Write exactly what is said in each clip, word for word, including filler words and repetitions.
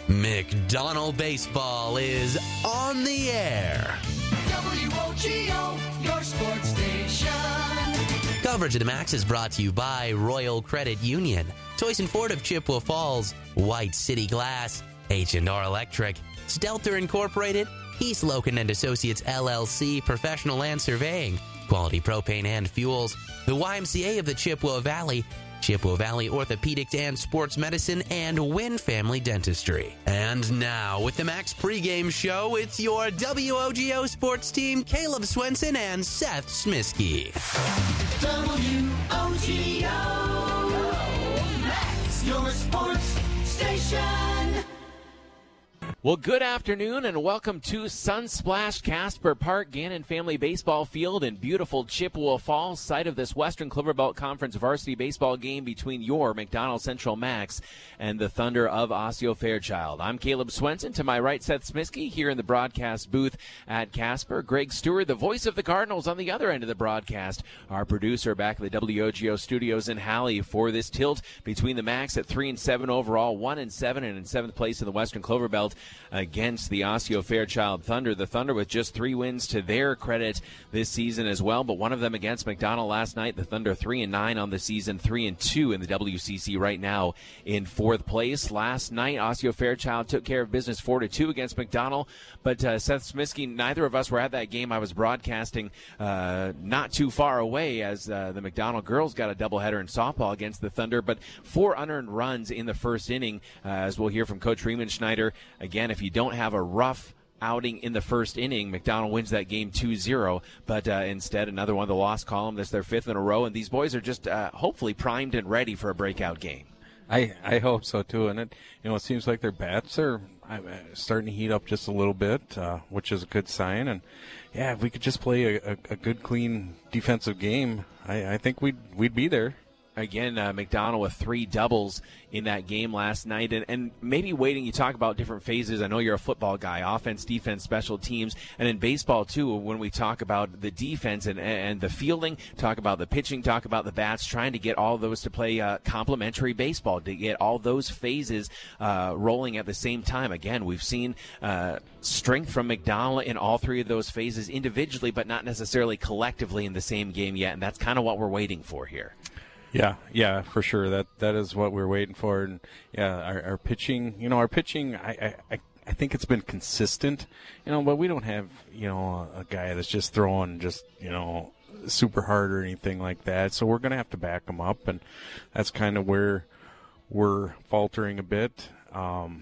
McDonald Baseball is on the air. W O G O, your sports station. Coverage of the Max is brought to you by Royal Credit Union, Toys and Ford of Chippewa Falls, White City Glass, H and R Electric, Stelter Incorporated, East Loken and Associates L L C, Professional Land Surveying, Quality Propane and Fuels, the Y M C A of the Chippewa Valley, Chippewa Valley Orthopedics and Sports Medicine, and Wynn Family Dentistry. And now, with the Max pregame show, it's your W O G O sports team, Caleb Swenson and Seth Smisky. W O G O, Max, your sports station. Well, good afternoon and welcome to Sunsplash Casper Park, Gannon Family Baseball Field in beautiful Chippewa Falls, site of this Western Clover Belt Conference varsity baseball game between your McDonald Central Max and the Thunder of Osseo Fairchild. I'm Caleb Swenson. To my right, Seth Smisky here in the broadcast booth at Casper. Greg Stewart, the voice of the Cardinals, on the other end of the broadcast. Our producer back at the W O G O studios in Halley for this tilt between the Max at three and seven overall, one and seven, and in seventh place in the Western Clover Belt against the Osseo Fairchild Thunder. The Thunder with just three wins to their credit this season as well, but one of them against McDonald last night. The Thunder three and nine on the season, three and two in the W C C right now in fourth place. Last night, Osseo Fairchild took care of business four to two against McDonald, but uh, Seth Smisky, neither of us were at that game. I was broadcasting uh, not too far away as uh, the McDonald girls got a doubleheader in softball against the Thunder, but four unearned runs in the first inning, uh, as we'll hear from Coach Riemenschneider. Again, if you don't have a rough outing in the first inning, McDonald wins that game two zero, but uh, instead another one of the loss column. That's their fifth in a row, and these boys are just uh, hopefully primed and ready for a breakout game. I, I hope so too, and it you know it seems like their bats are starting to heat up just a little bit, uh, which is a good sign. And yeah, if we could just play a, a, a good, clean defensive game, I, I think we'd we'd be there. Again, uh, McDonald with three doubles in that game last night. And, and maybe waiting, you talk about different phases. I know you're a football guy, offense, defense, special teams. And in baseball, too, when we talk about the defense and, and the fielding, talk about the pitching, talk about the bats, trying to get all those to play uh, complementary baseball, to get all those phases uh, rolling at the same time. Again, we've seen uh, strength from McDonald in all three of those phases individually, but not necessarily collectively in the same game yet. And that's kind of what we're waiting for here. Yeah, yeah, for sure. That that is what we're waiting for. And yeah, our, our pitching, you know, our pitching, I, I I think it's been consistent, you know, but we don't have, you know, a, a guy that's just throwing just, you know, super hard or anything like that. So we're going to have to back him up, and that's kind of where we're faltering a bit. Um,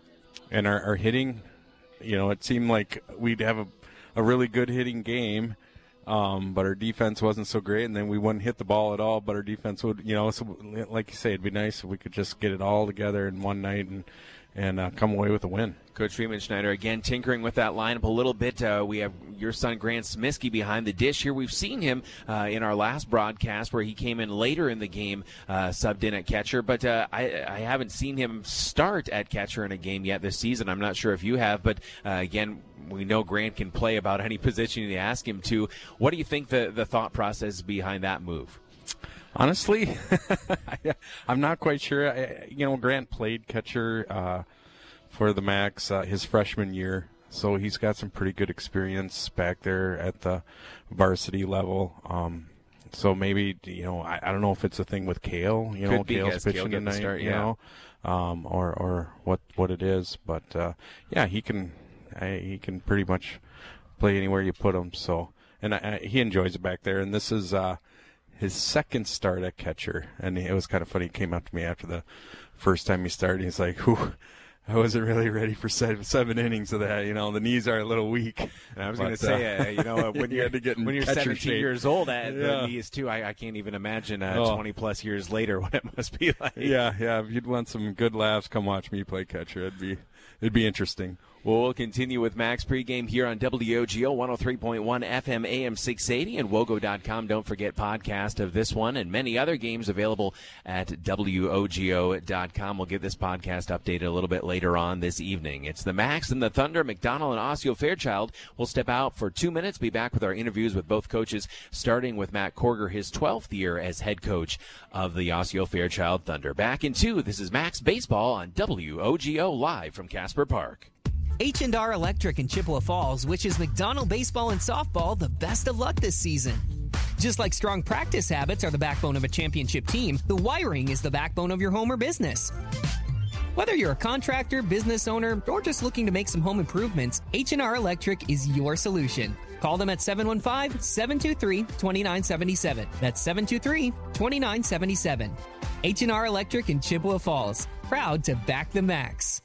and our, our hitting, you know, it seemed like we'd have a, a really good hitting game. Um, but our defense wasn't so great, and then we wouldn't hit the ball at all, but our defense would, you know, so like you say, it'd be nice if we could just get it all together in one night and and uh, come away with a win. Coach Riemenschneider, again, tinkering with that lineup a little bit. Uh, we have your son, Grant Smisky, behind the dish here. We've seen him uh, in our last broadcast where he came in later in the game, uh, subbed in at catcher, but uh, I, I haven't seen him start at catcher in a game yet this season. I'm not sure if you have, but uh, again, we know Grant can play about any position you ask him to. What do you think the, the thought process behind that move? Honestly, I'm not quite sure. I, you know, Grant played catcher uh, for the Max uh, his freshman year, so he's got some pretty good experience back there at the varsity level. Um, so maybe, you know, I, I don't know if it's a thing with Kale. You Could know, be, Kale's pitching Kale tonight. Start, you yeah. know, um, or or what what it is, but uh, yeah, he can I, he can pretty much play anywhere you put him. So, and I, I, he enjoys it back there. And this is. Uh, his second start at catcher, and it was kind of funny. He came up to me after the first time he started. He's like, "Whew, I wasn't really ready for seven, seven innings of that. You know, the knees are a little weak." And I was going to say, uh, you know, when you're when you're seventeen shape. years old at yeah. the knees too, I, I can't even imagine uh, oh. twenty plus years later what it must be like. Yeah, yeah. If you'd want some good laughs, come watch me play catcher. It'd be it'd be interesting. Well, we'll continue with Max pregame here on W O G O one oh three point one F M A M six eighty and wogo dot com. Don't forget podcast of this one and many other games available at W O G O dot com. We'll get this podcast updated a little bit later. later on this evening. It's the Max and the Thunder. McDonald and Osseo Fairchild will step out for two minutes. Be back with our interviews with both coaches, starting with Matt Korger, his twelfth year as head coach of the Osseo Fairchild Thunder. Back in two, this is Max Baseball on W O G O live from Casper Park. H and R Electric in Chippewa Falls wishes McDonald baseball and softball the best of luck this season. Just like strong practice habits are the backbone of a championship team, the wiring is the backbone of your home or business. Whether you're a contractor, business owner, or just looking to make some home improvements, H and R Electric is your solution. Call them at seven one five, seven two three, two nine seven seven. That's seven two three, two nine seven seven. H and R Electric in Chippewa Falls. Proud to back the Max.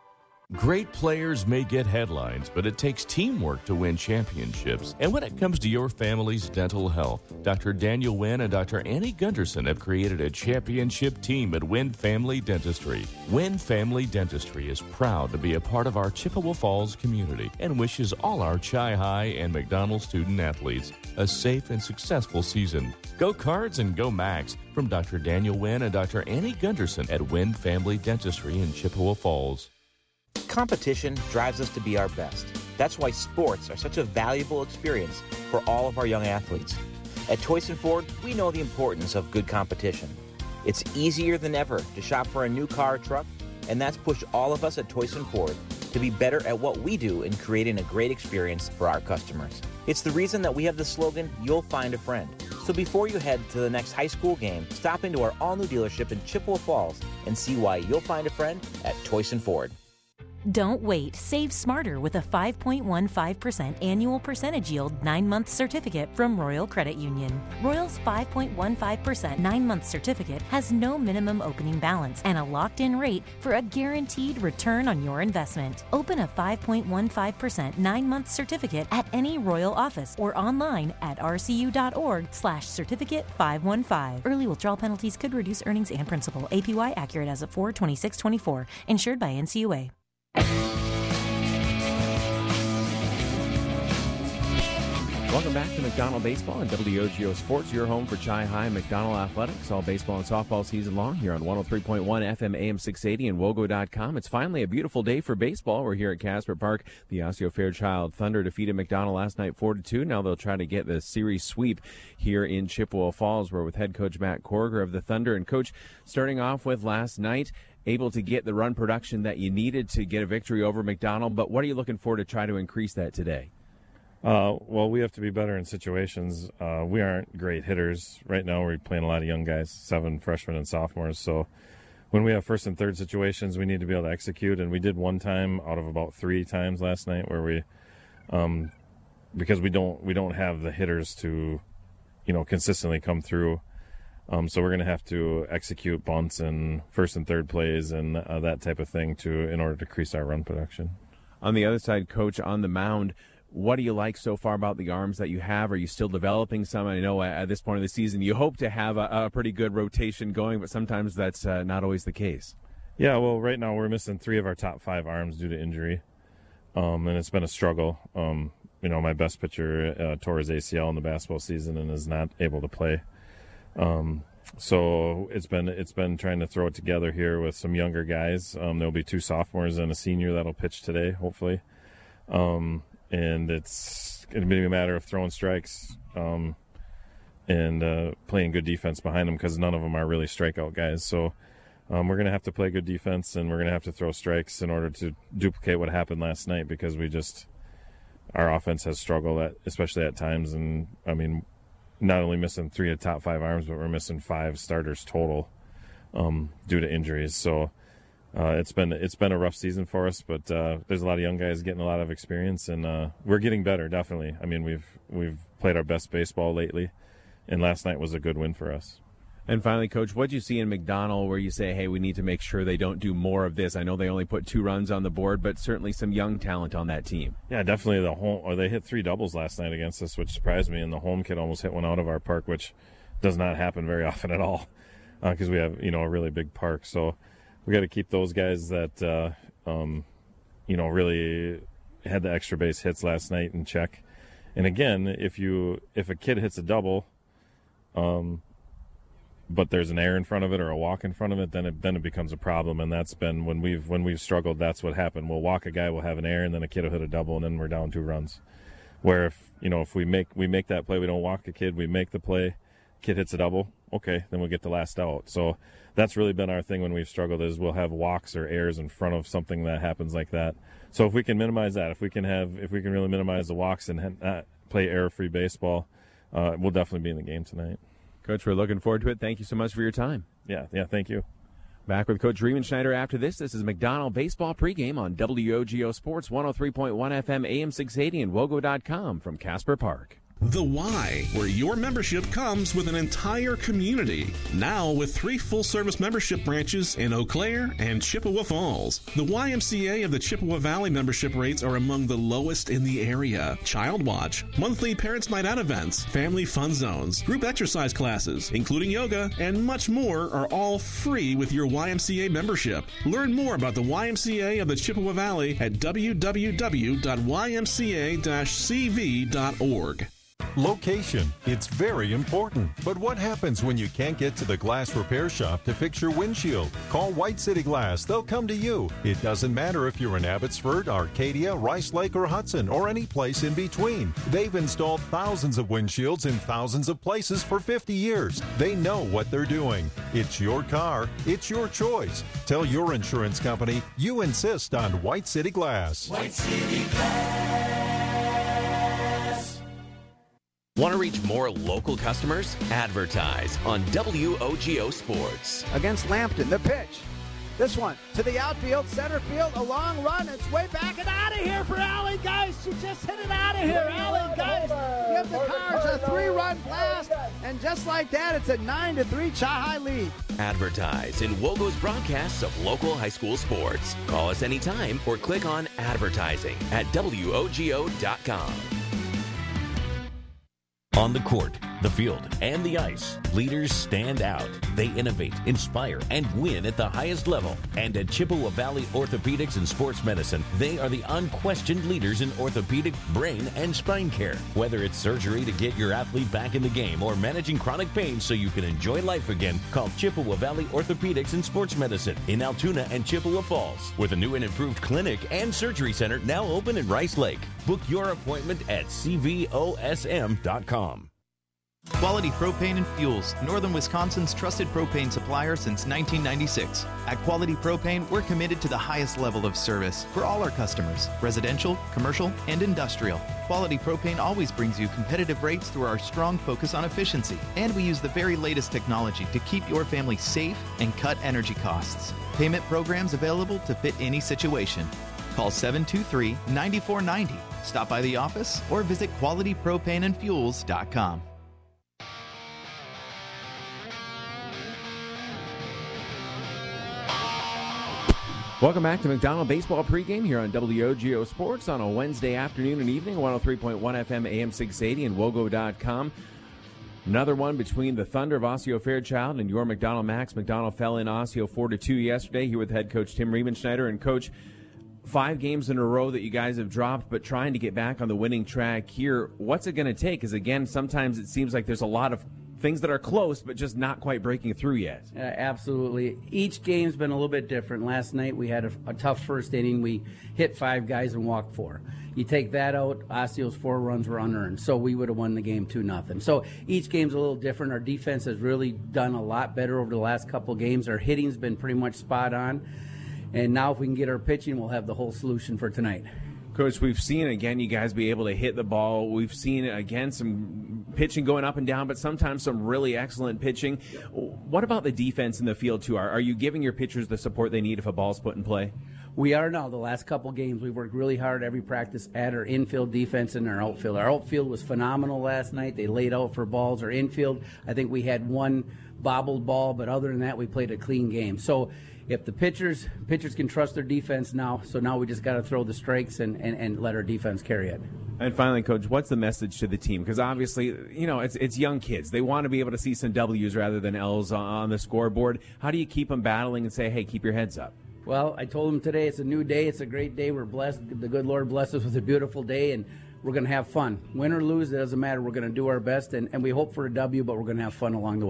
Great players may get headlines, but it takes teamwork to win championships. And when it comes to your family's dental health, Doctor Daniel Wynn and Doctor Annie Gunderson have created a championship team at Wynn Family Dentistry. Wynn Family Dentistry is proud to be a part of our Chippewa Falls community and wishes all our Chi High and McDonald student athletes a safe and successful season. Go Cards and go Max from Doctor Daniel Wynn and Doctor Annie Gunderson at Wynn Family Dentistry in Chippewa Falls. Competition drives us to be our best. That's why sports are such a valuable experience for all of our young athletes. At Toyson Ford, we know the importance of good competition. It's easier than ever to shop for a new car or truck, and that's pushed all of us at Toyson Ford to be better at what we do in creating a great experience for our customers. It's the reason that we have the slogan, "You'll find a friend." So before you head to the next high school game, stop into our all-new dealership in Chippewa Falls and see why you'll find a friend at Toyson Ford. Don't wait. Save smarter with a five point one five percent annual percentage yield nine-month certificate from Royal Credit Union. Royal's five point one five percent nine-month certificate has no minimum opening balance and a locked-in rate for a guaranteed return on your investment. Open a five point one five percent nine-month certificate at any Royal office or online at rcu.org slash certificate 515. Early withdrawal penalties could reduce earnings and principal. A P Y accurate as of four twenty-six twenty-four. Insured by N C U A. Welcome back to McDonald Baseball and W O G O Sports, your home for Chi High McDonald Athletics, all baseball and softball season long here on one oh three point one F M A M six eighty and wogo dot com. It's finally a beautiful day for baseball. We're here at Casper Park. The Osseo Fairchild Thunder defeated McDonald last night four to two. Now they'll try to get the series sweep here in Chippewa Falls. We're with head coach Matt Korger of the Thunder. And coach, starting off with last night, able to get the run production that you needed to get a victory over McDonald, but what are you looking for to try to increase that today? Uh, well, we have to be better in situations. Uh, we aren't great hitters. Right now we're playing a lot of young guys, seven freshmen and sophomores. So when we have first and third situations, we need to be able to execute. And we did one time out of about three times last night where we, um, because we don't we don't have the hitters to, you know, consistently come through. Um, so we're going to have to execute bunts and first and third plays and uh, that type of thing to in order to increase our run production. On the other side, coach, on the mound, what do you like so far about the arms that you have? Are you still developing some? I know at this point of the season you hope to have a, a pretty good rotation going, but sometimes that's uh, not always the case. Yeah, well, right now we're missing three of our top five arms due to injury, um, and it's been a struggle. Um, you know, my best pitcher uh, tore his A C L in the basketball season and is not able to play. Um, so it's been it's been trying to throw it together here with some younger guys. Um, there'll be two sophomores and a senior that'll pitch today, hopefully. Um, and it's going to be a matter of throwing strikes um, and uh, playing good defense behind them because none of them are really strikeout guys. So um, we're going to have to play good defense and we're going to have to throw strikes in order to duplicate what happened last night because we just our offense has struggled at especially at times. And I mean, not only missing three of the top five arms, but we're missing five starters total um, due to injuries. So uh, it's been it's been a rough season for us, but uh, there's a lot of young guys getting a lot of experience, and uh, we're getting better. Definitely. I mean, we've we've played our best baseball lately, and last night was a good win for us. And finally, Coach, what do you see in McDonald where you say, hey, we need to make sure they don't do more of this? I know they only put two runs on the board, but certainly some young talent on that team. Yeah, definitely. The home, or they hit three doubles last night against us, which surprised me, and the home kid almost hit one out of our park, which does not happen very often at all because uh, we have, you know, a really big park. So we got to keep those guys that, uh, um, you know, really had the extra base hits last night in check. And again, if you if a kid hits a double, um, but there's an air in front of it or a walk in front of it, then it then it becomes a problem. And that's been when we've when we've struggled. That's what happened. We'll walk a guy, we'll have an air, and then a kid will hit a double, and then we're down two runs. Where if you know if we make we make that play, we don't walk a kid, we make the play, kid hits a double, okay, then we'll get the last out. So that's really been our thing when we've struggled, is we'll have walks or airs in front of something that happens like that. So if we can minimize that, if we can have if we can really minimize the walks and not play error-free baseball, uh, we'll definitely be in the game tonight. Coach, we're looking forward to it. Thank you so much for your time. Yeah, yeah, thank you. Back with Coach Riemenschneider after this. This is McDonald Baseball pregame on W O G O Sports one oh three point one F M, A M six eighty, and Wogo dot com from Casper Park. The Y, where your membership comes with an entire community. Now with three full-service membership branches in Eau Claire and Chippewa Falls. The Y M C A of the Chippewa Valley membership rates are among the lowest in the area. Child Watch, monthly Parents Night Out events, family fun zones, group exercise classes, including yoga, and much more are all free with your Y M C A membership. Learn more about the Y M C A of the Chippewa Valley at w w w dot y m c a dash c v dot org. Location. It's very important. But what happens when you can't get to the glass repair shop to fix your windshield? Call White City Glass. They'll come to you. It doesn't matter if you're in Abbotsford, Arcadia, Rice Lake, or Hudson, or any place in between. They've installed thousands of windshields in thousands of places for fifty years. They know what they're doing. It's your car. It's your choice. Tell your insurance company you insist on White City Glass. White City Glass. Want to reach more local customers? Advertise on W O G O Sports. Against Lambton, the pitch. This one to the outfield, center field, a long run. It's way back and out of here for Allie Geist. She just hit it out of here. Allie Geist gives the Cards a three-run blast, and just like that, it's a nine to three Chi-Hi lead. Advertise in Wogo's broadcasts of local high school sports. Call us anytime or click on advertising at W O G O dot com. On the court, the field, and the ice, leaders stand out. They innovate, inspire, and win at the highest level. And at Chippewa Valley Orthopedics and Sports Medicine, they are the unquestioned leaders in orthopedic, brain, and spine care. Whether it's surgery to get your athlete back in the game or managing chronic pain so you can enjoy life again, call Chippewa Valley Orthopedics and Sports Medicine in Altoona and Chippewa Falls, with a new and improved clinic and surgery center now open in Rice Lake. Book your appointment at c v o s m dot com. Quality Propane and Fuels, Northern Wisconsin's trusted propane supplier since nineteen ninety-six. At Quality Propane, we're committed to the highest level of service for all our customers, residential, commercial, and industrial. Quality Propane always brings you competitive rates through our strong focus on efficiency. And we use the very latest technology to keep your family safe and cut energy costs. Payment programs available to fit any situation. Call seven two three, nine four nine zero. Stop by the office or visit quality propane and fuels dot com. Welcome back to McDonald Baseball pregame here on W O G O Sports on a Wednesday afternoon and evening, one oh three point one F M, A M six eighty, and Wogo dot com. Another one between the Thunder of Osseo Fairchild and your McDonald Max. McDonald fell in Osseo four to two yesterday here with head coach Tim Riemenschneider. And, Coach, five games in a row that you guys have dropped, but trying to get back on the winning track here. What's it going to take? Because, again, sometimes it seems like there's a lot of things that are close, but just not quite breaking through yet. Uh, absolutely. Each game's been a little bit different. Last night we had a, a tough first inning. We hit five guys and walked four. You take that out, Osceo's four runs were unearned, so we would have won the game two nothing. So each game's a little different. Our defense has really done a lot better over the last couple games. Our hitting's been pretty much spot on. And now if we can get our pitching, we'll have the whole solution for tonight. Coach, we've seen, again, you guys be able to hit the ball. We've seen, again, some pitching going up and down, but sometimes some really excellent pitching. What about the defense in the field, too? Are, are you giving your pitchers the support they need if a ball's put in play? We are now. The last couple games, we've worked really hard every practice at our infield defense and our outfield. Our outfield was phenomenal last night. They laid out for balls. Our infield, I think we had one bobbled ball, but other than that, we played a clean game. So if the pitchers pitchers can trust their defense now, so now we just got to throw the strikes and, and, and let our defense carry it. And finally, Coach, what's the message to the team? Because obviously, you know, it's it's young kids. They want to be able to see some W's rather than L's on the scoreboard. How do you keep them battling and say, hey, keep your heads up? Well, I told them today it's a new day. It's a great day. We're blessed. The good Lord blessed us with a beautiful day, and we're going to have fun. Win or lose, it doesn't matter. We're going to do our best, and, and we hope for a W, but we're going to have fun along the way.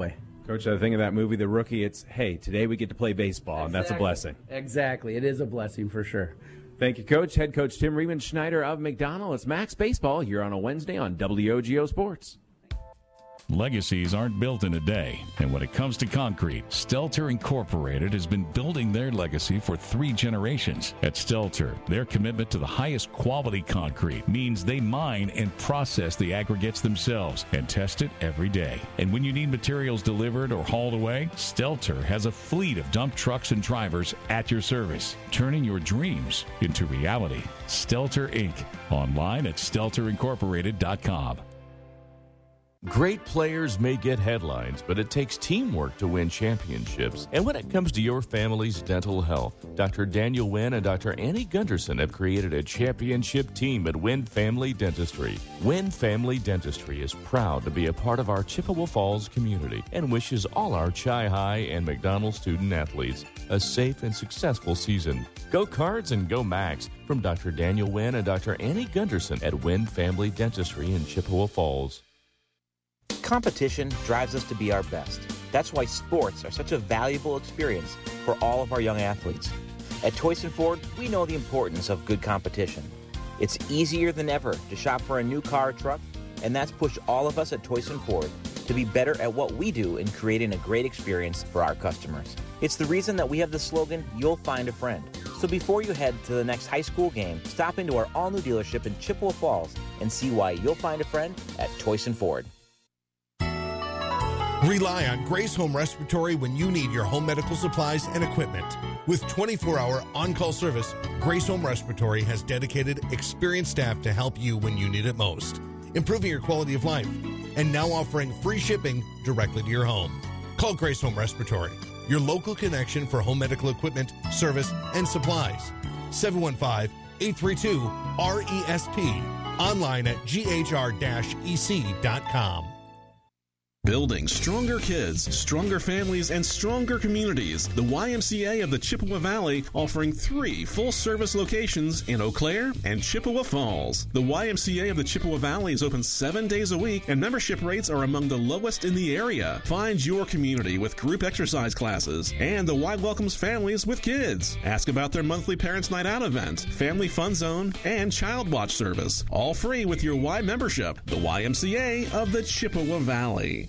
Coach, I think of that movie, The Rookie. It's, hey, today we get to play baseball, and that's a blessing. Exactly. It is a blessing for sure. Thank you, Coach. Head coach Tim Riemenschneider of McDonald. It's Max Baseball here on a Wednesday on W O G O Sports. Legacies aren't built in a day, and when it comes to concrete, Stelter Incorporated has been building their legacy for three generations. At Stelter, their commitment to the highest quality concrete means they mine and process the aggregates themselves and test it every day. And when you need materials delivered or hauled away, Stelter has a fleet of dump trucks and drivers at your service, turning your dreams into reality. Stelter Incorporated. Online at stelter incorporated dot com. Great players may get headlines, but it takes teamwork to win championships. And when it comes to your family's dental health, Doctor Daniel Wynn and Doctor Annie Gunderson have created a championship team at Wynn Family Dentistry. Wynn Family Dentistry is proud to be a part of our Chippewa Falls community and wishes all our Chi High and McDonald student athletes a safe and successful season. Go Cards and go Max from Doctor Daniel Wynn and Doctor Annie Gunderson at Wynn Family Dentistry in Chippewa Falls. Competition drives us to be our best. That's why sports are such a valuable experience for all of our young athletes. At Toyson Ford, we know the importance of good competition. It's easier than ever to shop for a new car or truck, and that's pushed all of us at Toyson Ford to be better at what we do in creating a great experience for our customers. It's the reason that we have the slogan, "You'll find a friend." So before you head to the next high school game, stop into our all-new dealership in Chippewa Falls and see why you'll find a friend at Toyson Ford. Rely on Grace Home Respiratory when you need your home medical supplies and equipment. With twenty-four hour on-call service, Grace Home Respiratory has dedicated, experienced staff to help you when you need it most, improving your quality of life, and now offering free shipping directly to your home. Call Grace Home Respiratory, your local connection for home medical equipment, service, and supplies. seven one five, eight three two, R E S P. Online at G H R E C dot com. Building stronger kids, stronger families, and stronger communities. The Y M C A of the Chippewa Valley offering three full-service locations in Eau Claire and Chippewa Falls. The Y M C A of the Chippewa Valley is open seven days a week, and membership rates are among the lowest in the area. Find your community with group exercise classes, and the Y welcomes families with kids. Ask about their monthly Parents' Night Out event, Family Fun Zone, and Child Watch service. All free with your Y membership. The Y M C A of the Chippewa Valley.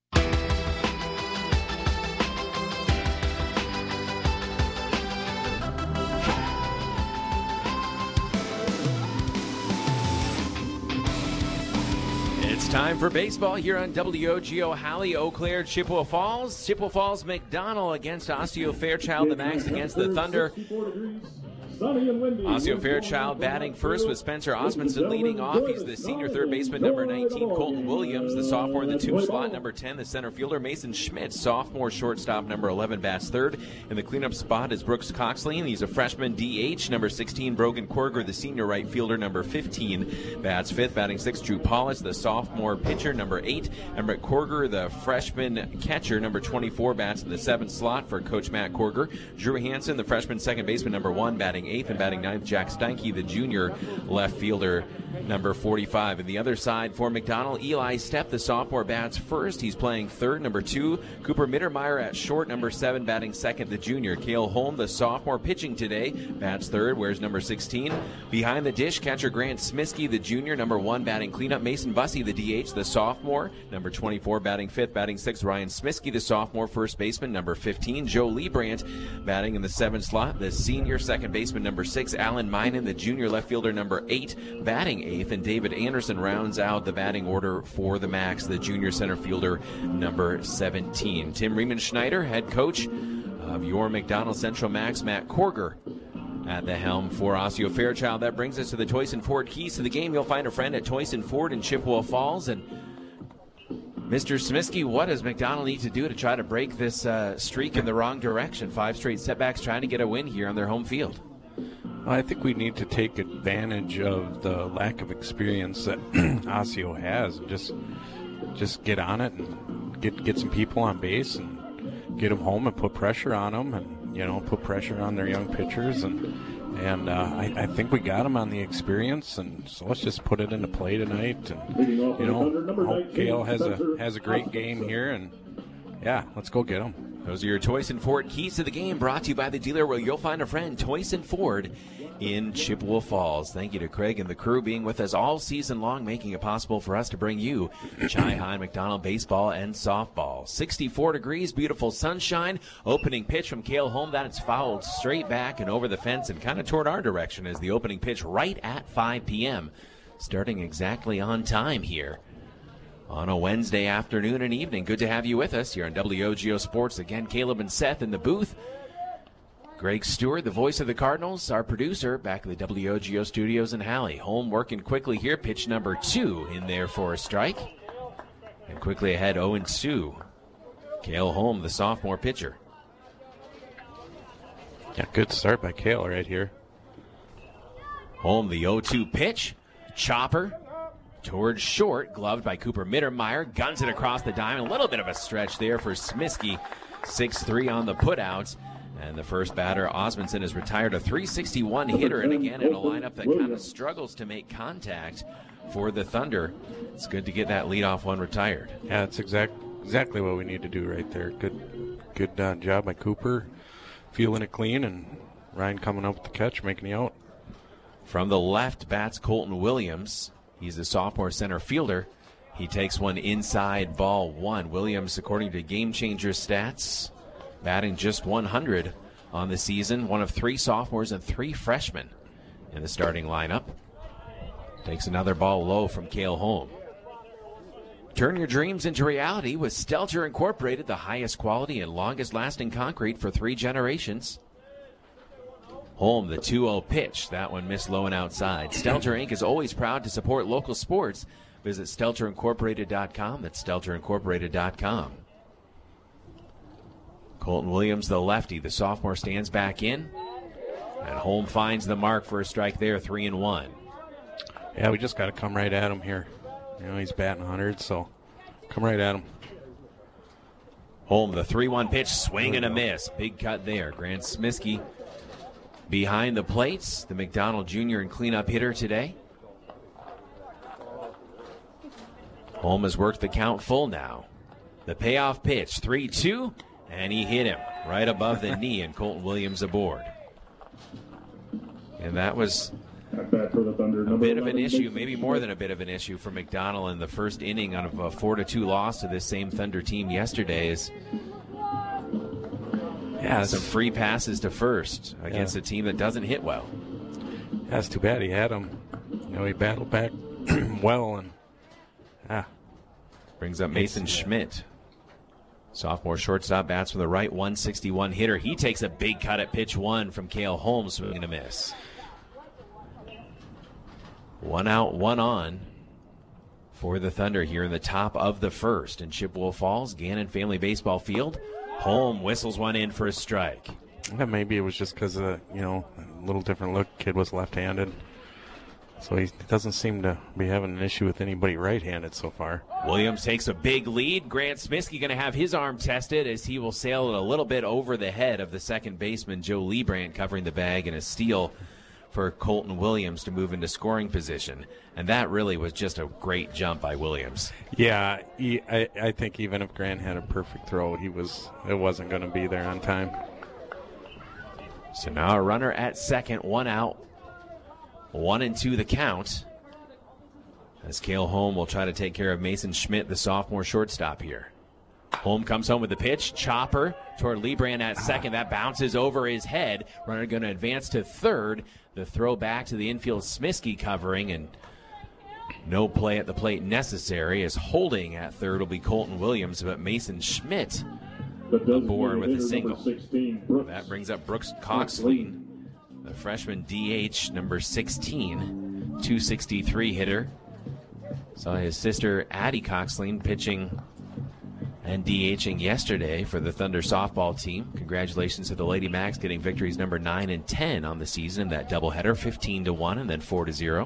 Time for baseball here on W O G O. Halley, Eau Claire, Chippewa Falls. Chippewa Falls, McDonald against Osseo Fairchild. The Max against the Thunder. Osseo Fairchild batting first with Spencer Osmondson leading off. He's the senior third baseman, number nineteen, Colton Williams. The sophomore in the two slot, number ten, the center fielder, Mason Schmidt. Sophomore shortstop, number eleven, bats third. In the cleanup spot is Brooks Coxley, and he's a freshman D H. Number sixteen, Brogan Korger, the senior right fielder, number fifteen, bats fifth. Batting sixth, Drew Paulus, the sophomore pitcher, number eight. Emmerich Korger, the freshman catcher, number twenty-four, bats in the seventh slot for Coach Matt Korger. Drew Hansen, the freshman second baseman, number one, batting eighth, and batting ninth, Jack Steinke, the junior left fielder, number forty-five. And the other side for McDonald, Eli Stepp, the sophomore, bats first. He's playing third. Number two, Cooper Mittermeier at short. Number seven, batting second, the junior. Cale Holm, the sophomore, pitching today, bats third. Where's number sixteen? Behind the dish, catcher Grant Smiskey, the junior. Number one, batting cleanup, Mason Bussey, the D H, the sophomore. Number twenty-four, batting fifth. Batting sixth, Ryan Smiskey, the sophomore, first baseman. Number fifteen, Joe Liebrandt, batting in the seventh slot. The senior second baseman, number six, Alan Minen, the junior left fielder, number eight, batting eighth, and David Anderson rounds out the batting order for the Max, the junior center fielder, number seventeen. Tim Riemenschneider, head coach of your McDonald Central Max, Matt Korger at the helm for Osseo Fairchild. That brings us to the Toyson Ford keys to the game. You'll find a friend at Toyson Ford in Chippewa Falls. And Mister Smiskey, what does McDonald need to do to try to break this uh, streak in the wrong direction? Five straight setbacks trying to get a win here on their home field. I think we need to take advantage of the lack of experience that Osseo has and just just get on it and get get some people on base and get them home and put pressure on them and, you know, put pressure on their young pitchers. And and uh, I, I think we got them on the experience, and so let's just put it into play tonight. And, you know, hope Gale has a, has a great game here, and Yeah, let's go get them. Those are your Toyson Ford keys to the game, brought to you by the dealer where you'll find a friend, Toyson Ford in Chippewa Falls. Thank you to Craig and the crew being with us all season long, making it possible for us to bring you Chi-Hine McDonald baseball and softball. sixty-four degrees, beautiful sunshine. Opening pitch from Cale Holm. That is fouled straight back and over the fence and kind of toward our direction as the opening pitch right at five p.m. Starting exactly on time here on a Wednesday afternoon and evening. Good to have you with us here on W O G O Sports. Again, Caleb and Seth in the booth. Greg Stewart, the voice of the Cardinals, our producer, back at the W O G O studios in Halley. Holm working quickly here. Pitch number two in there for a strike. And quickly ahead, oh and two. Cale Holm, the sophomore pitcher. Yeah, good start by Cale right here. Holm, the oh two pitch. Chopper towards short, gloved by Cooper Mittermeier. Guns it across the diamond. A little bit of a stretch there for Smiskey. six three on the putouts. And the first batter, Osmondson, is retired, a three sixty-one hitter. And again, in a lineup that kind of struggles to make contact for the Thunder. It's good to get that leadoff one retired. Yeah, that's exact, exactly what we need to do right there. Good good uh, job by Cooper, feeling it clean, and Ryan coming up with the catch, making the out. From the left, bats Colton Williams. He's a sophomore center fielder. He takes one inside, ball one. Williams, according to Game Changer stats, batting just one hundred on the season. One of three sophomores and three freshmen in the starting lineup. Takes another ball low from Cale Holm. Turn your dreams into reality with Stelter Incorporated, the highest quality and longest lasting concrete for three generations. Holm, the two oh pitch. That one missed low and outside. Stelter Incorporated is always proud to support local sports. Visit stelter incorporated dot com. That's stelter incorporated dot com. Colton Williams, the lefty. The sophomore stands back in. And Holm finds the mark for a strike there, three and one. Yeah, we just got to come right at him here. You know, he's batting one hundred, so come right at him. Holm, the three one pitch, swing and a miss. Big cut there. Grant Smiskey behind the plates, the McDonald Junior and cleanup hitter today. Holm has worked the count full now. The payoff pitch, three two, and he hit him right above the knee, and Colton Williams aboard. And that was a bit of an issue, maybe more than a bit of an issue for McDonald in the first inning out of a four to two loss to this same Thunder team yesterday. Is yeah, some free passes to first against yeah. a team that doesn't hit well. That's too bad. He had him. You know, he battled back well, and ah, brings up Mason Schmidt. Sophomore shortstop, bats from the right, one sixty-one hitter. He takes a big cut at pitch one from Cale Holmes, swinging a miss. One out, one on for the Thunder here in the top of the first in Chippewa Falls, Gannon Family Baseball Field. Holm whistles one in for a strike. Yeah, maybe it was just because of, you know, a little different look. Kid was left-handed. So he doesn't seem to be having an issue with anybody right-handed so far. Williams takes a big lead. Grant Smiskey going to have his arm tested as he will sail it a little bit over the head of the second baseman, Joe Liebrandt, covering the bag, and a steal for Colton Williams to move into scoring position. And that really was just a great jump by Williams. Yeah, he, I, I think even if Grant had a perfect throw, he was it wasn't going to be there on time. So now a runner at second, one out. One and two the count. As Cale Holm will try to take care of Mason Schmidt, the sophomore shortstop here. Holm comes home with the pitch. Chopper toward Liebrandt at second. That bounces over his head. Runner going to advance to third. The throw back to the infield, Smiskey covering, and no play at the plate necessary, as holding at third will be Colton Williams, but Mason Schmidt aboard with a single. That brings up Brooks Coxline, the freshman D H, number sixteen, two sixty-three hitter. Saw his sister Addie Coxline pitching and DHing yesterday for the Thunder softball team. Congratulations to the Lady Macs getting victories number nine and ten on the season in that doubleheader, fifteen to one and then four to zero.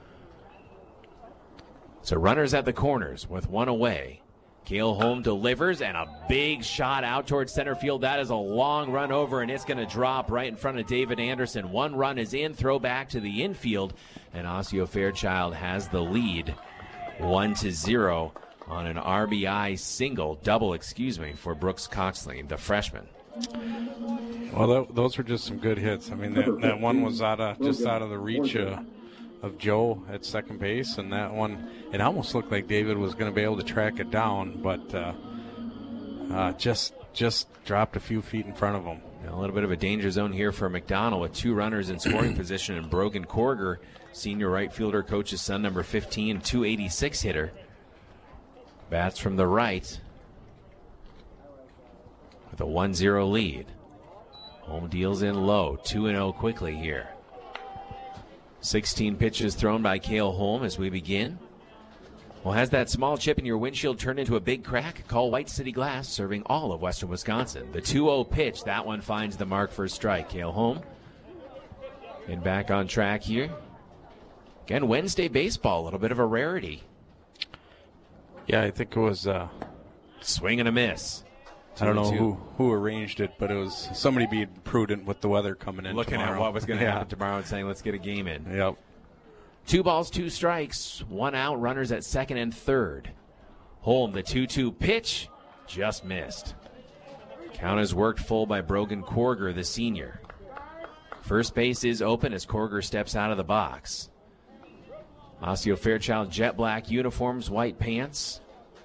So runners at the corners with one away. Cale Holm delivers, and a big shot out towards center field. That is a long run over, and it's going to drop right in front of David Anderson. One run is in, throw back to the infield, and Osseo Fairchild has the lead, one to zero on an R B I single, double, excuse me, for Brooks Coxley, the freshman. Well, th- those were just some good hits. I mean, that, that one was out of just out of the reach uh, of Joe at second base, and that one, it almost looked like David was going to be able to track it down, but uh, uh, just just dropped a few feet in front of him. A little bit of a danger zone here for McDonald with two runners in scoring position, and Brogan Korger, senior right fielder, coach's son, number fifteen, two eighty-six hitter. Bats from the right with a one zero lead. Home deals in low, two and oh quickly here. sixteen pitches thrown by Cale Holm as we begin. Well, has that small chip in your windshield turned into a big crack? Call White City Glass, serving all of western Wisconsin. The two oh pitch, that one finds the mark for a strike. Cale Holm and back on track here. Again, Wednesday baseball, a little bit of a rarity. Yeah, I think it was uh, swing and a miss. I don't know who, who arranged it, but it was somebody being prudent with the weather coming in Looking tomorrow. at what was going to yeah. happen tomorrow and saying, let's get a game in. Yep. Two balls, two strikes, one out, runners at second and third. Holm, the two two pitch, just missed. Count is worked full by Brogan Korger, the senior. First base is open as Korger steps out of the box. Osseo Fairchild jet black uniforms, white pants.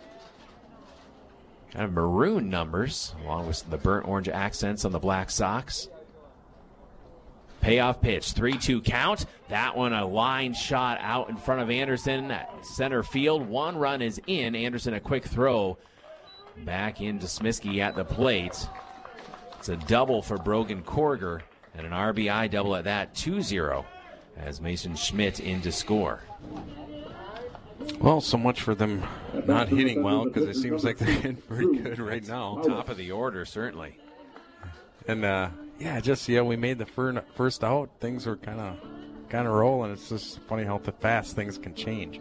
Kind of maroon numbers, along with the burnt orange accents on the black socks. Payoff pitch, three two count. That one a line shot out in front of Anderson at center field. One run is in. Anderson a quick throw back into Smiskey at the plate. It's a double for Brogan Korger and an R B I double at that, two zero as Mason Schmidt in to score. Well, so much for them not hitting well, because it seems like they're hitting pretty good right now. Top of the order, certainly. And, uh, yeah, just, yeah, we made the fir- first out. Things were kind of kind of rolling. It's just funny how fast things can change.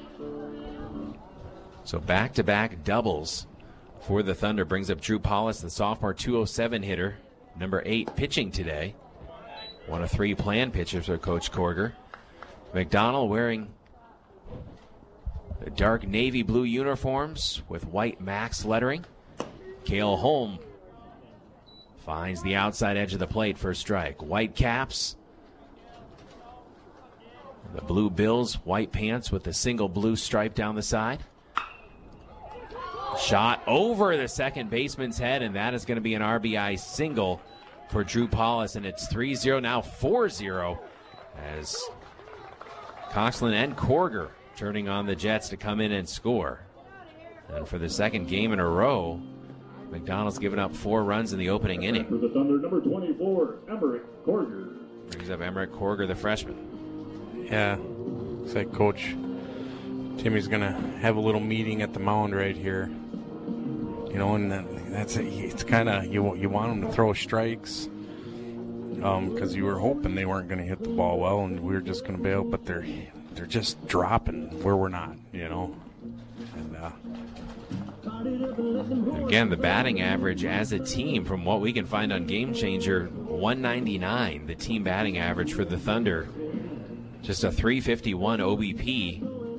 So back-to-back doubles for the Thunder brings up Drew Paulus, the sophomore two oh seven hitter, number eight, pitching today. One of three planned pitchers for Coach Korger. McDonald wearing the dark navy blue uniforms with white Max lettering. Cale Holm finds the outside edge of the plate for a strike. White caps. The blue Bills, white pants with a single blue stripe down the side. Shot over the second baseman's head, and that is going to be an R B I single for Drew Paulus, and it's three zero, now four zero, as Coxland and Korger turning on the Jets to come in and score. And for the second game in a row, McDonald's given up four runs in the opening inning. For the Thunder, number twenty-four, Emmerich Korger. Brings up Emmerich Korger, the freshman. Yeah, looks like Coach Timmy's going to have a little meeting at the mound right here. You know, and that, that's it. It's kind of, you, you want them to throw strikes because um, you were hoping they weren't going to hit the ball well, and we were just going to bail, but they're they're just dropping where we're not, you know. And uh, Again, the batting average as a team, from what we can find on Game Changer, one ninety-nine, the team batting average for the Thunder. Just a three fifty-one O B P.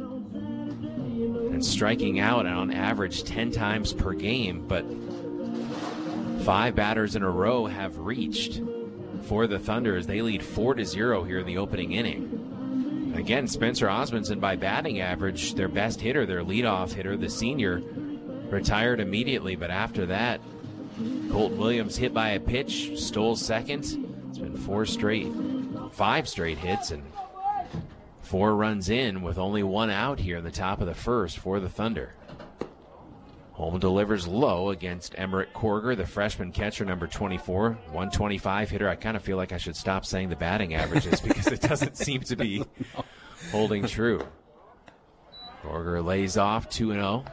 And striking out on average ten times per game, but five batters in a row have reached for the Thunder as they lead four to zero here in the opening inning. Again, Spencer Osmondson, by batting average, their best hitter, their leadoff hitter, the senior, retired immediately, but after that, Colton Williams hit by a pitch, stole second. It's been four straight, five straight hits, and four runs in with only one out here in the top of the first for the Thunder. Holm delivers low against Emmerich Korger, the freshman catcher, number twenty-four, one twenty-five hitter. I kind of feel like I should stop saying the batting averages because it doesn't seem to be holding true. Korger lays off two and oh.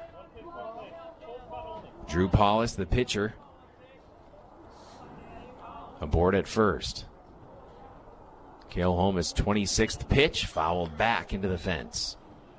Drew Paulus, the pitcher, aboard at first. Cale Holm's twenty-sixth pitch, fouled back into the fence.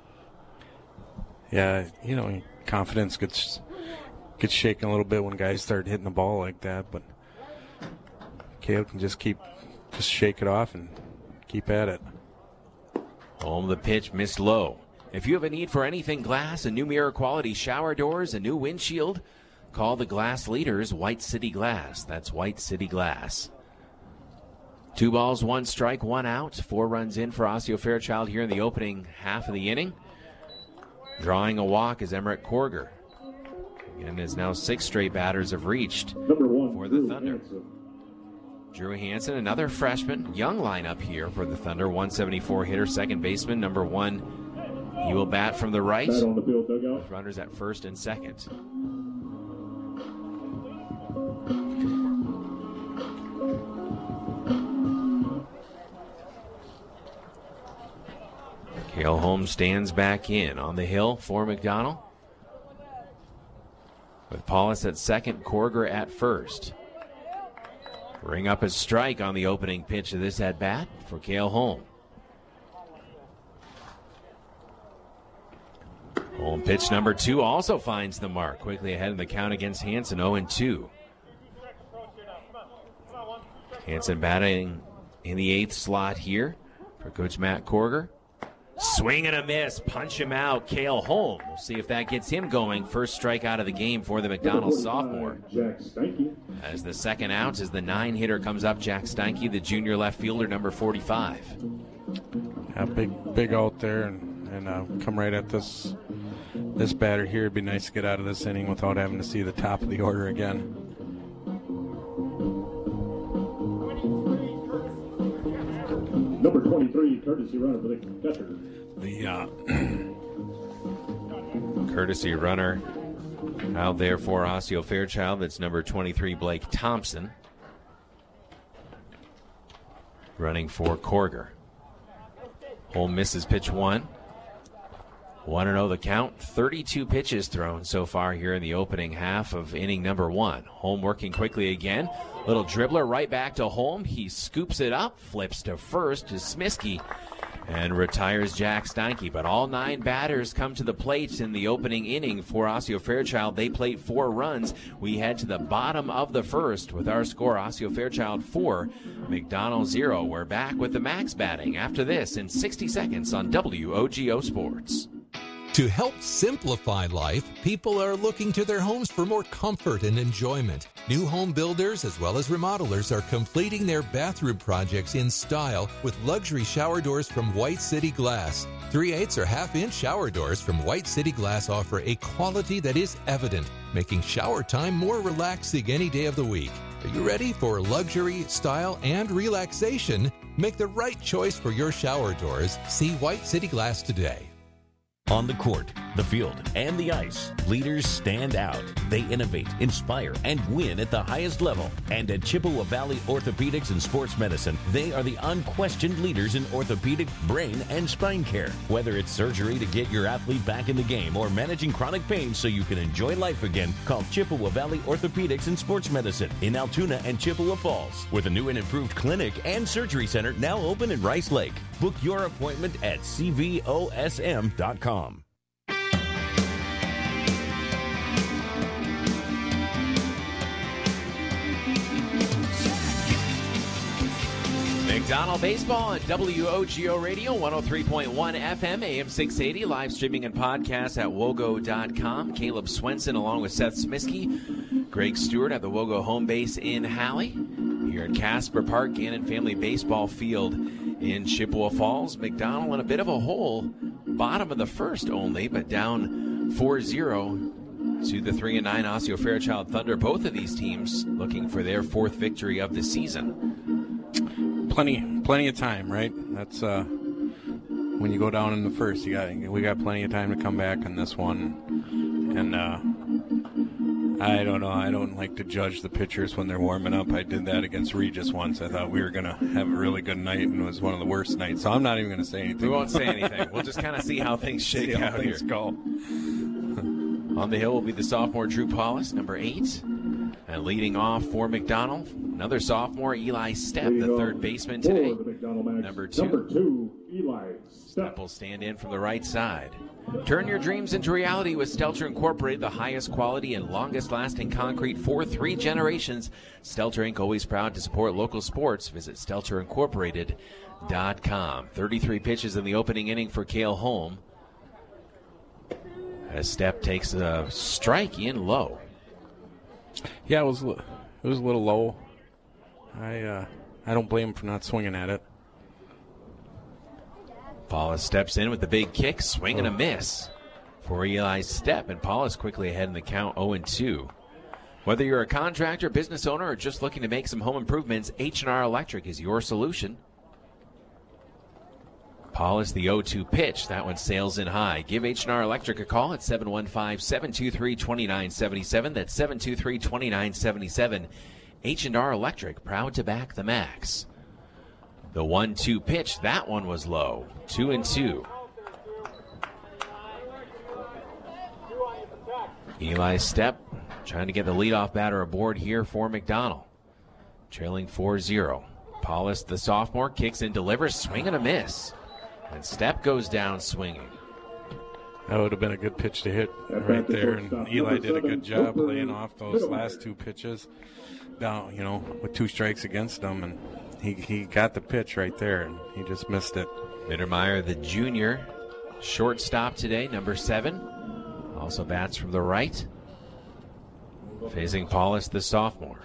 Yeah, you know, confidence gets gets shaken a little bit when guys start hitting the ball like that, but Cale can just keep, just shake it off and keep at it. Holm, the pitch, missed low. If you have a need for anything glass, a new mirror quality shower doors, a new windshield, call the glass leaders, White City Glass. That's White City Glass. Two balls, one strike, one out. Four runs in for Osseo Fairchild here in the opening half of the inning. Drawing a walk is Emmerich Korger. And is now six straight batters have reached one, for the Drew Thunder. Hansen. Drew Hansen, another freshman, young lineup here for the Thunder. one seventy-four hitter, second baseman, number one. He will bat from the right. Bat on the field dugout. Runners at first and second. Cale Holmes stands back in on the hill for McDonald. With Paulus at second, Korger at first. Bring up a strike on the opening pitch of this at-bat for Cale Holmes. Home pitch number two also finds the mark. Quickly ahead in the count against Hansen, oh and two. Hansen batting in the eighth slot here for Coach Matt Korger. Swing and a miss. Punch him out. Cale Holmes. We'll see if that gets him going. First strike out of the game for the McDonald sophomore. Jack Steinke. As the second out, as the nine hitter comes up, Jack Steinke, the junior left fielder, number forty-five. Yeah, big, big out there, and, and uh, come right at this this batter here. It'd be nice to get out of this inning without having to see the top of the order again. Number twenty-three, courtesy runner for the catcher. The uh, courtesy runner out there for Osseo Fairchild. That's number twenty-three, Blake Thompson. Running for Korger. Holm misses pitch one. one and oh the count. thirty-two pitches thrown so far here in the opening half of inning number one. Holm working quickly again. Little dribbler right back to Holm. He scoops it up, flips to first to Smiskey, and retires Jack Steinke. But all nine batters come to the plate in the opening inning for Osseo Fairchild. They plate four runs. We head to the bottom of the first with our score, Osseo Fairchild four, McDonald zero. We're back with the Max batting after this in sixty seconds on W O G O Sports. To help simplify life, people are looking to their homes for more comfort and enjoyment. New home builders as well as remodelers are completing their bathroom projects in style with luxury shower doors from White City Glass. three eighths or half-inch shower doors from White City Glass offer a quality that is evident, making shower time more relaxing any day of the week. Are you ready for luxury, style, and relaxation? Make the right choice for your shower doors. See White City Glass today. On the court, the field, and the ice, leaders stand out. They innovate, inspire, and win at the highest level. And at Chippewa Valley Orthopedics and Sports Medicine, they are the unquestioned leaders in orthopedic, brain, and spine care. Whether it's surgery to get your athlete back in the game or managing chronic pain so you can enjoy life again, call Chippewa Valley Orthopedics and Sports Medicine in Altoona and Chippewa Falls, with a new and improved clinic and surgery center now open in Rice Lake. Book your appointment at C V O S M dot com. McDonald Baseball on W O G O Radio, one oh three point one F M, A M six eighty, live streaming and podcast at wogo dot com. Caleb Swenson along with Seth Smiskey, Greg Stewart at the Wogo home base in Halley. Here at Casper Park, Gannon Family Baseball Field in Chippewa Falls. McDonald in a bit of a hole, bottom of the first only, but down four zero to the three and nine Osseo Fairchild Thunder. Both of these teams looking for their fourth victory of the season. Plenty, plenty of time, right? That's uh, when you go down in the first. You got, we got plenty of time to come back on this one, and uh, I don't know. I don't like to judge the pitchers when they're warming up. I did that against Regis once. I thought we were going to have a really good night, and it was one of the worst nights. So I'm not even going to say anything. We won't say anything. We'll just kind of see how things shake see how out things here. Go. On the hill will be the sophomore Drew Paulus, number eight. And leading off for McDonald, another sophomore, Eli Stepp, the third baseman today. Number two. Number two, Eli Stepp will stand in from the right side. Turn your dreams into reality with Stelter Incorporated, the highest quality and longest lasting concrete for three generations. Stelter Incorporated, always proud to support local sports. Visit stelter incorporated dot com. thirty-three pitches in the opening inning for Cale Holm. As Stepp takes a strike in low. Yeah, it was it was a little low. I uh, I don't blame him for not swinging at it. Paulus steps in with the big kick, swing and a miss for Eli Stepp, and Paulus quickly ahead in the count, oh and two. Whether you're a contractor, business owner, or just looking to make some home improvements, H and R Electric is your solution. Paulus, the oh two pitch. That one sails in high. Give H and R Electric a call at seven one five, seven two three, two nine seven seven. That's seven two three, two nine seven seven. H and R Electric, proud to back the Max. The one two pitch. That one was low. Two and two. Eli Stepp trying to get the leadoff batter aboard here for McDonald. Trailing four zero. Paulus, the sophomore, kicks and delivers. Swing and a miss. And Stepp goes down swinging. That would have been a good pitch to hit right there. And Eli did a good job laying off those last two pitches down, you know, with two strikes against him. And he, he got the pitch right there, and he just missed it. Mittermeier, the junior, shortstop today, number seven. Also bats from the right. Facing Paulus, the sophomore.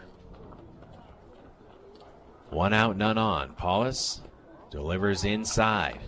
One out, none on. Paulus delivers inside.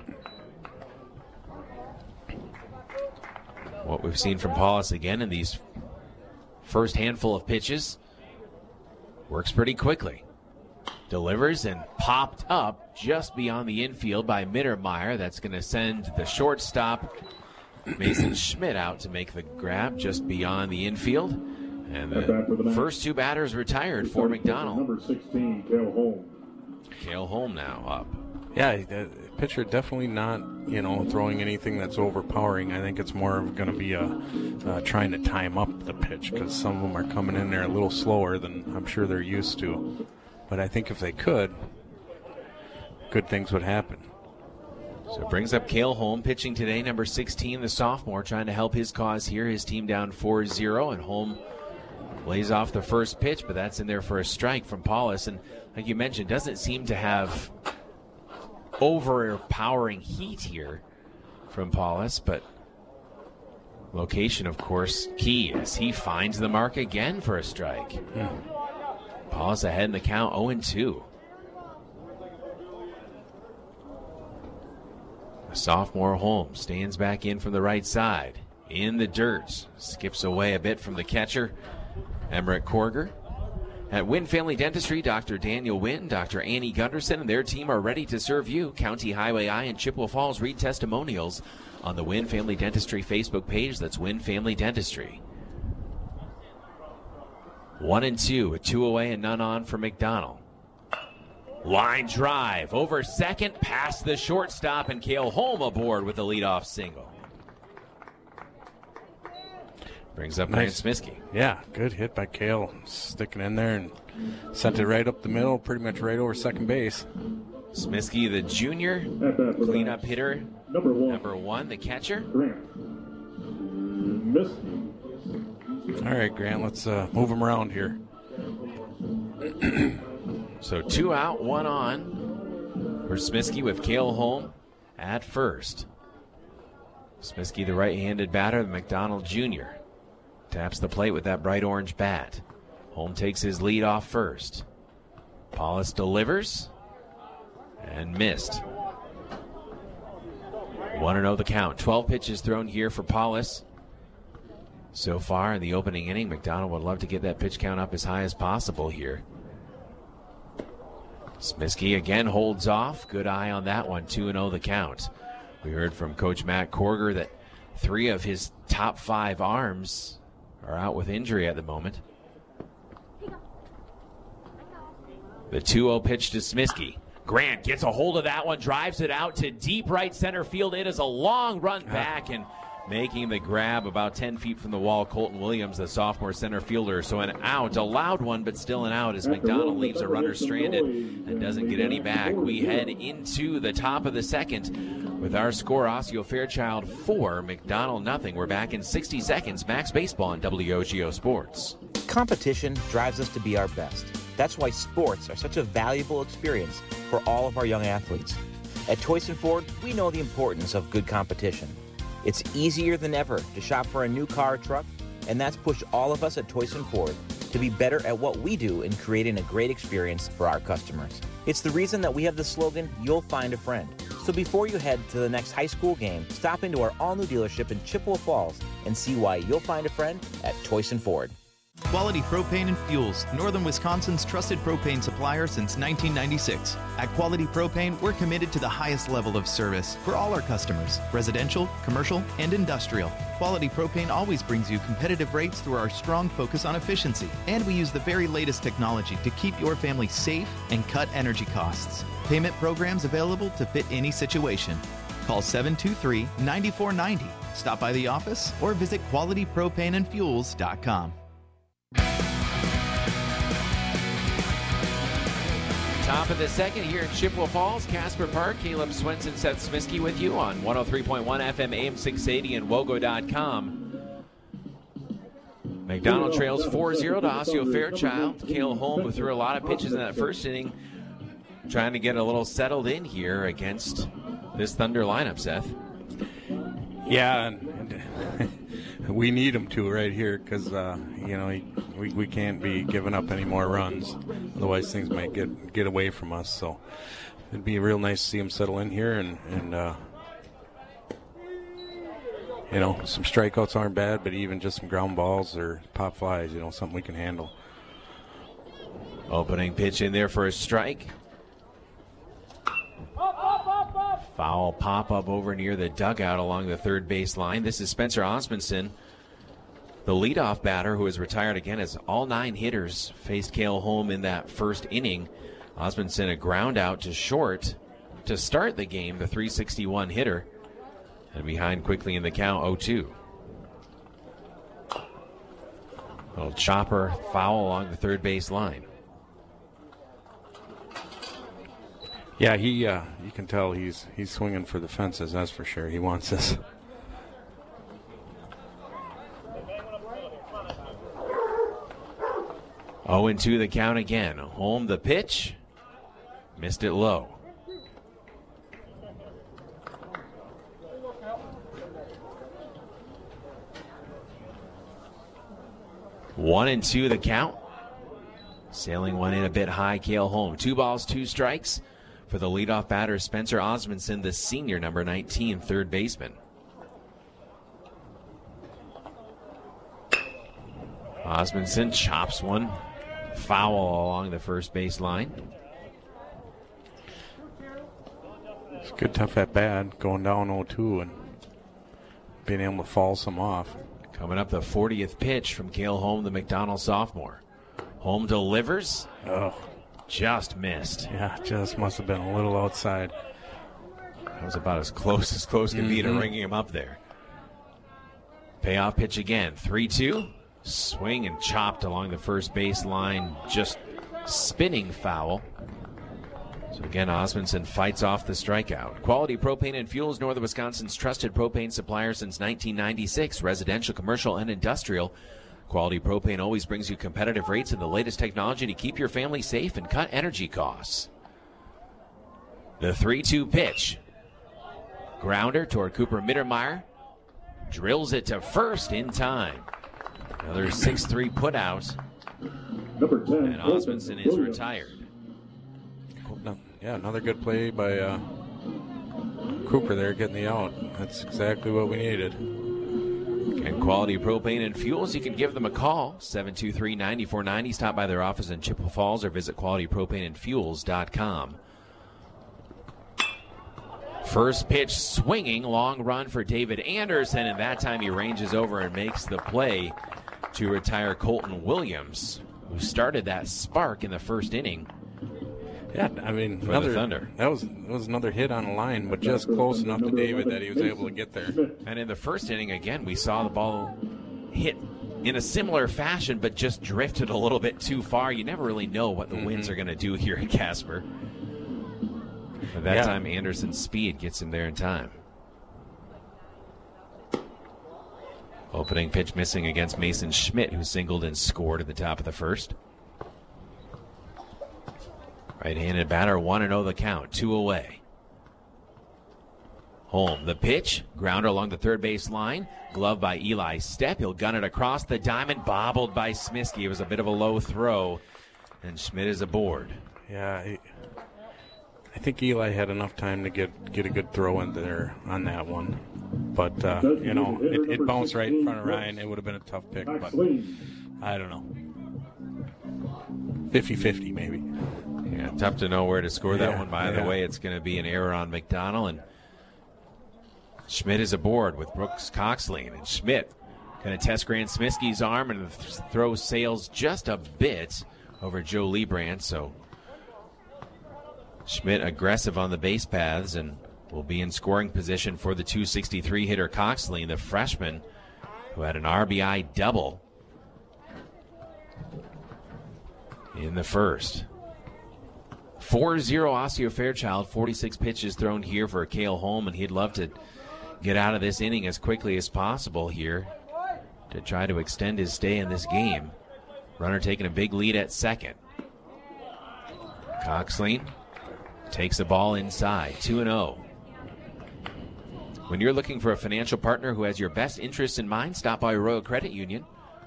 What we've seen from Paulus again in these first handful of pitches. Works pretty quickly. Delivers and popped up just beyond the infield by Mittermeier. That's going to send the shortstop, Mason Schmidt, out to make the grab just beyond the infield. And the first two batters retired for McDonald. Number sixteen, Cale Holm. Cale Holm now up. Yeah, the pitcher definitely not, you know, throwing anything that's overpowering. I think it's more of going to be a uh, trying to time up the pitch, because some of them are coming in there a little slower than I'm sure they're used to. But I think if they could, good things would happen. So it brings up Cale Holm, pitching today, number sixteen, the sophomore, trying to help his cause here. His team down four zero, and Holm lays off the first pitch, but that's in there for a strike from Paulus. And like you mentioned, doesn't seem to have overpowering heat here from Paulus, but location, of course, key as he finds the mark again for a strike. Hmm. Paulus ahead in the count, oh and two. The sophomore Holm stands back in from the right side. In the dirt. Skips away a bit from the catcher, Emmerich Korger. At Wynn Family Dentistry, Doctor Daniel Wynn, Doctor Annie Gunderson, and their team are ready to serve you. County Highway I and Chippewa Falls read testimonials on the Wynn Family Dentistry Facebook page. That's Wynn Family Dentistry. One and two, a two away and none on for McDonald. Line drive over second, past the shortstop, and Cale Holm aboard with the leadoff single. Brings up Nice. Grant Smiskey. Yeah, good hit by Cale. Sticking in there and sent it right up the middle, pretty much right over second base. Smiskey, the junior, cleanup hitter, Number one. number one, the catcher. Grant. Missed. All right, Grant, let's uh, move him around here. So two out, one on for Smiskey with Cale Holm at first. Smiskey, the right-handed batter, the McDonald junior. Taps the plate with that bright orange bat. Holm takes his lead off first. Paulus delivers and missed. one and oh the count. twelve pitches thrown here for Paulus. So far in the opening inning, McDonald would love to get that pitch count up as high as possible here. Smiskey again holds off. Good eye on that one. two and oh the count. We heard from Coach Matt Korger that three of his top five arms are out with injury at the moment. The two oh pitch to Smiskey. Grant gets a hold of that one, drives it out to deep right center field. It is a long run back, and making the grab about ten feet from the wall, Colton Williams, the sophomore center fielder. So an out, a loud one, but still an out as McDonald leaves a runner stranded and doesn't get any back. We head into the top of the second with our score, Osseo Fairchild four, McDonald nothing. We're back in sixty seconds. Max Baseball on W O G O Sports. Competition drives us to be our best. That's why sports are such a valuable experience for all of our young athletes. At Toyson Ford, we know the importance of good competition. It's easier than ever to shop for a new car or truck, and that's pushed all of us at Toyson Ford to be better at what we do in creating a great experience for our customers. It's the reason that we have the slogan, "You'll find a friend." So before you head to the next high school game, stop into our all-new dealership in Chippewa Falls and see why you'll find a friend at Toyson Ford. Quality Propane and Fuels, Northern Wisconsin's trusted propane supplier since nineteen ninety-six. At Quality Propane, we're committed to the highest level of service for all our customers, residential, commercial, and industrial. Quality Propane always brings you competitive rates through our strong focus on efficiency, and we use the very latest technology to keep your family safe and cut energy costs. Payment programs available to fit any situation. Call seven two three, nine four nine zero. Stop by the office or visit quality propane and fuels dot com. Top of the second here in Chippewa Falls, Casper Park. Caleb Swenson, Seth Smisky with you on one oh three point one F M A M six eighty and Wogo dot com. McDonald trails four zero to Osseo Fairchild. Cale Holm, who threw a lot of pitches in that first inning, trying to get a little settled in here against this Thunder lineup, Seth. Yeah, and, and we need him to right here because, uh, you know, he, we, we can't be giving up any more runs. Otherwise, things might get get away from us. So it'd be real nice to see him settle in here. And, and uh, you know, some strikeouts aren't bad, but even just some ground balls or pop flies, you know, something we can handle. Opening pitch in there for a strike. Foul pop-up over near the dugout along the third base line. This is Spencer Osmondson, the leadoff batter who is retired again as all nine hitters faced Cale Holm in that first inning. Osmondson a ground out to short to start the game, the three sixty-one hitter. And behind quickly in the count, oh two. Little chopper foul along the third base line. Yeah, he. Uh, you can tell he's he's swinging for the fences. That's for sure. He wants this. oh and two the count again. Holm the pitch. Missed it low. One and two the count. Sailing one in a bit high, Cale Holm. Two balls, two strikes for the leadoff batter, Spencer Osmondson, the senior, number nineteen, third baseman. Osmondson chops one foul along the first base line. It's a good tough at bat, going down oh two and being able to fall some off. Coming up the fortieth pitch from Cale Holm, the McDonald sophomore. Holm delivers. Oh. Just missed. Yeah, just must have been a little outside. That was about as close as close can mm-hmm. be to ringing him up there. Payoff pitch again. three two. Swing and chopped along the first base line. Just spinning foul. So again, Osmondson fights off the strikeout. Quality Propane and Fuels, Northern Wisconsin's trusted propane supplier since nineteen ninety-six. Residential, commercial, and industrial. Quality Propane always brings you competitive rates and the latest technology to keep your family safe and cut energy costs. The three two pitch. Grounder toward Cooper Mittermeier. Drills it to first in time. Another six three put out. Number ten. And Osmondson is retired. Yeah, another good play by uh, Cooper there getting the out. That's exactly what we needed. And Quality Propane and Fuels, you can give them a call, seven two three, nine four nine zero. Stop by their office in Chippewa Falls or visit quality propane and fuels dot com. First pitch swinging, long run for David Anderson, and that time he ranges over and makes the play to retire Colton Williams, who started that spark in the first inning. Yeah, I mean, for another, the Thunder. That was that was another hit on the line, but just close enough to David that he was able to get there. And in the first inning, again, we saw the ball hit in a similar fashion, but just drifted a little bit too far. You never really know what the mm-hmm. winds are going to do here at Casper. But that yeah. time, Anderson's speed gets him there in time. Opening pitch missing against Mason Schmidt, who singled and scored at the top of the first. Right-handed batter, one and oh the count, two away. Holm, the pitch, grounder along the third base line, glove by Eli Stepp. He'll gun it across the diamond, bobbled by Smiskey. It was a bit of a low throw, and Schmidt is aboard. Yeah, I, I think Eli had enough time to get, get a good throw in there on that one. But, uh, you know, it, it bounced right in front of Ryan. It would have been a tough pick, but I don't know. fifty-fifty maybe. Yeah, tough to know where to score that Yeah, one. By yeah. the way, it's going to be an error on McDonald, and Schmidt is aboard with Brooks Coxline. And Schmidt going to test Grant Smiskey's arm, and the th- throw sails just a bit over Joe Lebrand. So Schmidt aggressive on the base paths and will be in scoring position for the two sixty-three hitter Coxline, the freshman who had an R B I double in the first. four zero Osseo Fairchild, forty-six pitches thrown here for Cale Holm, and he'd love to get out of this inning as quickly as possible here to try to extend his stay in this game. Runner taking a big lead at second. Coxline takes the ball inside, two and oh. When you're looking for a financial partner who has your best interests in mind, stop by Royal Credit Union.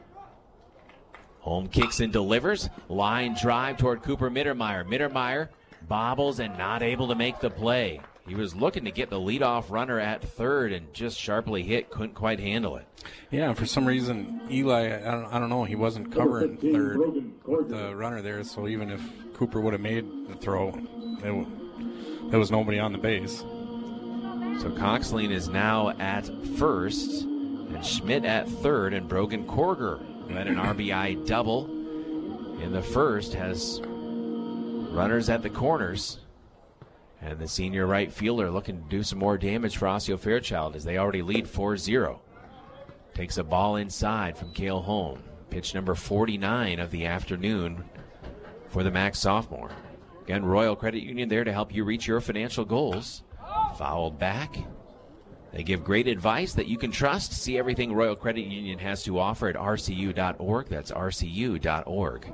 Holm kicks and delivers. Line drive toward Cooper Mittermeier. Mittermeier bobbles and not able to make the play. He was looking to get the leadoff runner at third and just sharply hit. Couldn't quite handle it. Yeah, for some reason, Eli, I don't, I don't know, he wasn't covering third with the runner there, so even if Cooper would have made the throw, there, there was nobody on the base. So Coxline is now at first, and Schmidt at third, and Brogan Korger, who had an R B I double in the first, has runners at the corners. And the senior right fielder looking to do some more damage for Osseo Fairchild as they already lead four zero. Takes a ball inside from Cale Holm. Pitch number forty-nine of the afternoon for the Max sophomore. Again, Royal Credit Union there to help you reach your financial goals. Fouled back. They give great advice that you can trust. See everything Royal Credit Union has to offer at R C U dot org. That's R C U dot org.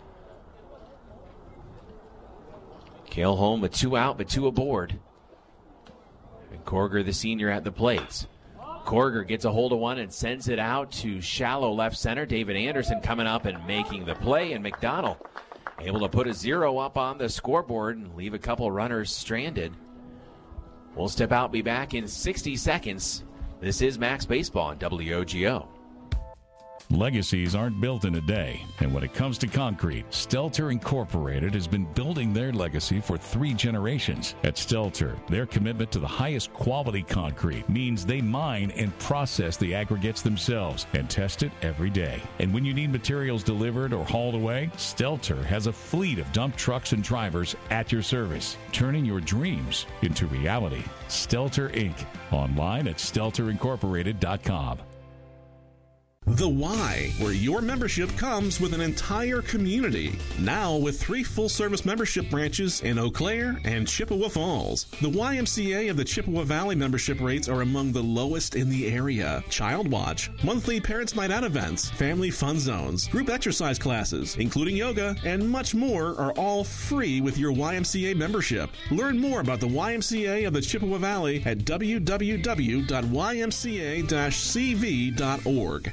Cale Holm with two out, but two aboard. And Korger, the senior, at the plate. Korger gets a hold of one and sends it out to shallow left center. David Anderson coming up and making the play. And McDonald able to put a zero up on the scoreboard and leave a couple runners stranded. We'll step out, be back in sixty seconds. This is Max Baseball on W O G O. Legacies aren't built in a day, and when it comes to concrete, Stelter Incorporated has been building their legacy for three generations. At Stelter, their commitment to the highest quality concrete means they mine and process the aggregates themselves and test it every day. And when you need materials delivered or hauled away, Stelter has a fleet of dump trucks and drivers at your service, turning your dreams into reality. Stelter Incorporated. Online at stelter incorporated dot com. The Y, where your membership comes with an entire community. Now with three full-service membership branches in Eau Claire and Chippewa Falls. The Y M C A of the Chippewa Valley membership rates are among the lowest in the area. Child Watch, monthly Parents' Night Out events, family fun zones, group exercise classes, including yoga, and much more are all free with your Y M C A membership. Learn more about the Y M C A of the Chippewa Valley at w w w dot y m c a dash c v dot org.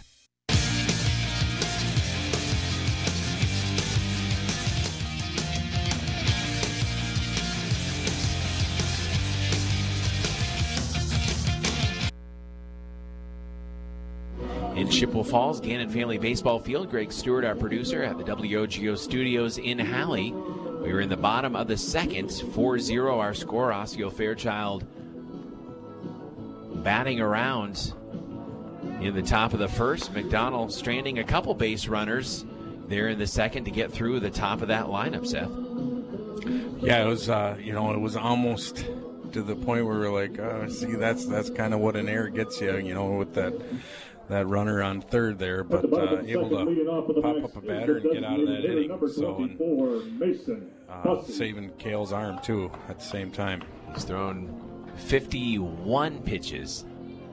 In Chippewa Falls, Gannon Family Baseball Field, Greg Stewart, our producer, at the W O G O studios in Halley. We were in the bottom of the second, four zero our score. Osseo Fairchild batting around in the top of the first. McDonald stranding a couple base runners there in the second to get through the top of that lineup, Seth. Yeah, it was, uh, you know, it was almost to the point where we were like, oh, see, that's that's kind of what an error gets you, you know, with that that runner on third there, but uh, able to pop up a batter and get out of that inning. So, and, uh, saving Cale's arm, too, at the same time. He's thrown fifty-one pitches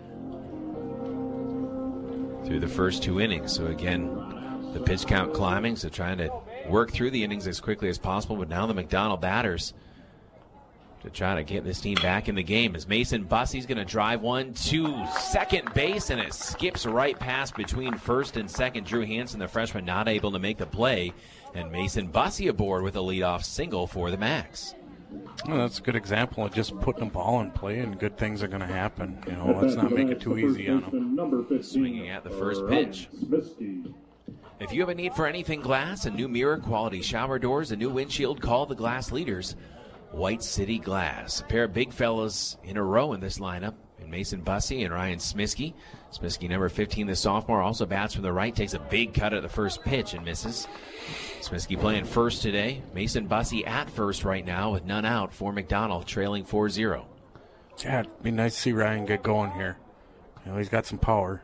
through the first two innings. So, again, the pitch count climbing, so trying to work through the innings as quickly as possible. But now the McDonald batters to try to get this team back in the game as Mason Bussey's going to drive one to second base, and it skips right past between first and second. Drew Hansen, the freshman, not able to make the play, and Mason Bussey aboard with a leadoff single for the Max. Well, that's a good example of just putting the ball in play, and good things are going to happen. You know, let's not make it too easy on them. Swinging at the first pitch. If you have a need for anything glass, a new mirror, quality shower doors, a new windshield, call the glass leaders, White City Glass. A pair of big fellas in a row in this lineup, in Mason Bussey and Ryan Smiskey. Smiskey, number fifteen, the sophomore, also bats from the right, takes a big cut at the first pitch and misses. Smiskey playing first today. Mason Bussey at first right now with none out for McDonald, trailing four zero. Yeah, it'd be nice to see Ryan get going here. You know, he's got some power.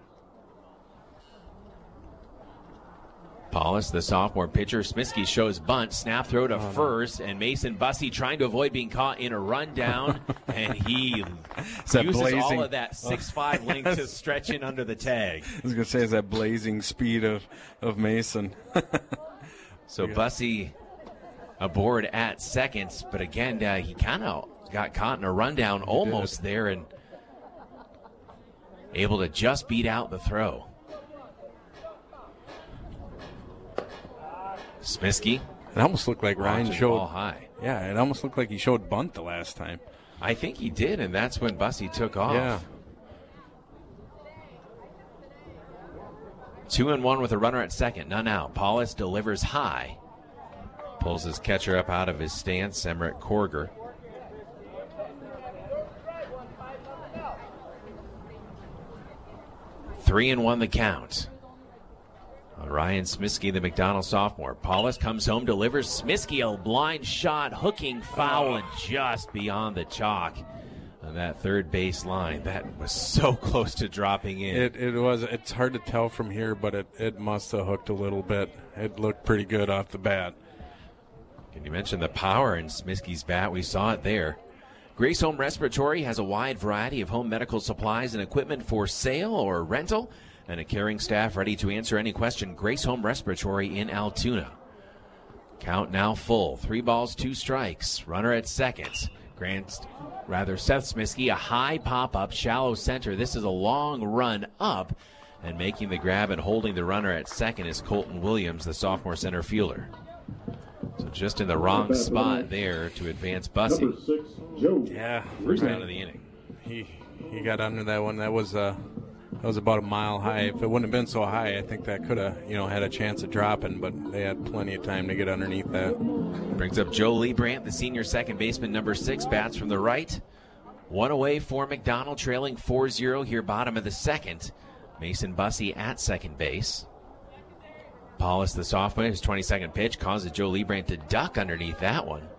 Paulus, the sophomore pitcher. Smiskey shows bunt, snap throw to oh, first, no. and Mason Bussey trying to avoid being caught in a rundown, and he uses blazing, all of that six five length to stretch in under the tag. I was going to say, is that blazing speed of, of Mason. So yeah. Bussey aboard at second, but again, uh, he kind of got caught in a rundown he almost did. there and able to just beat out the throw. Smiskey. It almost looked like Ryan showed ball high. Yeah, it almost looked like he showed bunt the last time. I think he did, and that's when Bussey took off. Yeah. Two and one with a runner at second, none out. Paulus delivers high. Pulls his catcher up out of his stance, Emmerich Korger. Three and one the count. Ryan Smiskey, the McDonald sophomore. Paulus comes home, delivers. Smiskey, a blind shot, hooking foul, and just beyond the chalk on that third base line. That was so close to dropping in. It, it was. It's hard to tell from here, but it, it must have hooked a little bit. It looked pretty good off the bat. Can you mention the power in Smiskey's bat? We saw it there. Grace Home Respiratory has a wide variety of home medical supplies and equipment for sale or rental, and a caring staff ready to answer any question. Grace Home Respiratory in Altoona. Count now full. Three balls, two strikes. Runner at second. Grant, rather Seth Smiskey, a high pop-up, shallow center. This is a long run up, and making the grab and holding the runner at second is Colton Williams, the sophomore center fielder. So just in the wrong spot there to advance Bussey. Yeah, first out of the inning. He he got under that one. That was uh that was about a mile high. If it wouldn't have been so high, I think that could have you know had a chance of dropping. But they had plenty of time to get underneath that. Brings up Joe Liebrandt, the senior second baseman, number six, bats from the right. One away for McDonald, trailing four zero here, bottom of the second. Mason Bussey at second base. Paulus, the sophomore, his twenty-second pitch causes Joe Liebrandt to duck underneath that one.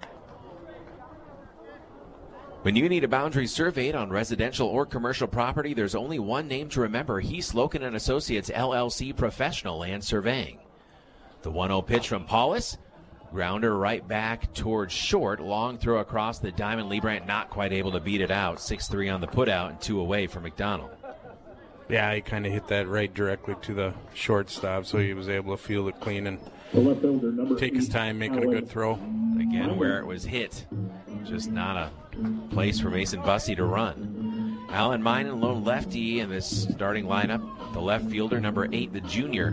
When you need a boundary surveyed on residential or commercial property, there's only one name to remember. Heath Loken and Associates, L L C Professional Land Surveying. The one oh pitch from Paulus. Grounder right back towards short. Long throw across the diamond. Liebrandt not quite able to beat it out. six three on the putout and two away for McDonald. Yeah, he kind of hit that right directly to the shortstop, so he was able to field it clean and take his time making a good throw. Again, where it was hit. Just not a place for Mason Bussey to run. Alan Minen, lone lefty in this starting lineup. The left fielder, number eight, the junior,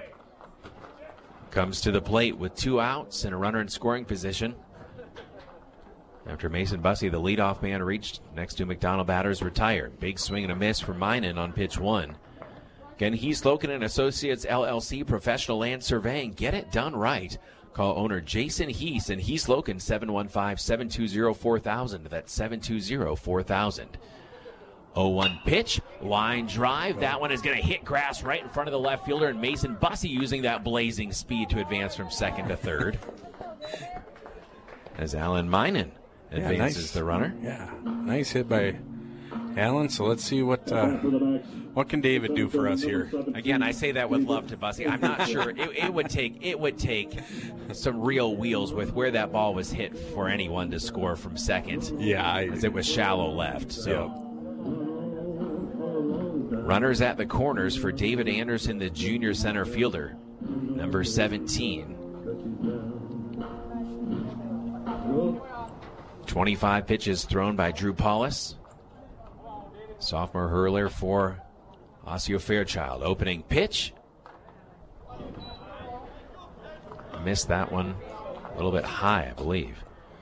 comes to the plate with two outs and a runner in scoring position. After Mason Bussey, the leadoff man, reached next to McDonald batters retired. Big swing and a miss for Minen on pitch one. Again, Heath Loken and Associates, L L C Professional Land Surveying. Get it done right. Call owner Jason Heath and Heath Loken, seven one five, seven two zero, four thousand. That's seven two zero, four thousand. oh one pitch, line drive. That one is going to hit grass right in front of the left fielder, and Mason Bussey using that blazing speed to advance from second to third. As Alan Minen advances yeah, nice. the runner. Yeah, nice hit by Allen. So let's see what uh, what can David do for us here. Again, I say that with love to Bussey. I'm not sure it, it would take it would take some real wheels with where that ball was hit for anyone to score from second. Yeah, I, as it was shallow left. So yeah. Runners at the corners for David Anderson, the junior center fielder, number seventeen. twenty-five pitches thrown by Drew Paulus. Sophomore hurler for Osseo Fairchild. Opening pitch. Missed that one a little bit high, I believe.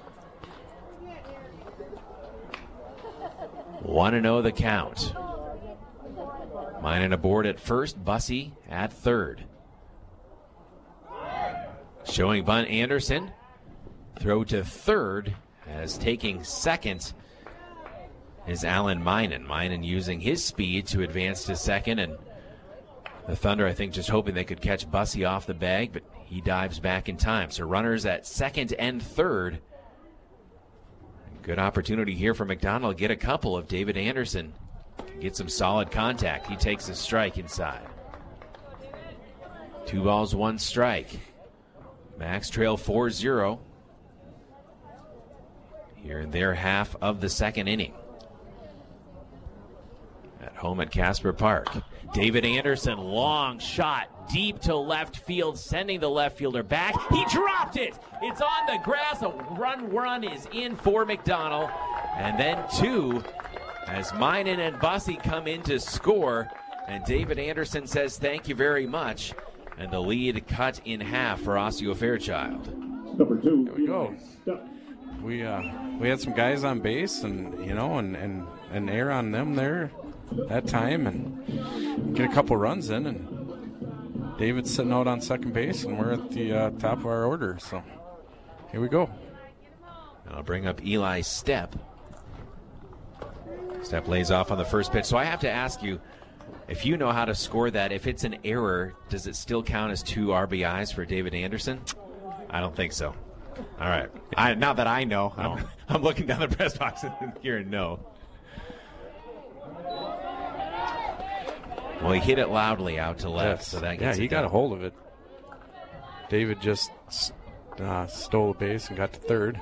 one and oh the count. Minor aboard at first, Bussey at third. Showing bunt Anderson. Throw to third as taking second is Alan Minen. Minen using his speed to advance to second, and the Thunder, I think, just hoping they could catch Bussey off the bag, but he dives back in time. So runners at second and third. Good opportunity here for McDonald to get a couple of David Anderson. Can get some solid contact. He takes a strike inside. Two balls, one strike. Max trail four zero. Here in their half of the second inning. At home at Casper Park. David Anderson, long shot, deep to left field, sending the left fielder back. He dropped it. It's on the grass. A run run is in for McDonald. And then two as Minen and Bussey come in to score. And David Anderson says thank you very much. And the lead cut in half for Osseo Fairchild. Number two. There we go. We uh, we had some guys on base, and you know, and and and air on them there that time, and get a couple runs in, and David's sitting out on second base, and we're at the uh, top of our order. So here we go. I'll bring up Eli Stepp. Stepp lays off on the first pitch. So I have to ask you, if you know how to score that, if it's an error, does it still count as two R B Is for David Anderson? I don't think so. All right. I, now that I know, no. I'm, I'm looking down the press box and hearing no. Well, he hit it loudly out to left, yes. so that yeah, gets he it got done. a hold of it. David just uh, stole a base and got to third.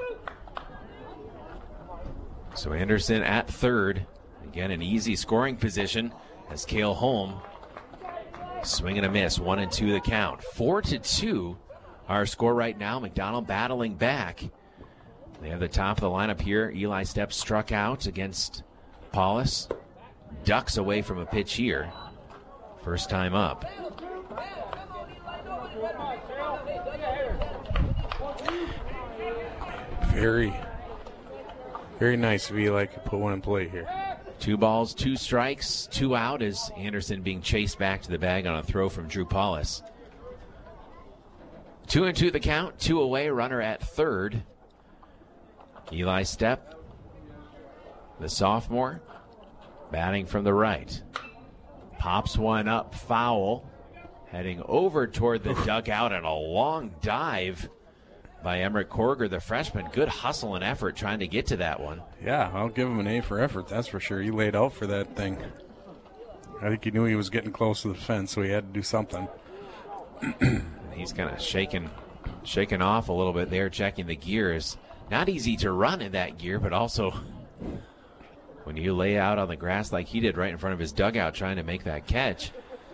So Anderson at third. Again, an easy scoring position as Cale Holm swing and a miss. One and two the count. Four to two. Our score right now. McDonald battling back. They have the top of the lineup here. Eli Stepp struck out against Paulus. Ducks away from a pitch here. First time up. Very, very nice of Eli could put one in play here. Two balls, two strikes, two out as Anderson being chased back to the bag on a throw from Drew Paulus. Two and two the count, two away, runner at third. Eli Stepp, the sophomore, batting from the right. Pops one up, foul, heading over toward the dugout, and a long dive by Emmerich Korger, the freshman. Good hustle and effort trying to get to that one. Yeah, I'll give him an A for effort, that's for sure. He laid out for that thing. I think he knew he was getting close to the fence, so he had to do something. He's kind of shaking, shaking off a little bit there, checking the gears. Not easy to run in that gear, but also when you lay out on the grass like he did right in front of his dugout trying to make that catch.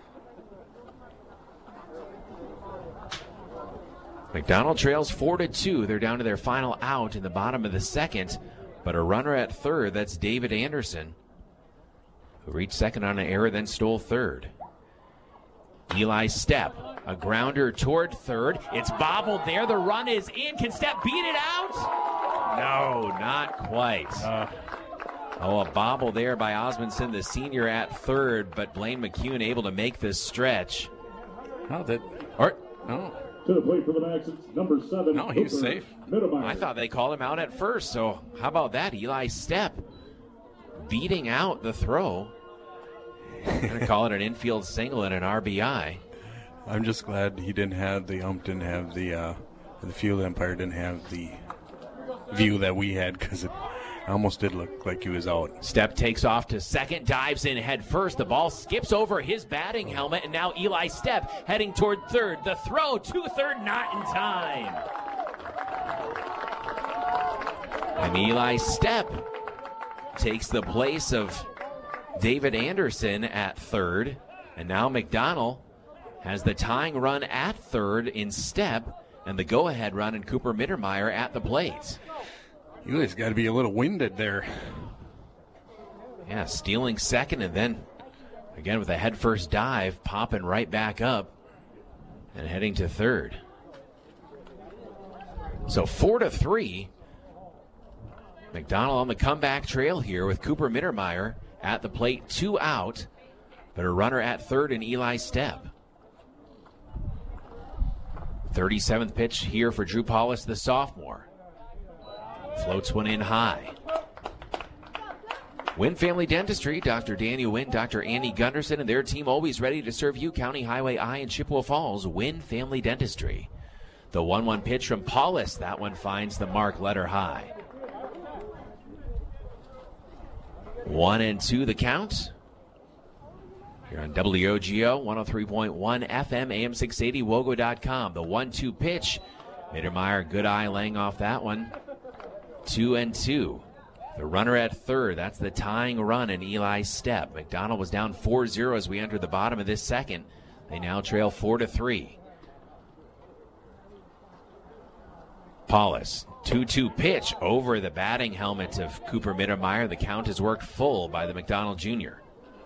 McDonald trails four to two. They're down to their final out in the bottom of the second, but a runner at third, that's David Anderson, who reached second on an error, then stole third. Eli Stepp, a grounder toward third. It's bobbled there. The run is in. Can Stepp beat it out? No, not quite. Uh, oh, a bobble there by Osmondson, the senior, at third, but Blaine McCune able to make this stretch. How did? Or, no. To the plate for the Maxons, number seven. No, he was Hooper safe. Mittelmeyer. I thought they called him out at first, so how about that? Eli Stepp beating out the throw. I'm going to call it an infield single and an R B I. I'm just glad he didn't have, the ump didn't have the, uh, the field umpire didn't have the view that we had, because it almost did look like he was out. Stepp takes off to second, dives in head first. The ball skips over his batting helmet, and now Eli Stepp heading toward third. The throw to third, not in time. And Eli Stepp takes the place of David Anderson at third. And now McDonald has the tying run at third in Stepp and the go-ahead run in Cooper Mittermeier at the plate. Eli's got to be a little winded there. Yeah, stealing second and then again with a head-first dive, popping right back up and heading to third. So four to three. McDonald on the comeback trail here with Cooper Mittermeier at the plate, two out, but a runner at third in Eli Stepp. thirty-seventh pitch here for Drew Paulus, the sophomore. Floats one in high. Wynn Family Dentistry, Doctor Daniel Wynn, Doctor Andy Gunderson, and their team always ready to serve you. County Highway I in Chippewa Falls, Wynn Family Dentistry. The one one pitch from Paulus, that one finds the mark, letter high. One and two the count. Here on W O G O, one oh three point one F M, A M six eighty, wogo dot com. The one two pitch. Mittermeier, good eye laying off that one. Two and two. The runner at third, that's the tying run in Eli Stepp. McDonald was down four zero as we entered the bottom of this second. They now trail four to three. Paulus, two two pitch over the batting helmet of Cooper Mittermeier. The count is worked full by the McDonald Junior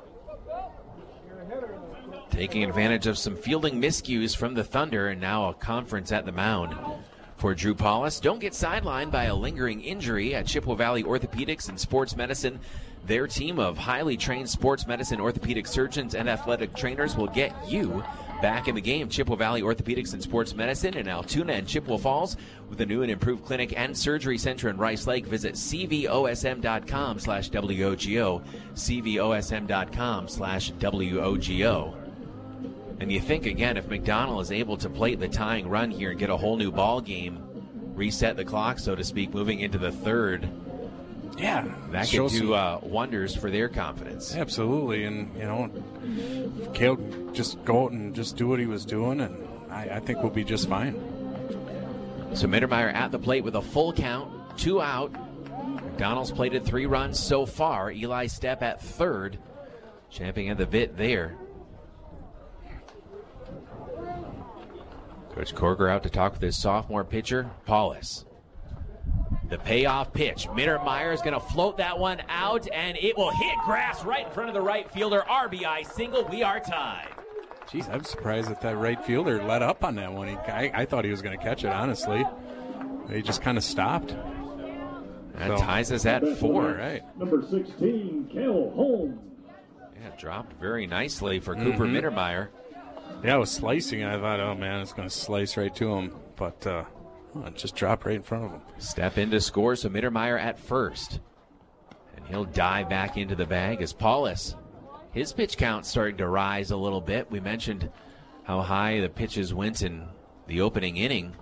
Taking advantage of some fielding miscues from the Thunder, and now a conference at the mound for Drew Paulus. Don't get sidelined by a lingering injury at Chippewa Valley Orthopedics and Sports Medicine. Their team of highly trained sports medicine, orthopedic surgeons, and athletic trainers will get you back in the game. Chippewa Valley Orthopedics and Sports Medicine in Altoona and Chippewa Falls with a new and improved clinic and surgery center in Rice Lake. Visit C V O S M dot com slash W O G O, C V O S M dot com slash W O G O. And you think, again, if McDonald is able to plate the tying run here and get a whole new ball game, reset the clock, so to speak, moving into the third, yeah, that could do uh, wonders for their confidence. Absolutely, and, you know, Cale just go out and just do what he was doing, and I, I think we'll be just fine. So Mittermeier at the plate with a full count, two out. McDonald's plated three runs so far. Eli Stepp at third, champing at the bit there. Coach Corker out to talk with his sophomore pitcher, Paulus. The payoff pitch. Mittermeier is going to float that one out, and it will hit grass right in front of the right fielder. R B I single. We are tied. Jeez, I'm surprised that that right fielder let up on that one. He, I, I thought he was going to catch it, honestly. He just kind of stopped. That so, ties us at four. Right. Number sixteen, Cale Holmes. Yeah, dropped very nicely for Mm-hmm. Cooper Mittermeier. Yeah, I was slicing, and I thought, oh, man, it's going to slice right to him. But uh, oh, it just dropped right in front of him. Step into score, so Mittermeier at first. And he'll dive back into the bag as Paulus, his pitch count starting to rise a little bit. We mentioned how high the pitches went in the opening inning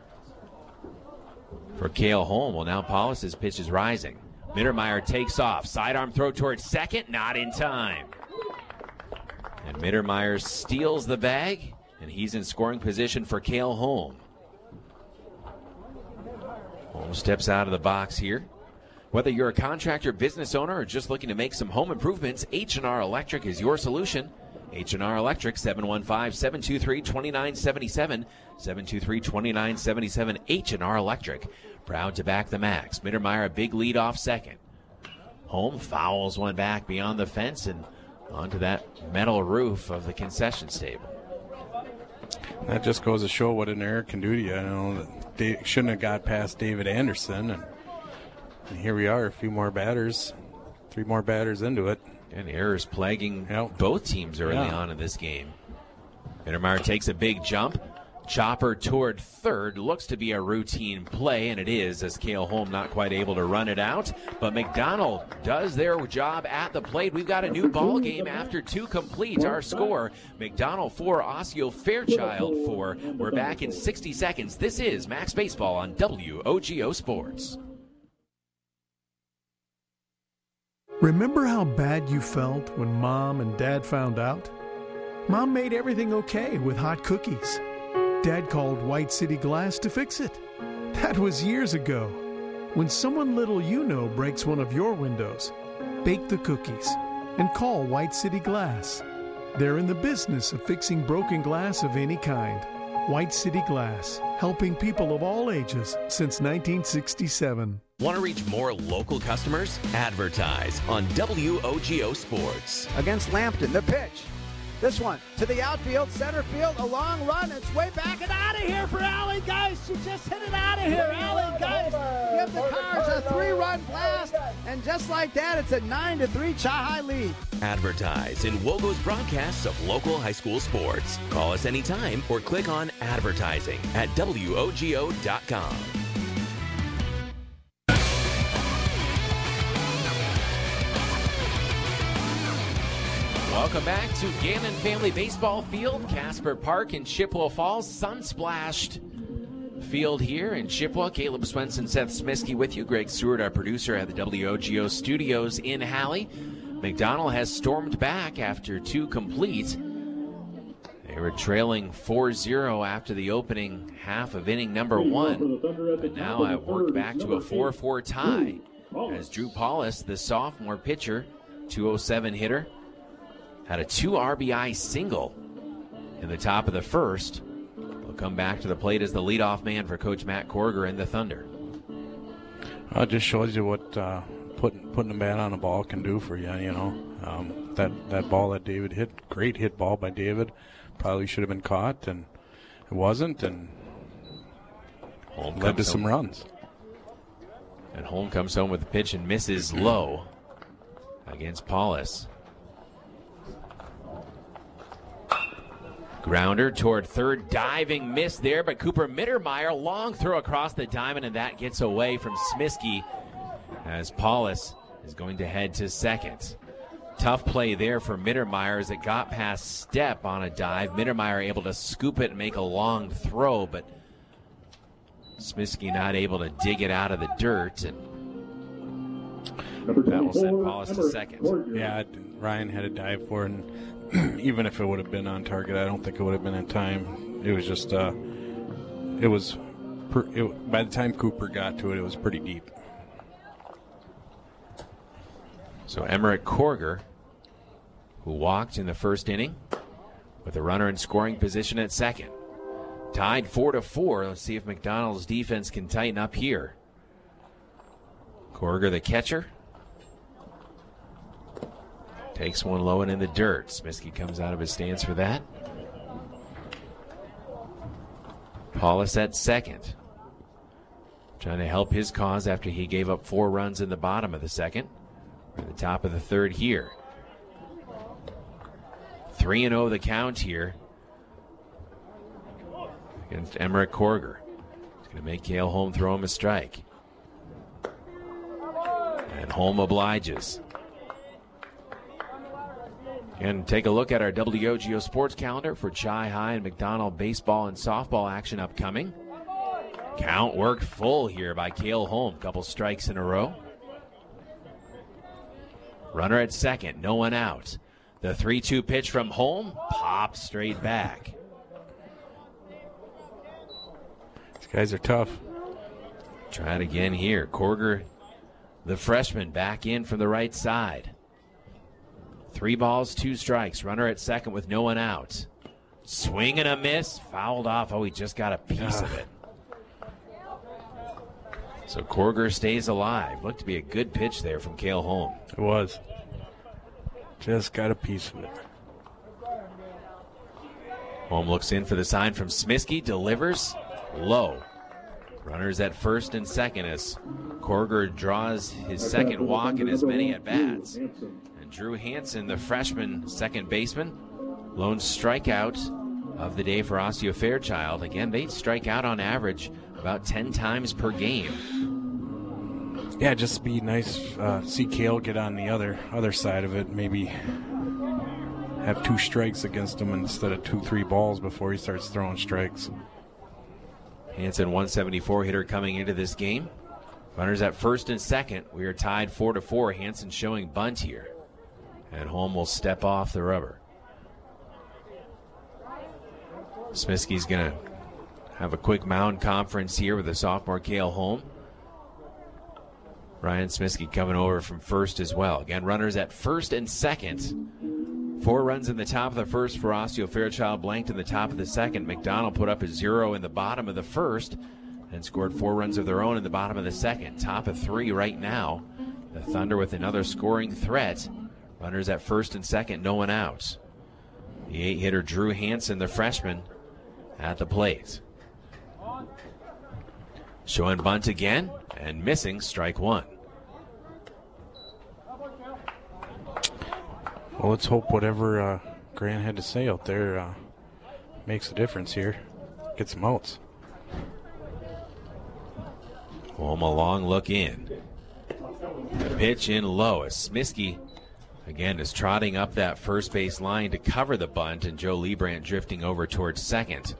for Cale Holm. Well, now Paulus's pitch is rising. Mittermeier takes off. Sidearm throw towards second, not in time. And Mittermeier steals the bag, and he's in scoring position for Cale Holm. Holm steps out of the box here. Whether you're a contractor, business owner, or just looking to make some home improvements, H and R Electric is your solution. H and R Electric, seven one five, seven two three, two nine seven seven, seven two three, two nine seven seven, H and R Electric. Proud to back the Max. Mittermeier, a big lead off second. Holm fouls one back beyond the fence and onto that metal roof of the concession stable. That just goes to show what an error can do to you. I know that they shouldn't have got past David Anderson, and, and here we are, a few more batters, three more batters into it. And errors plaguing yep. both teams early yeah. on in this game. Mittermeier takes a big jump. Chopper toward third. Looks to be a routine play, and it is, as Cale Holm not quite able to run it out. But McDonald does their job at the plate. We've got a new ball game after two complete. Our score, McDonald four, Osseo Fairchild four. We're back in sixty seconds. This is Max Baseball on W O G O Sports. Remember how bad you felt when Mom and Dad found out? Mom made everything okay with hot cookies. Dad called White City Glass to fix it. That was years ago. When someone little you know breaks one of your windows, bake the cookies and call White City Glass. They're in the business of fixing broken glass of any kind. White City Glass, helping people of all ages since nineteen sixty-seven. Want to reach more local customers? Advertise on W O G O Sports. Against Lambton, the pitch. This one to the outfield, center field, a long run. It's way back and out of here for Allie Geist. She just hit it out of here. Allie Geist give the Cards a three-run blast, and just like that, it's a nine to three Chi-Hi lead. Advertise in WOGO's broadcasts of local high school sports. Call us anytime or click on advertising at W O G O dot com. Welcome back to Gannon Family Baseball Field, Casper Park in Chippewa Falls. Sun-splashed field here in Chippewa. Caleb Swenson, Seth Smisky with you. Greg Seward, our producer, at the W O G O studios in Halley. McDonald has stormed back after two complete. They were trailing four zero after the opening half of inning number one, but now have worked back to a four four tie as Drew Paulus, the sophomore pitcher, two oh seven hitter, had a two R B I single in the top of the first. Will come back to the plate as the leadoff man for Coach Matt Korger and the Thunder. Uh, it just shows you what uh, putting putting a bat on a ball can do for you. You know, um, that that ball that David hit, great hit ball by David, probably should have been caught, and it wasn't, and Holm led to some home. runs. And Holm comes home with a pitch and misses low against Paulus. Grounder toward third, diving miss there, but Cooper Mittermeier, long throw across the diamond, and that gets away from Smisky as Paulus is going to head to second. Tough play there for Mittermeier as it got past Step on a dive. Mittermeier able to scoop it and make a long throw, but Smisky not able to dig it out of the dirt, and that will send Paulus to second. Yeah, Ryan had a dive for it, and even if it would have been on target, I don't think it would have been in time. It was just, uh, it was, per, it, by the time Cooper got to it, it was pretty deep. So Emmerich Korger, who walked in the first inning, with a runner in scoring position at second. Tied four to four. Let's see if McDonald's defense can tighten up here. Korger, the catcher, takes one low and in the dirt. Smisky comes out of his stance for that. Paulus at second, trying to help his cause after he gave up four runs in the bottom of the second. We're at the top of the third here. three and oh the count here against Emmerich Korger. He's going to make Cale Holm throw him a strike. And Holm obliges. And take a look at our W O G O sports calendar for Chi-Hi and McDonald baseball and softball action upcoming. Count worked full here by Cale Holm. Couple strikes in a row. Runner at second, no one out. The three two pitch from Holm pops straight back. These guys are tough. Try it again here. Korger, the freshman, back in from the right side. Three balls, two strikes. Runner at second with no one out. Swing and a miss. Fouled off. Oh, he just got a piece of it. So Korger stays alive. Looked to be a good pitch there from Cale Holm. It was. Just got a piece of it. Holm looks in for the sign from Smisky. Delivers low. Runners at first and second as Korger draws his second walk in as many at-bats. And Drew Hansen, the freshman second baseman, lone strikeout of the day for Osseo Fairchild. Again, they strike out on average about ten times per game. Yeah, just be nice uh, see Cale get on the other other side of it. Maybe have two strikes against him instead of two, three balls before he starts throwing strikes. Hansen, one seventy-four hitter coming into this game. Runners at first and second. We are tied four to four. Hansen showing bunt here. And Holm will step off the rubber. Smisky's going to have a quick mound conference here with the sophomore Cale Holm. Ryan Smisky coming over from first as well. Again, runners at first and second. Four runs in the top of the first for Osseo Fairchild, blanked in the top of the second. McDonald put up a zero in the bottom of the first. and scored four runs of their own in the bottom of the second. Top of three right now. The Thunder with another scoring threat. Runners at first and second, no one out. The eight-hitter Drew Hansen, the freshman, at the plate. Showing bunt again and missing, strike one. Well, let's hope whatever uh, Grant had to say out there uh, makes a difference here. Get some outs. Home a long look in. The pitch in low as Smiskey again is trotting up that first base line to cover the bunt, and Joe Liebrandt drifting over towards second.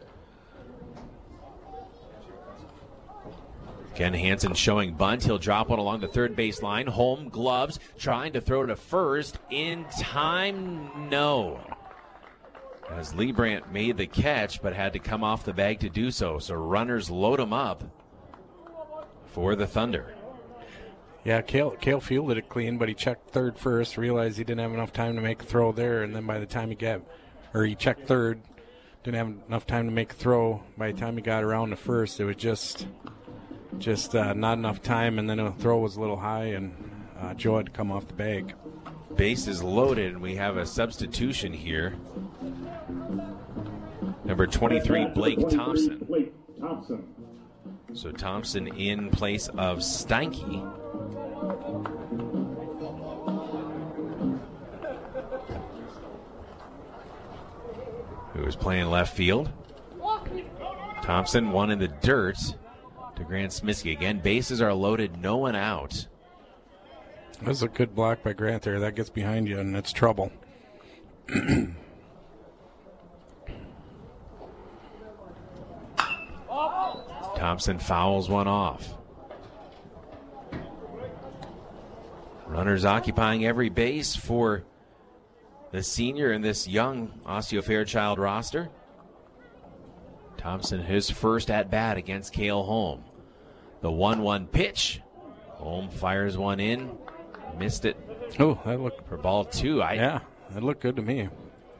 Ken Hansen showing bunt. He'll drop one along the third base line. Home gloves, trying to throw to first. In time, no. As Liebrandt made the catch, but had to come off the bag to do so. So runners load him up for the Thunder. Yeah, Cale, Cale fielded it clean, but he checked third first, realized he didn't have enough time to make a throw there, and then by the time he got, or he checked third, didn't have enough time to make a throw. By the time he got around to first, it was just... Just uh, not enough time, and then the throw was a little high, and uh, Joe had to come off the bag. Base is loaded, and we have a substitution here. Number twenty-three, Blake Thompson. Blake Thompson. So Thompson in place of Steinke. Who is playing left field. Thompson, one in the dirt. To Grant Smiskey. Again, bases are loaded, no one out. That's a good block by Grant there. That gets behind you, and it's trouble. Thompson fouls one off. Runners occupying every base for the senior in this young Osseo Fairchild roster. Thompson, his first at-bat against Cale Holm. The one one pitch. Holm fires one in. Missed it. Oh, that looked... For ball two. I, yeah, that looked good to me.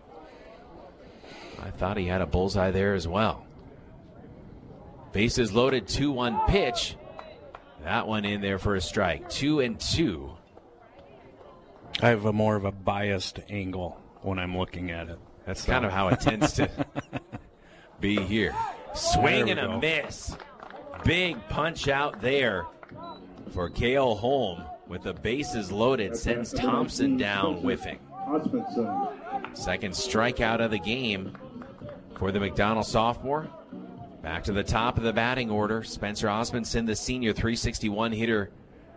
I thought he had a bullseye there as well. Bases loaded, two one pitch. That one in there for a strike. Two and two. I have a more of a biased angle when I'm looking at it. That's so. kind of how it tends to be here. Swing and a go. miss. Big punch out there for Cale Holm with the bases loaded. Sends Thompson down whiffing. Second strikeout of the game for the McDonald sophomore. Back to the top of the batting order. Spencer Osmondson, the senior, three sixty-one hitter.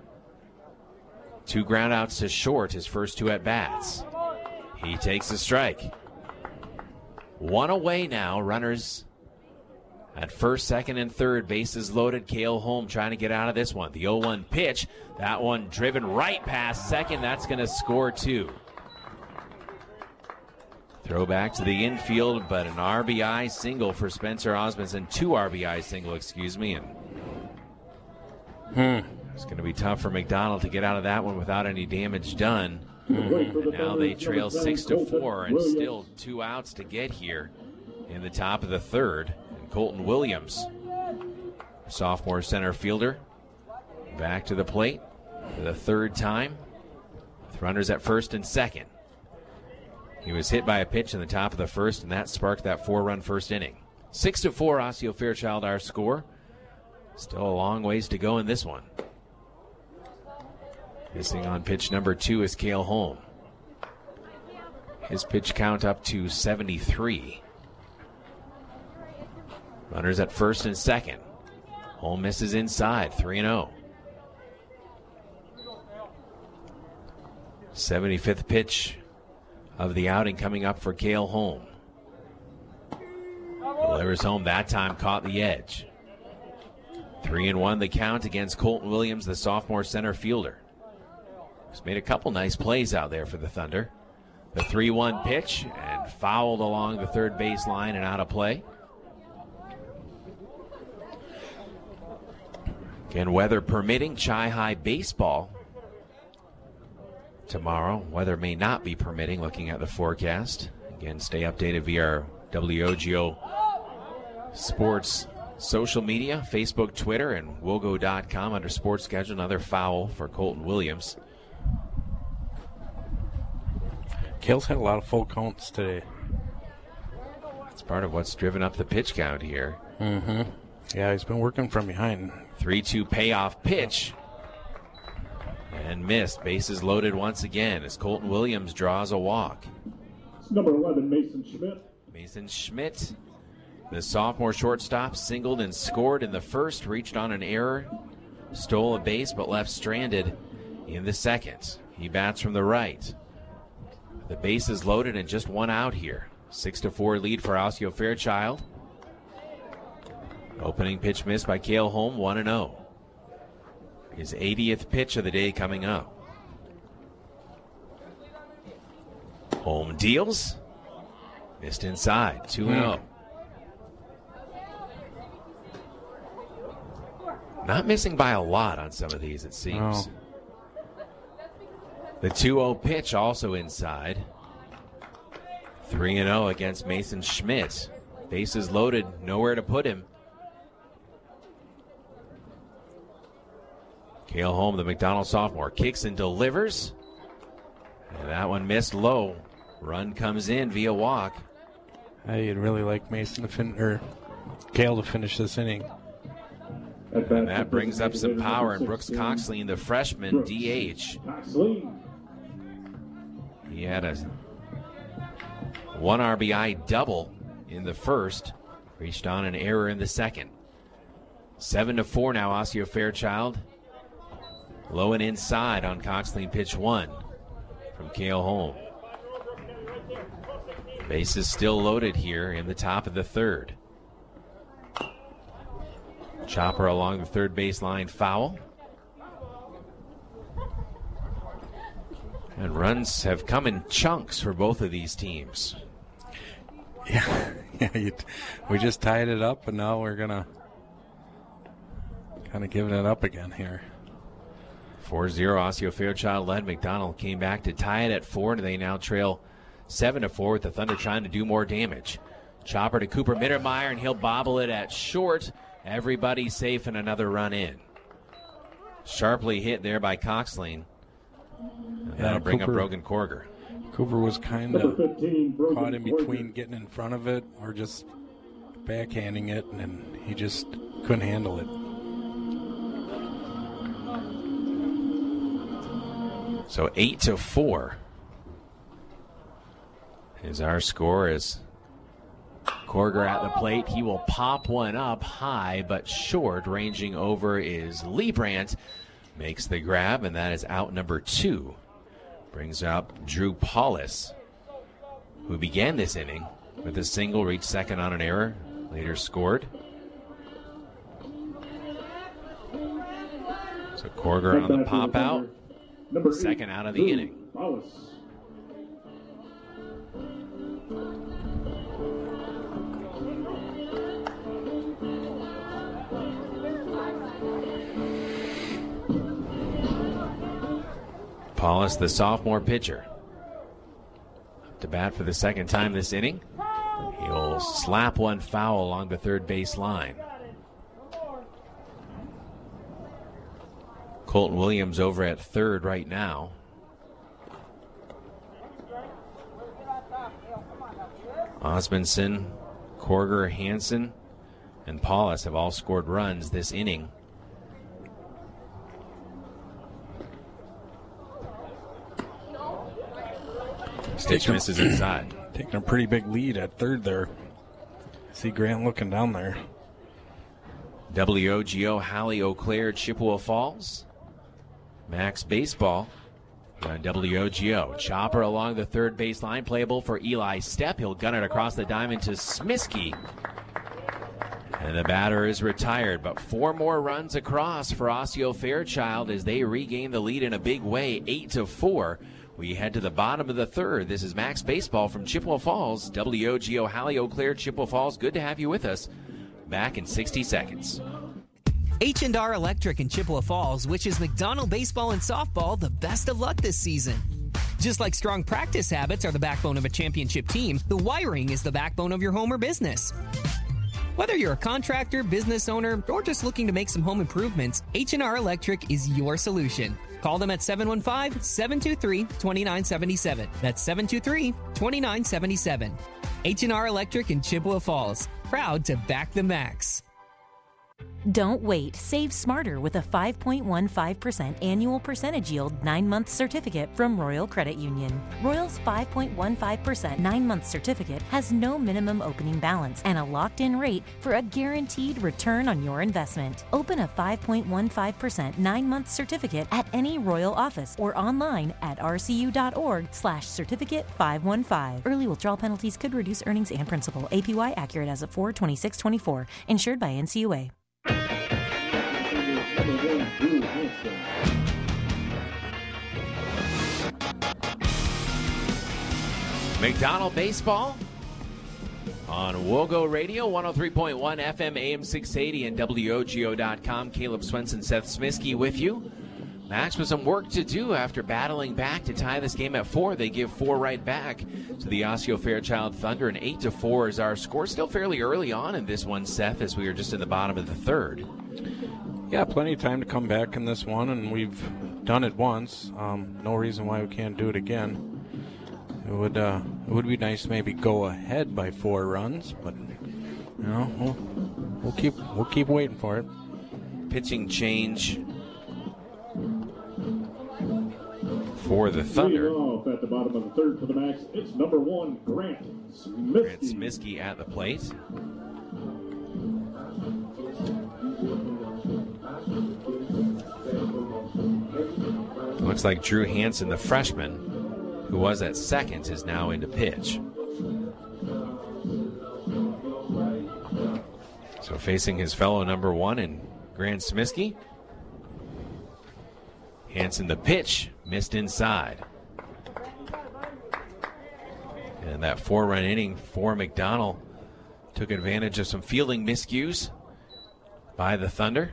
Two groundouts to short, his first two at-bats. He takes a strike. One away now. Runners at first, second, and third. Bases loaded. Cale Holm trying to get out of this one. The oh one pitch. That one driven right past second. That's going to score two. Throw back to the infield, but an R B I single for Spencer Osmondson. Two R B I single, excuse me. And hmm. It's going to be tough for McDonald to get out of that one without any damage done. And now they trail six to four, and still two outs to get here in the top of the third. And Colton Williams, sophomore center fielder, back to the plate for the third time with runners at first and second. He was hit by a pitch in the top of the first, and that sparked that four-run first inning. Six to four, Osseo Fairchild, our score. Still a long ways to go in this one. Missing on pitch number two is Cale Holm. His pitch count up to seventy-three. Runners at first and second. Holm misses inside, three and oh. seventy-fifth pitch of the outing coming up for Cale Holm. Delivers home that time, caught the edge. Three and one the count against Colton Williams, the sophomore center fielder. He's made a couple nice plays out there for the Thunder. The three one pitch and fouled along the third base line and out of play. Again, weather permitting, Chi-High baseball tomorrow. Weather may not be permitting, looking at the forecast. Again, stay updated via our W O G O Sports social media, Facebook, Twitter, and wogo dot com under sports schedule. Another foul for Colton Williams. Kale's had a lot of full counts today. That's part of what's driven up the pitch count here. Mm-hmm. Yeah, he's been working from behind. three two payoff pitch. And missed. Bases loaded once again as Colton Williams draws a walk. It's number eleven, Mason Schmidt. Mason Schmidt, the sophomore shortstop, singled and scored in the first, reached on an error, stole a base but left stranded in the second. He bats from the right. The base is loaded and just one out here. Six to four lead for Osseo Fairchild. Opening pitch missed by Cale Holm, one and oh. His eightieth pitch of the day coming up. Holm deals. Missed inside, two and oh. Not missing by a lot on some of these, it seems. Oh. The two oh pitch also inside. three and oh against Mason Schmidt. Bases loaded, nowhere to put him. Cale Holm, the McDonald sophomore, kicks and delivers. And that one missed low. Run comes in via walk. I'd really like Mason to fin- or Cale to finish this inning. And that brings up some power, and Brooks Coxline, the freshman, D H. He had a one R B I double in the first, reached on an error in the second. Seven to four now, Osseo Fairchild. Low and inside on Coxline, pitch one from Cale Holm. Bases still loaded here in the top of the third. Chopper along the third baseline, foul. And runs have come in chunks for both of these teams. Yeah, yeah. You, we just tied it up, and now we're gonna kind of giving it up again here. four zero, Osseo Fairchild led. McDonald came back to tie it at four, and they now trail seven to four with the Thunder trying to do more damage. Chopper to Cooper Mittermeier, and he'll bobble it at short. Everybody safe and another run in. Sharply hit there by Coxline. And that'll bring Cooper, up Brogan Korger. Cooper was kind of caught in between getting in front of it or just backhanding it, and then he just couldn't handle it. So eight to four is our score. As Korger at the plate, he will pop one up high but short. Ranging over is Liebrandt, makes the grab, and that is out number two. Brings up Drew Paulus, who began this inning with a single, reached second on an error, later scored. So Korger on the pop out. Second out of the inning. Paulus, the sophomore pitcher, up to bat for the second time this inning. He'll slap one foul along the third base line. Colton Williams over at third right now. Osmondson, Korger, Hansen, and Paulus have all scored runs this inning. Stitch misses inside. Taking a pretty big lead at third there. See Grant looking down there. W O G O, Hallie, Eau Claire, Chippewa Falls. Max Baseball on W O G O. Chopper along the third baseline, playable for Eli Stepp. He'll gun it across the diamond to Smiskey. And the batter is retired, but four more runs across for Osseo Fairchild as they regain the lead in a big way, eight to four. We head to the bottom of the third. This is Max Baseball from Chippewa Falls. W O G O, Hallie, Eau Claire, Chippewa Falls. Good to have you with us. Back in sixty seconds. H and R Electric in Chippewa Falls wishes McDonald Baseball and Softball the best of luck this season. Just like strong practice habits are the backbone of a championship team, the wiring is the backbone of your home or business. Whether you're a contractor, business owner, or just looking to make some home improvements, H and R Electric is your solution. Call them at seven one five, seven two three, two nine seven seven. That's seven two three, two nine seven seven. H and R Electric in Chippewa Falls. Proud to back the Max. Don't wait. Save smarter with a five point one five percent annual percentage yield nine-month certificate from Royal Credit Union. Royal's five point one five percent nine-month certificate has no minimum opening balance and a locked-in rate for a guaranteed return on your investment. Open a five point one five percent nine-month certificate at any Royal office or online at rcu.org slash certificate 515. Early withdrawal penalties could reduce earnings and principal. A P Y accurate as of four twenty-six twenty-four. Insured by N C U A. McDonald Baseball on Wogo Radio, one oh three point one F M, A M six eighty, and W O G O dot com. Caleb Swenson, Seth Smisky with you. Max with some work to do after battling back to tie this game at four. They give four right back to the Osseo Fairchild Thunder, and eight to four is our score. Still fairly early on in this one, Seth, as we are just in the bottom of the third. Yeah, plenty of time to come back in this one, and we've done it once. Um, no reason why we can't do it again. It would uh, it would be nice to maybe go ahead by four runs, but you know we'll, we'll keep we'll keep waiting for it. Pitching change for the Thunder. Off at the bottom of the third for the Max. It's number one, Grant Smisky. Grant Smisky at the plate. Looks like Drew Hansen, the freshman, who was at second, is now into pitch. So facing his fellow number one in Grant Smisky. Hansen, the pitch, missed inside. And that four-run inning for McDonald took advantage of some fielding miscues by the Thunder.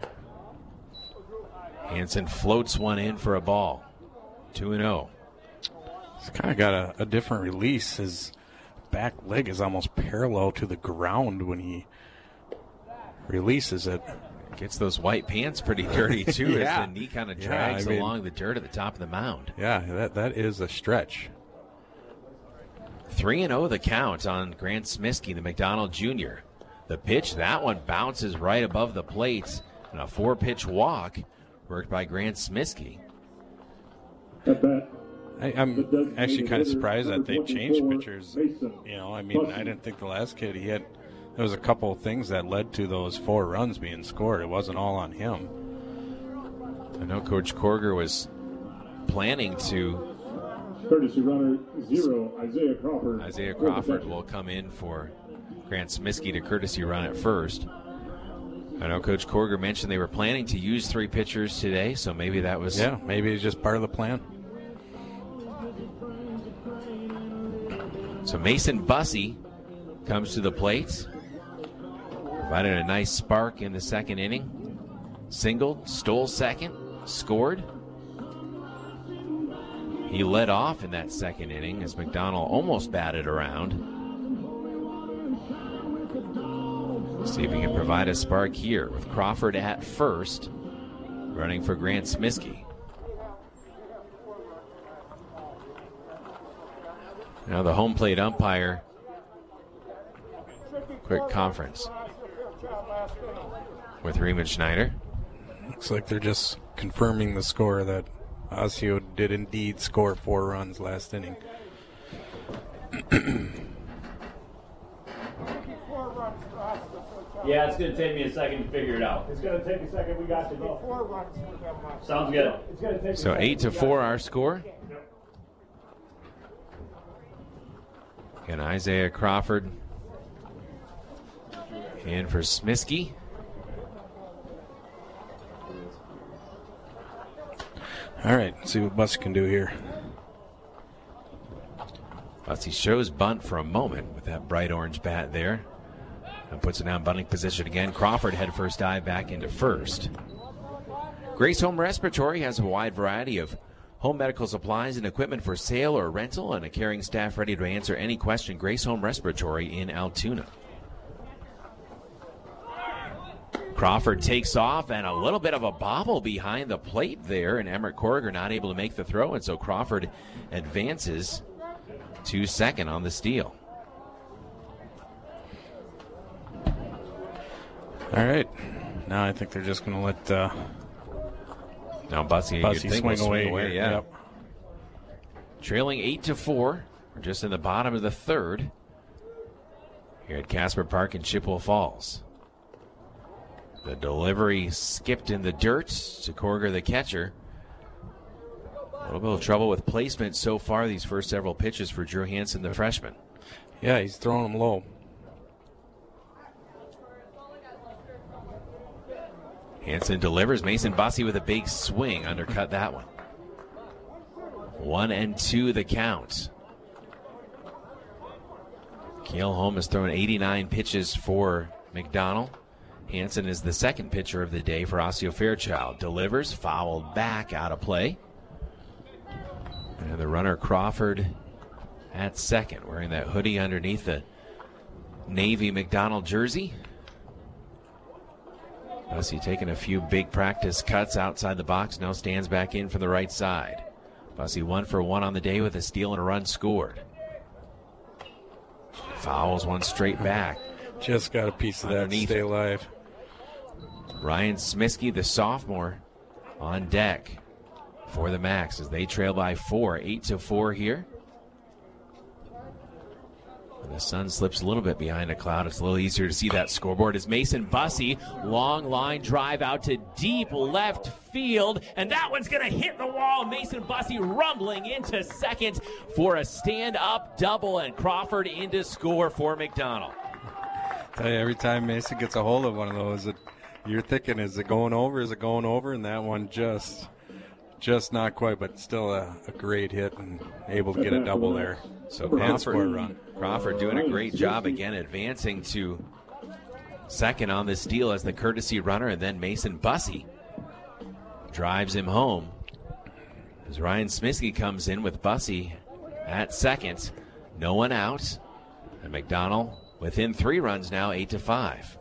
Hansen floats one in for a ball. two and oh. He's kind of got a, a different release. His back leg is almost parallel to the ground when he releases it. Gets those white pants pretty dirty, too, yeah. as the knee kind of drags yeah, I mean, along the dirt at the top of the mound. Yeah, that that is a stretch. three and oh the count on Grant Smisky, the McDonald Junior The pitch, that one bounces right above the plate. And a four-pitch walk worked by Grant Smisky. I, I'm actually kind of surprised that they changed pitchers. You know, I mean, I didn't think the last kid, he had, there was a couple of things that led to those four runs being scored. It wasn't all on him. I know Coach Korger was planning to. Courtesy runner zero, Isaiah Crawford. Isaiah Crawford will come in for Grant Smisky to courtesy run at first. I know Coach Korger mentioned they were planning to use three pitchers today, so maybe that was. Yeah, maybe it's just part of the plan. So Mason Bussey comes to the plate. Provided a nice spark in the second inning. Singled, stole second, scored. He led off in that second inning as McDonald almost batted around. See if he can provide a spark here with Crawford at first, running for Grant Smisky. Now the home plate umpire. Quick conference with Riemann Schneider. Looks like they're just confirming the score that Osseo did indeed score four runs last inning. Yeah, it's going to take me a second to figure it out. It's going to take a second. We got to go. Four runs. Sounds good. It's going to take so eight to four our score. And Isaiah Crawford in for Smisky. All right, let's see what Bussey can do here. Bussey shows bunt for a moment with that bright orange bat there. And puts it down bunting position again. Crawford head first dive back into first. Grace Home Respiratory has a wide variety of home medical supplies and equipment for sale or rental, and a caring staff ready to answer any question. Grace Home Respiratory in Altoona. Crawford takes off, and a little bit of a bobble behind the plate there, and Emmerich Korger not able to make the throw, and so Crawford advances to second on the steal. All right. Now I think they're just going to let uh, now Bussy, Bussy swing, swing, swing away. away. Here. Yeah. Yep. Trailing eight to four. We're just in the bottom of the third here at Casper Park in Chippewa Falls. The delivery skipped in the dirt to Korger, the catcher. A little bit of trouble with placement so far these first several pitches for Drew Hansen, the freshman. Yeah, he's throwing them low. Hansen delivers. Mason Bussy with a big swing. Undercut that one. One and two the count. Cale Holm has thrown eighty-nine pitches for McDonald. Hansen is the second pitcher of the day for Osseo Fairchild. Delivers, fouled back, out of play. And the runner Crawford at second, wearing that hoodie underneath the Navy McDonald jersey. Bussy taking a few big practice cuts outside the box, now stands back in from the right side. Bussy one for one on the day with a steal and a run scored. Fouls one straight back. Just got a piece of that to stay alive. Ryan Smiskey, the sophomore, on deck for the Max as they trail by four, eight to four here. And the sun slips a little bit behind a cloud. It's a little easier to see that scoreboard as Mason Bussy, long line drive out to deep left field, and that one's going to hit the wall. Mason Bussy rumbling into second for a stand-up double, and Crawford in to score for McDonald. Tell you, every time Mason gets a hold of one of those, it, you're thinking, is it going over? Is it going over? And that one just, just not quite, but still a, a great hit and able to get a double there. So And Crawford, score a run. Crawford doing a great job again, advancing to second on the steal as the courtesy runner, and then Mason Bussy drives him home as Ryan Smiskey comes in with Bussy at second. No one out, and McDonald within three runs now, eight to five.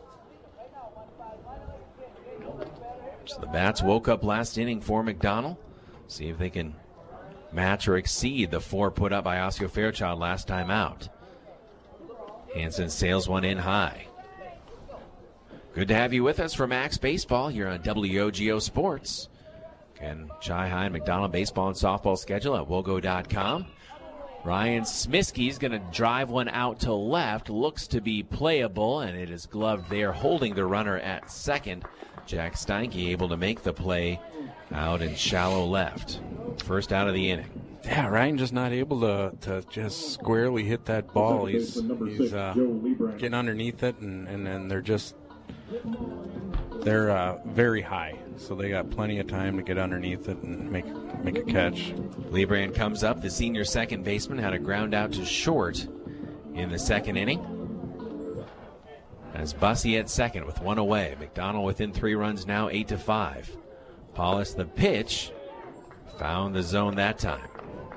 So the Bats woke up last inning for McDonald. See if they can match or exceed the four put up by Osseo Fairchild last time out. Hansen sails one in high. Good to have you with us for Max Baseball here on W O G O Sports. Ken Chi High McDonald baseball and softball schedule at wogo dot com. Ryan Smiskey's going to drive one out to left. Looks to be playable, and it is gloved there, holding the runner at second. Jack Steinke able to make the play out in shallow left. First out of the inning. Yeah, Ryan just not able to, to just squarely hit that ball. He's, he's uh, getting underneath it, and, and, and they're just they're uh, very high, so they got plenty of time to get underneath it and make make a catch. Lebrand comes up. The senior second baseman had a ground out to short in the second inning. As Bussy at second with one away. McDonald within three runs now, eight to five. Paulus the pitch. Found the zone that time.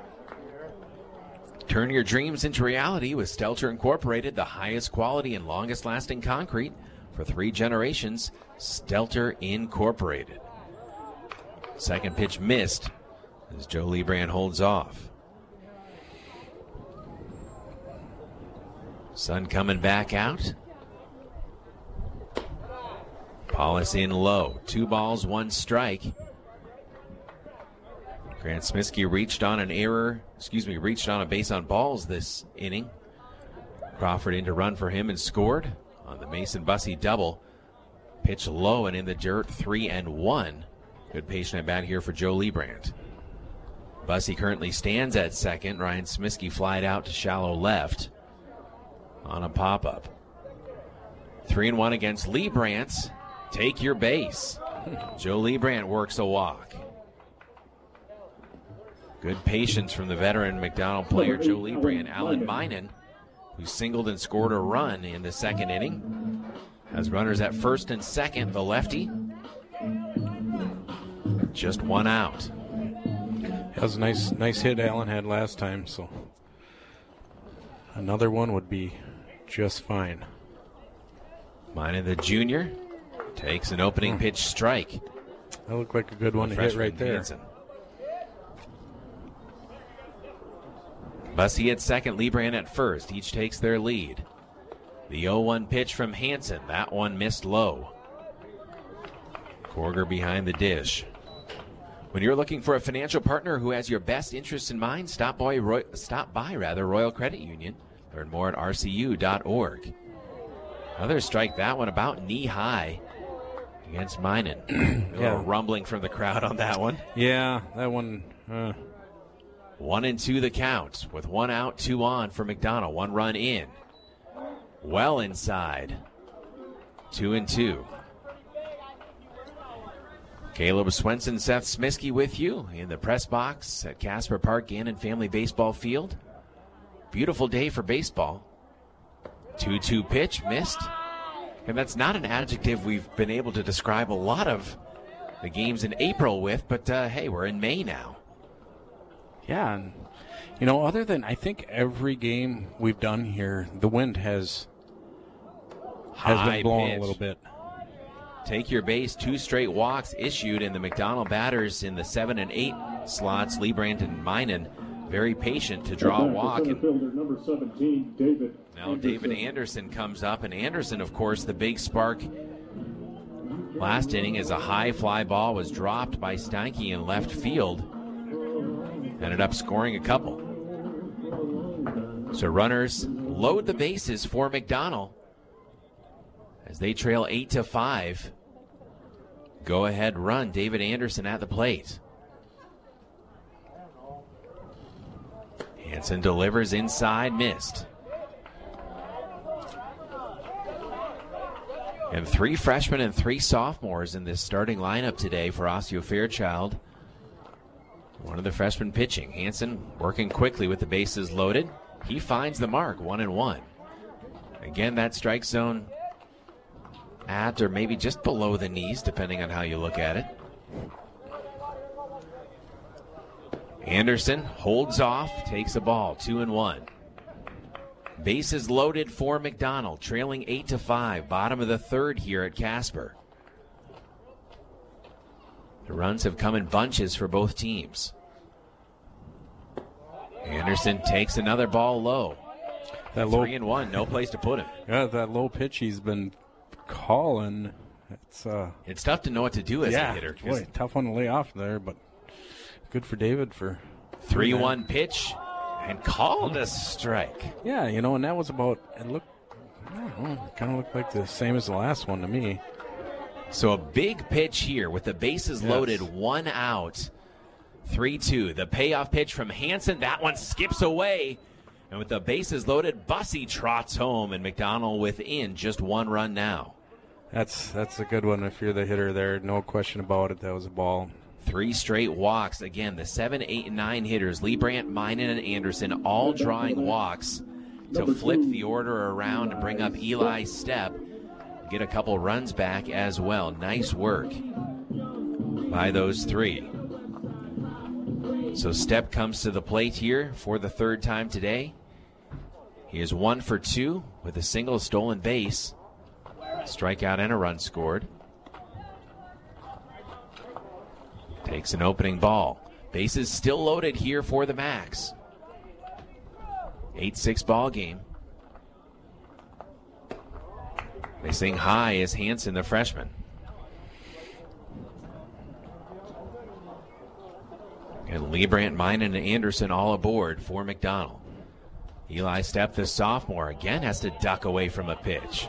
Turn your dreams into reality with Stelter Incorporated, the highest quality and longest lasting concrete for three generations. Stelter Incorporated. Second pitch missed as Joe Lebrand holds off. Sun coming back out. Paulus in low. Two balls, one strike. Grant Smiskey reached on an error, excuse me, reached on a base on balls this inning. Crawford in to run for him and scored on the Mason Bussy double. Pitch low and in the dirt, three and one. Good patient at bat here for Joe Lebrand. Bussy currently stands at second. Ryan Smiskey flied out to shallow left on a pop-up. Three and one against Lebrand. Take your base. Joe Lebrand works a walk. Good patience from the veteran McDonald player Joe Lebrand. Alan Binen, who singled and scored a run in the second inning, has runners at first and second. The lefty, just one out. That was a nice, nice hit Allen had last time, so another one would be just fine. Binen, the junior, Takes an opening pitch strike. That looked like a good one The to hit freshman right there. Hansen. Bussey at second, Liebrand at first. Each takes their lead. The oh one pitch from Hansen. That one missed low. Korger behind the dish. When you're looking for a financial partner who has your best interests in mind, stop by, Roy, stop by rather, Royal Credit Union. Learn more at r c u dot org. Another strike, that one about knee high against Minen. A little Yeah. rumbling from the crowd on that one. Yeah, that one. Uh. One and two the count with one out, two on for McDonald. One run in. Well inside. Two and two. Caleb Swenson, Seth Smiskey with you in the press box at Casper Park Gannon Family Baseball Field. Beautiful day for baseball. two two pitch, missed. And that's not an adjective we've been able to describe a lot of the games in April with, but uh, hey, we're in May now. Yeah, and, you know, other than I think every game we've done here, the wind has has High been blowing pitch. a little bit. Take your base, two straight walks issued, and the McDonald batters in the seven and eight slots, Liebrand and Minen, very patient to draw a walk. And Fielder, number seventeen, David. now David Anderson comes up, and Anderson, of course, the big spark last inning as a high fly ball was dropped by Steinke in left field. Ended up scoring a couple. So runners load the bases for McDonald as they trail eight to five. Go ahead run, David Anderson at the plate. Hansen delivers inside, missed. And three freshmen and three sophomores in this starting lineup today for Osseo Fairchild. One of the freshmen pitching. Hansen working quickly with the bases loaded. He finds the mark, one and one. Again, that strike zone at or maybe just below the knees, depending on how you look at it. Anderson holds off, takes a ball, two and one. Bases loaded for McDonald, trailing eight to five, bottom of the third here at Casper. The runs have come in bunches for both teams. Anderson takes another ball low. That low, Three and one, no place to put him. Yeah, that low pitch he's been calling. It's uh, It's tough to know what to do as yeah, a hitter. boy, tough one to lay off there, but good for David for three one pitch and called a strike. Yeah, you know, and that was about, it looked, I don't know, it kind of looked like the same as the last one to me. So a big pitch here with the bases Yes. loaded, one out, three two. The payoff pitch from Hansen, that one skips away. And with the bases loaded, Bussey trots home, and McDonald within just one run now. That's that's a good one if you're the hitter there. No question about it. That was a ball. Three straight walks. Again, the seven, eight, and nine hitters, Liebrand, Minen, and Anderson, all drawing walks to flip the order around and bring up Eli Stepp. Get a couple runs back as well. Nice work by those three. So Stepp comes to the plate here for the third time today. He is one for two with a single, stolen base, strikeout, and a run scored. Takes an opening ball. Bases still loaded here for the Max. eight six ball game. They sing high as Hansen, the freshman. And Liebrand, Minen, and Anderson all aboard for McDonald. Eli Stepp, the sophomore, again has to duck away from a pitch.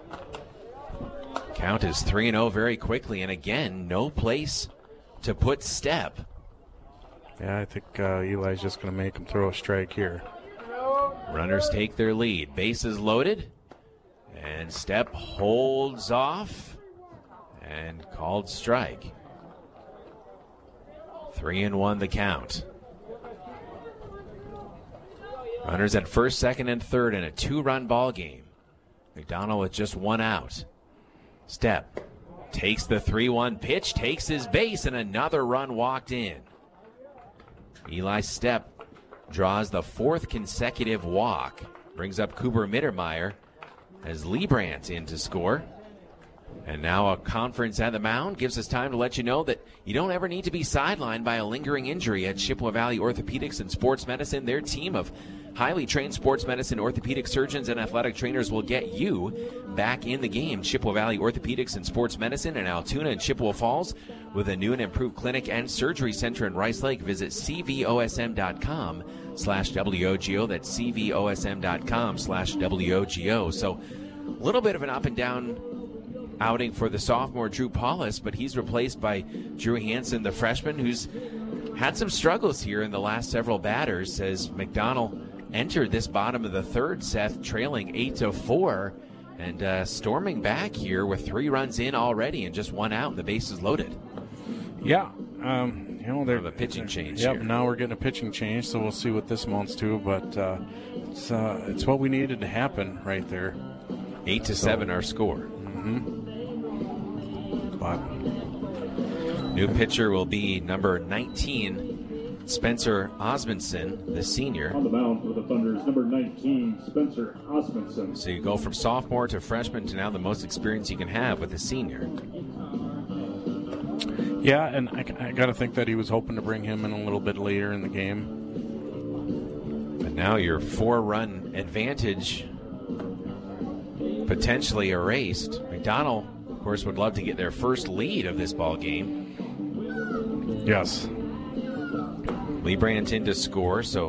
Count is three and oh very quickly, and again, no place to put Stepp. Yeah, I think uh, Eli's just going to make him throw a strike here. Runners take their lead. Bases loaded. And Stepp holds off and called strike. Three and one the count. Runners at first, second, and third in a two-run ball game. McDonald with just one out. Stepp takes the three one pitch, takes his base, and another run walked in. Eli Stepp draws the fourth consecutive walk. Brings up Cooper Mittermeier as Liebrand in to score. And now a conference at the mound gives us time to let you know that you don't ever need to be sidelined by a lingering injury at Chippewa Valley Orthopedics and Sports Medicine. Their team of highly trained sports medicine, orthopedic surgeons, and athletic trainers will get you back in the game. Chippewa Valley Orthopedics and Sports Medicine in Altoona and Chippewa Falls with a new and improved clinic and surgery center in Rice Lake. Visit C V O S M dot com slash W O G O. That's C V O S M dot com slash W O G O. So a little bit of an up and down outing for the sophomore Drew Paulus, but he's replaced by Drew Hansen, the freshman, who's had some struggles here in the last several batters as McDonald entered this bottom of the third, Seth, trailing eight to four, and uh, storming back here with three runs in already and just one out. The bases loaded. Yeah, um, you know, they're a pitching change. Yep, here. now we're getting a pitching change, so we'll see what this amounts to. But uh, it's uh, it's what we needed to happen right there. Eight to so, seven, our score. Mm-hmm. But new pitcher will be number nineteen, Spencer Osmondson, the senior. On the mound for the Thunders, number nineteen, Spencer Osmondson. So you go from sophomore to freshman to now the most experience you can have with a senior. Yeah, and I, I got to think that he was hoping to bring him in a little bit later in the game. But now your four-run advantage potentially erased. McDonald, of course, would love to get their first lead of this ball game. Yes. Lee Branton to score, so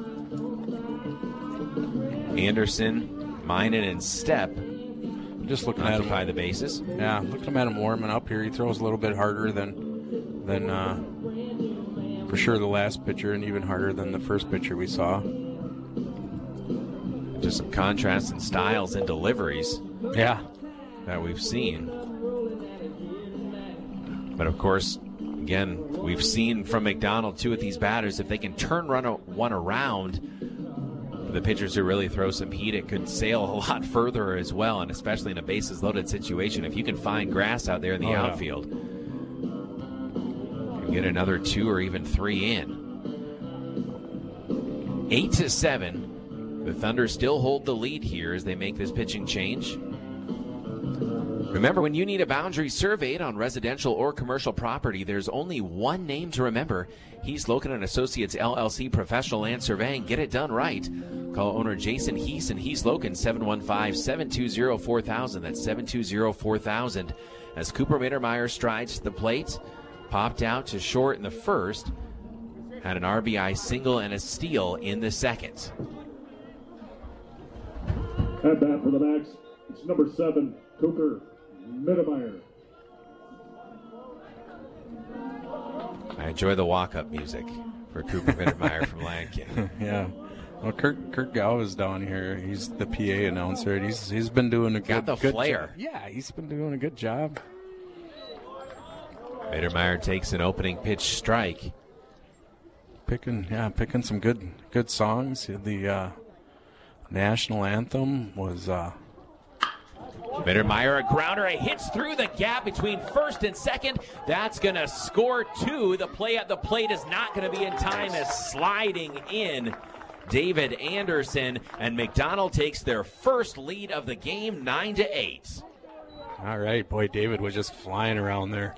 Anderson, Minen, and Stepp just looking at him occupy the bases. Yeah, looking at him warming up here. He throws a little bit harder than than uh, for sure the last pitcher, and even harder than the first pitcher we saw. Just some contrast in styles and deliveries. Yeah, that we've seen. But of course, again, we've seen from McDonald too with these batters, if they can turn run one around, the pitchers who really throw some heat, it could sail a lot further as well, and especially in a bases-loaded situation. If you can find grass out there in the oh, outfield, yeah. you can get another two or even three in. Eight to seven. The Thunder still hold the lead here as they make this pitching change. Remember, when you need a boundary surveyed on residential or commercial property, there's only one name to remember. Heath Loken and Associates, L L C, Professional Land Surveying. Get it done right. Call owner Jason Heath and Heath Loken, seven one five, seven two zero, four thousand. That's seven two zero, four thousand. As Cooper Mittermeier strides to the plate, popped out to short in the first, had an R B I single and a steal in the second. At bat for the Max, it's number seven, Cooper Mittermeier. I enjoy the walk-up music for Cooper Mittermeier from Lankin. Yeah. Well, Kurt Kurt Gow is down here. He's the P A announcer. And he's he's been doing a Got good, the good flair. job. Yeah, he's been doing a good job. Mittermeier takes an opening pitch strike. Picking yeah, picking some good good songs. The uh, national anthem was. Uh, Mittermeier, a grounder, it hits through the gap between first and second. That's going to score two. The play at the plate is not going to be in time as sliding in David Anderson, and McDonald takes their first lead of the game, nine to eight. All right, boy, David was just flying around there.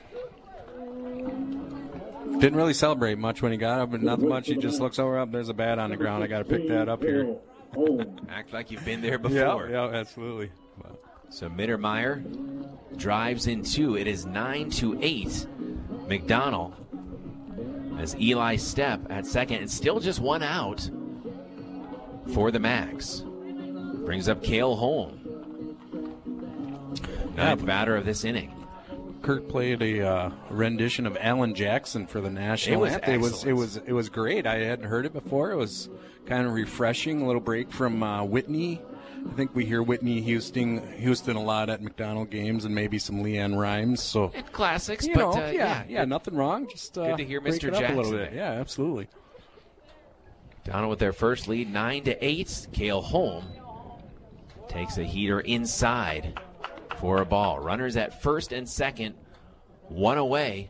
Didn't really celebrate much when he got up, but nothing much. He just looks over up. There's a bat on the ground. I got to pick that up here. Act like you've been there before. Yeah, yeah, absolutely. So Mittermeier drives in two. It is nine to eight. McDonald as Eli Stepp at second, and still just one out for the Max. Brings up Cale Holm, ninth Yeah. batter of this inning. Kurt played a uh, rendition of Alan Jackson for the national It was anthem. It was excellent. it was it was great. I hadn't heard it before. It was kind of refreshing. A little break from uh, Whitney. I think we hear Whitney Houston Houston a lot at McDonald games, and maybe some Leanne Rhymes. So And classics, you but know, uh, yeah, yeah, yeah, nothing wrong. Just uh, Good to hear break Mister it up Jackson a little bit. there. Yeah, absolutely. Donald with their first lead, nine to eight. Cale Holm takes a heater inside for a ball. Runners at first and second, one away.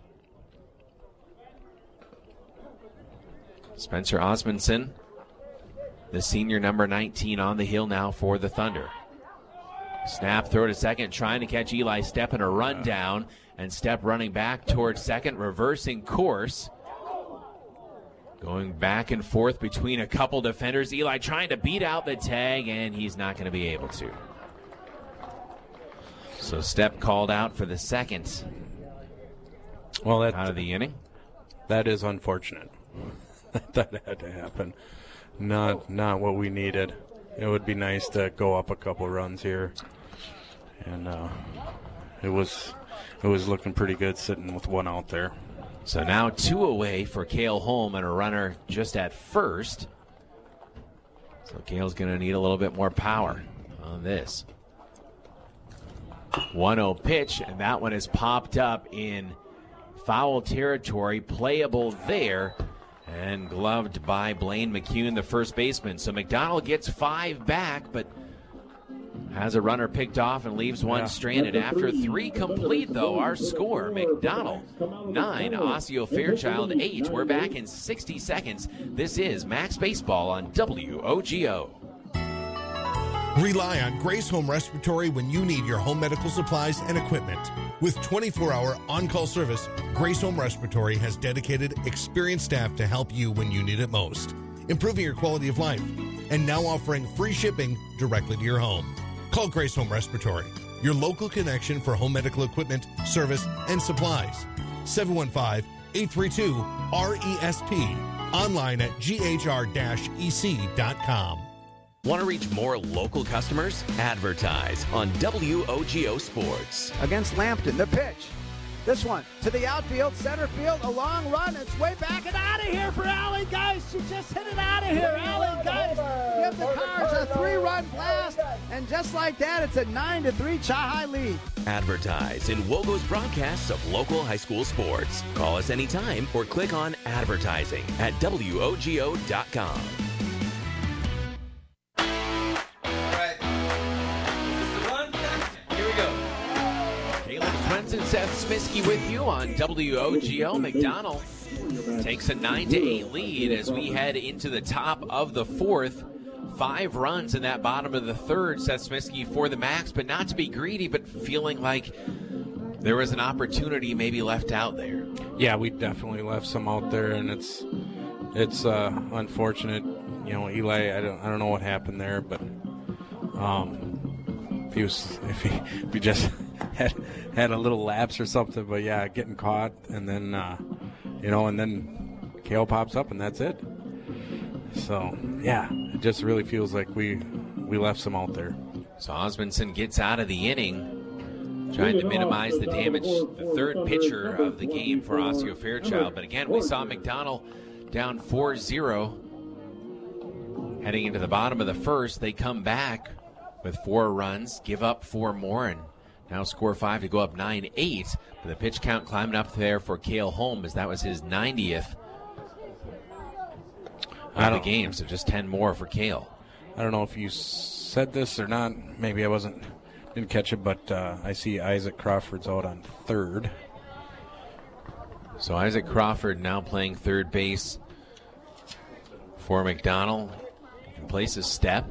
Spencer Osmondson, the senior number nineteen, on the hill now for the Thunder. Snap, throw to second, trying to catch Eli Stepp in a rundown, and Stepp running back towards second, reversing course. Going back and forth between a couple defenders. Eli trying to beat out the tag, and he's not going to be able to. So Stepp called out for the second. Well, that, out of the inning. That is unfortunate. That had to happen. Not not what we needed. It would be nice to go up a couple runs here, and uh, it was it was looking pretty good sitting with one out there. So now two away for Cale Holm and a runner just at first. So Cale's going to need a little bit more power on this. one oh pitch, and that one is popped up in foul territory, playable there, and gloved by Blaine McCune, the first baseman. So McDonald gets five back, but has a runner picked off and leaves one Yeah. stranded. After three complete, though, our score, McDonald nine, Osseo Fairchild eight. We're back in sixty seconds. This is Max Baseball on W O G O. Rely on Grace Home Respiratory when you need your home medical supplies and equipment. With twenty-four hour on-call service, Grace Home Respiratory has dedicated, experienced staff to help you when you need it most, improving your quality of life, and now offering free shipping directly to your home. Call Grace Home Respiratory, your local connection for home medical equipment, service, and supplies. seven one five, eight three two, R E S P. Online at G H R E C dot com. Want to reach more local customers? Advertise on W O G O Sports. Against Lambton, the pitch. This one to the outfield, center field, a long run. It's way back and out of here for Allie Geist. She just hit it out of here. Allie Geist give the Cards a three-run blast, and just like that, it's a nine to three Chi-Hi lead. Advertise in Wogo's broadcasts of local high school sports. Call us anytime or click on advertising at W O G O dot com. And Seth Smisky with you on W O G O. McDonald takes a nine to eight lead as we head into the top of the fourth. Five runs in that bottom of the third, Seth Smisky for the Max, but not to be greedy, but feeling like there was an opportunity maybe left out there. Yeah, we definitely left some out there, and it's it's uh, unfortunate. You know, Eli, I don't I don't know what happened there, but um, if he was if he, if he just had had a little lapse or something, but yeah, getting caught, and then uh, you know, and then Cale pops up, and that's it. So yeah, it just really feels like we we left some out there. So Osmondson gets out of the inning, trying to minimize the damage. The third pitcher of the game for Osseo Fairchild, but again, we saw McDonald down four zero. Heading into the bottom of the first, they come back with four runs, give up four more, and now score five to go up nine eight. But the pitch count climbing up there for Cale Holm, as that was his ninetieth of the game, so just ten more for Cale. I don't know if you said this or not. Maybe I wasn't, didn't catch it, but uh, I see Isaac Crawford's out on third. So Isaac Crawford now playing third base for McDonald. He can place his step.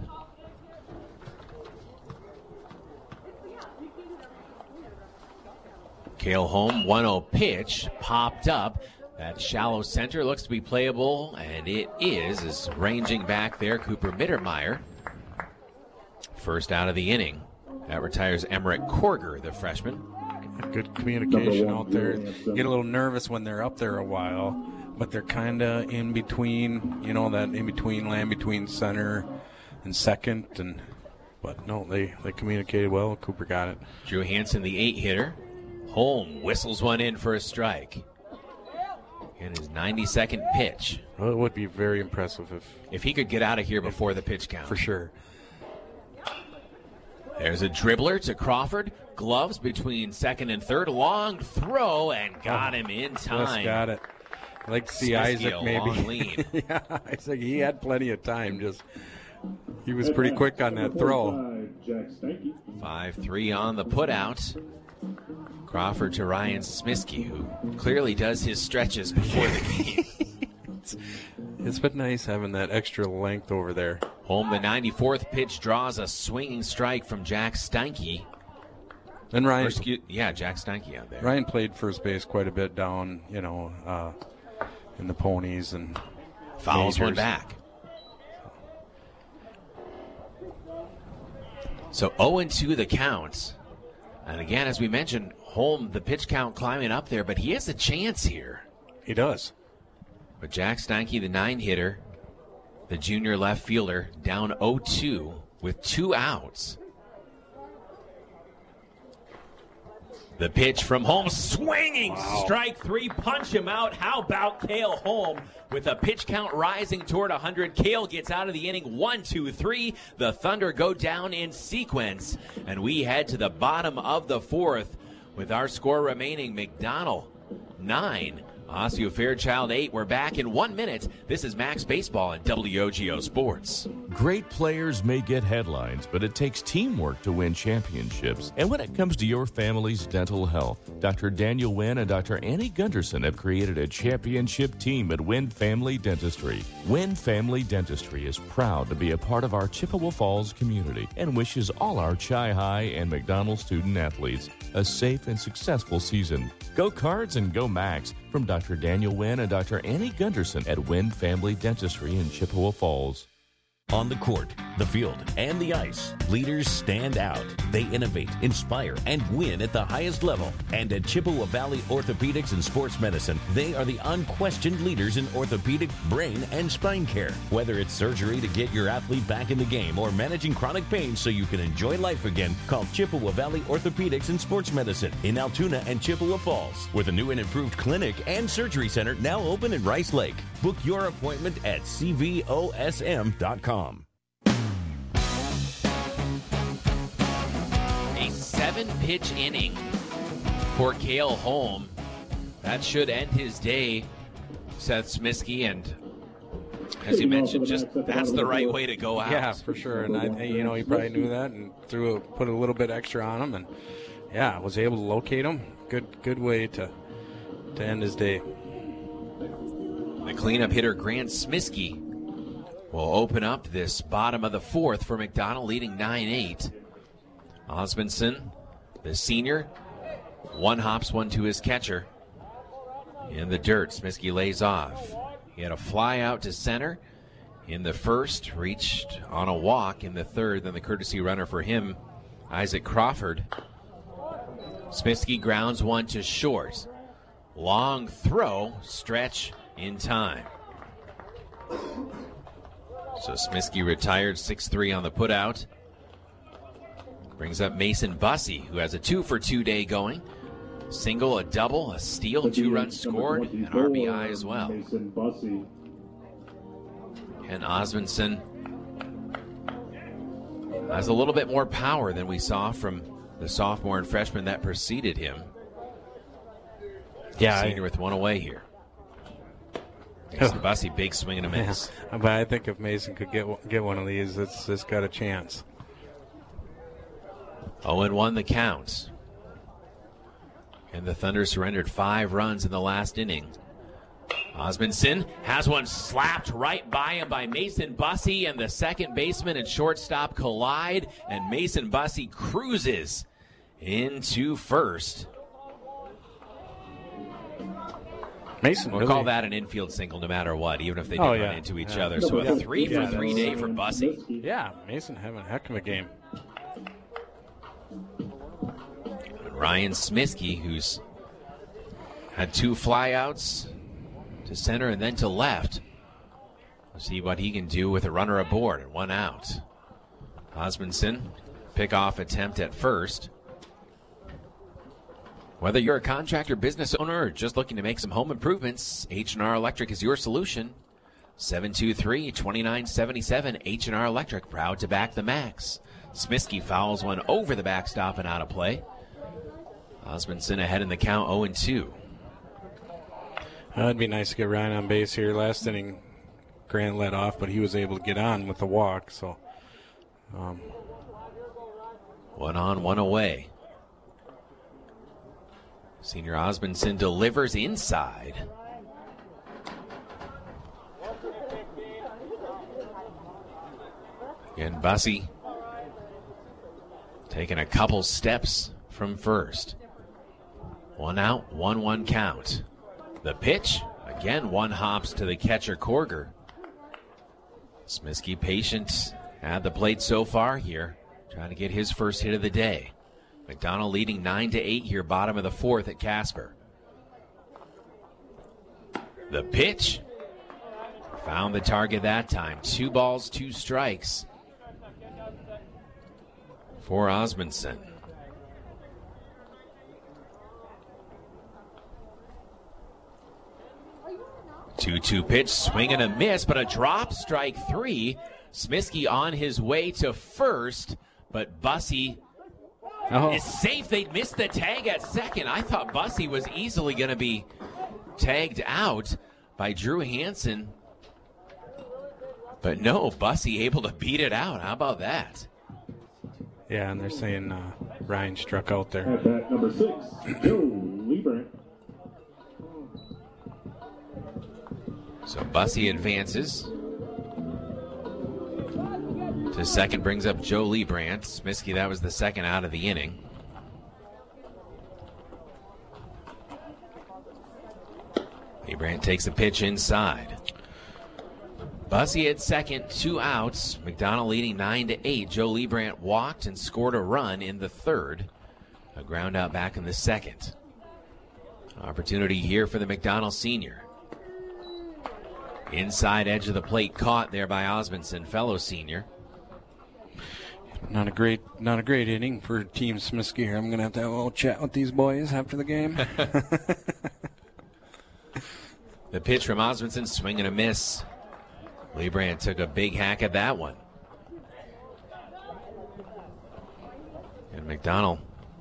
Cale Holm, one oh pitch, popped up. That shallow center looks to be playable, and it is, is ranging back there, Cooper Mittermeier. First out of the inning. That retires Emmerich Korger, the freshman. Good communication out there. You get a little nervous when they're up there a while, but they're kind of in between, you know, that in between land between center and second. And but no, they, they communicated well. Cooper got it. Drew Hansen, the eight hitter. Holm whistles one in for a strike. And his ninety-second pitch. Well, it would be very impressive if if he could get out of here before the pitch count. For sure. There's a dribbler to Crawford. Gloves between second and third. Long throw, and got him in time. Just got it. I'd like to see Smisky, Isaac a maybe. long lead. Yeah, Isaac, he had plenty of time. Just he was pretty quick on that throw. five three on the putout. Crawford to Ryan Smisky, who clearly does his stretches before the game. it's, it's been nice having that extra length over there. Home, the ninety-fourth pitch draws a swinging strike from Jack Steinke. And Ryan, Or, excuse, yeah, Jack Steinke out there. Ryan played first base quite a bit down, you know, uh, in the ponies and fouls majors. one back. So oh and two the count. And again, as we mentioned, Holm, the pitch count climbing up there, but he has a chance here. He does. But Jack Steinke, the nine hitter, the junior left fielder, down oh two with two outs. The pitch from Holm, swinging Wow. strike three, punch him out. How about Cale Holm with a pitch count rising toward one hundred? Cale gets out of the inning, one, two, three. The Thunder go down in sequence, and we head to the bottom of the fourth with our score remaining. McDonald, nine. Osseo Fairchild, eight. We're back in one minute. This is Max Baseball on W O G O Sports. Great players may get headlines, but it takes teamwork to win championships. And when it comes to your family's dental health, Doctor Daniel Wynn and Doctor Annie Gunderson have created a championship team at Wynn Family Dentistry. Wynn Family Dentistry is proud to be a part of our Chippewa Falls community and wishes all our Chi High and McDonald student athletes a safe and successful season. Go Cards and go Max from Doctor Daniel Wynn and Doctor Annie Gunderson at Wynn Family Dentistry in Chippewa Falls. On the court, the field, and the ice, leaders stand out. They innovate, inspire, and win at the highest level. And at Chippewa Valley Orthopedics and Sports Medicine, they are the unquestioned leaders in orthopedic, brain, and spine care. Whether it's surgery to get your athlete back in the game or managing chronic pain so you can enjoy life again, call Chippewa Valley Orthopedics and Sports Medicine in Altoona and Chippewa Falls, with a new and improved clinic and surgery center now open in Rice Lake. Book your appointment at C V O S M dot com. A seven-pitch inning for Cale Holm. That should end his day, Seth Smisky, and as you mentioned, just that's the right way to go out. Yeah, for sure. And I, you know, he probably knew that and threw a, put a little bit extra on him, and yeah, was able to locate him. Good, good way to to end his day. The cleanup hitter, Grant Smisky, will open up this bottom of the fourth for McDonald, leading nine eight. Osmondson, the senior, one hops, one to his catcher. In the dirt, Smisky lays off. He had a fly out to center in the first, reached on a walk in the third, then the courtesy runner for him, Isaac Crawford. Smisky grounds one to short. Long throw, stretch in time. So Smisky retired, six three on the putout. Brings up Mason Bussey, who has a two for two day going. Single, a double, a steal, two runs scored, an R B I as well. Mason Bussey. And Osmondson has a little bit more power than we saw from the sophomore and freshman that preceded him. Yeah, Senior I, with one away here. Mason Bussey, big swing and a miss. Yeah, but I think if Mason could get get one of these, it's it's got a chance. oh and one the count. And the Thunder surrendered five runs in the last inning. Osmondson has one slapped right by him by Mason Bussey, and the second baseman and shortstop collide, and Mason Bussey cruises into first. Mason, We'll really? call that an infield single no matter what, even if they did Oh, run yeah. into each Yeah. other. So Yeah. a three Yeah. for three day for Bussey. Yeah, Mason having a heck of a game. And Ryan Smisky, who's had two flyouts to center and then to left. We'll see what he can do with a runner aboard and one out. Osmondson, pick-off attempt at first. Whether you're a contractor, business owner, or just looking to make some home improvements, H and R Electric is your solution. seven two three, two nine seven seven, H and R Electric, proud to back the Max. Smisky fouls one over the backstop and out of play. Osmondson ahead in the count, oh and two. Uh, it'd be nice to get Ryan on base here. Last inning, Grant let off, but he was able to get on with the walk. So, um. One on, one away. Senior Osmondson delivers inside. And Bussey taking a couple steps from first. One out, one one count. The pitch, again, one hops to the catcher, Korger. Smiskey patient at the plate so far here, trying to get his first hit of the day. McDonald leading nine to eight here, bottom of the fourth at Casper. The pitch, found the target that time. Two balls, two strikes for Osmondson. two two pitch, swing and a miss, but a drop, strike three. Smiskey on his way to first, but Bussey oh. is safe. They missed the tag at second. I thought Bussey was easily going to be tagged out by Drew Hansen. But no, Bussey able to beat it out. How about that? Yeah, and they're saying uh, Ryan struck out there. At bat number six, Joe Liebrandt. So Bussey advances to second, brings up Joe Liebrandt. Smiskey, that was the second out of the inning. Liebrandt takes a pitch inside. Bussey at second, two outs. McDonald leading nine to eight. Joe Liebrandt walked and scored a run in the third. A ground out back in the second. Opportunity here for the McDonald senior. Inside edge of the plate, caught there by Osmondson, fellow senior. Not a great, not a great inning for Team Smiskey here. I'm going to have to have a little chat with these boys after the game. The pitch from Osmondson, swing and a miss. Liebrandt took a big hack at that one. And McDonald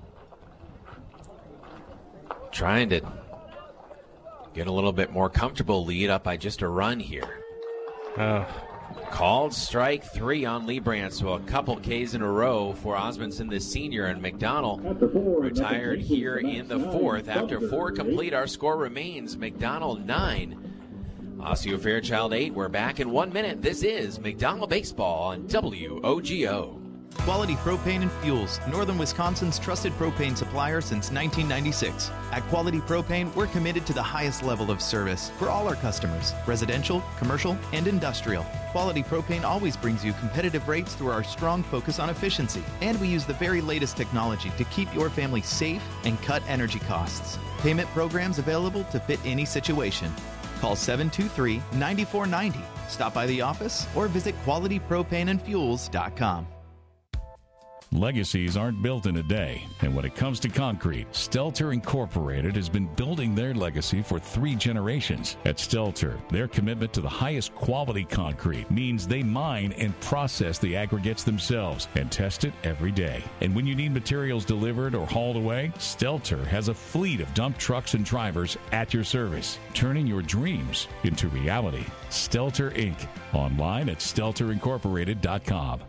trying to get a little bit more comfortable, lead up by just a run here. Oh. Called strike three on Liebrandt, so a couple Ks in a row for Osmondson, the senior, and McDonald retired here in the fourth. After four complete, our score remains McDonald nine, Osseo Fairchild eight. We're back in one minute. This is McDonald Baseball on W O G O. Quality Propane and Fuels, Northern Wisconsin's trusted propane supplier since nineteen ninety-six. At Quality Propane, we're committed to the highest level of service for all our customers, residential, commercial, and industrial. Quality Propane always brings you competitive rates through our strong focus on efficiency. And we use the very latest technology to keep your family safe and cut energy costs. Payment programs available to fit any situation. Call seven two three, nine four nine zero. Stop by the office or visit quality propane and fuels dot com. Legacies aren't built in a day, and when it comes to concrete, Stelter Incorporated has been building their legacy for three generations. At Stelter, their commitment to the highest quality concrete means they mine and process the aggregates themselves and test it every day. And when you need materials delivered or hauled away, Stelter has a fleet of dump trucks and drivers at your service, turning your dreams into reality. Stelter Incorporated. Online at stelter incorporated dot com.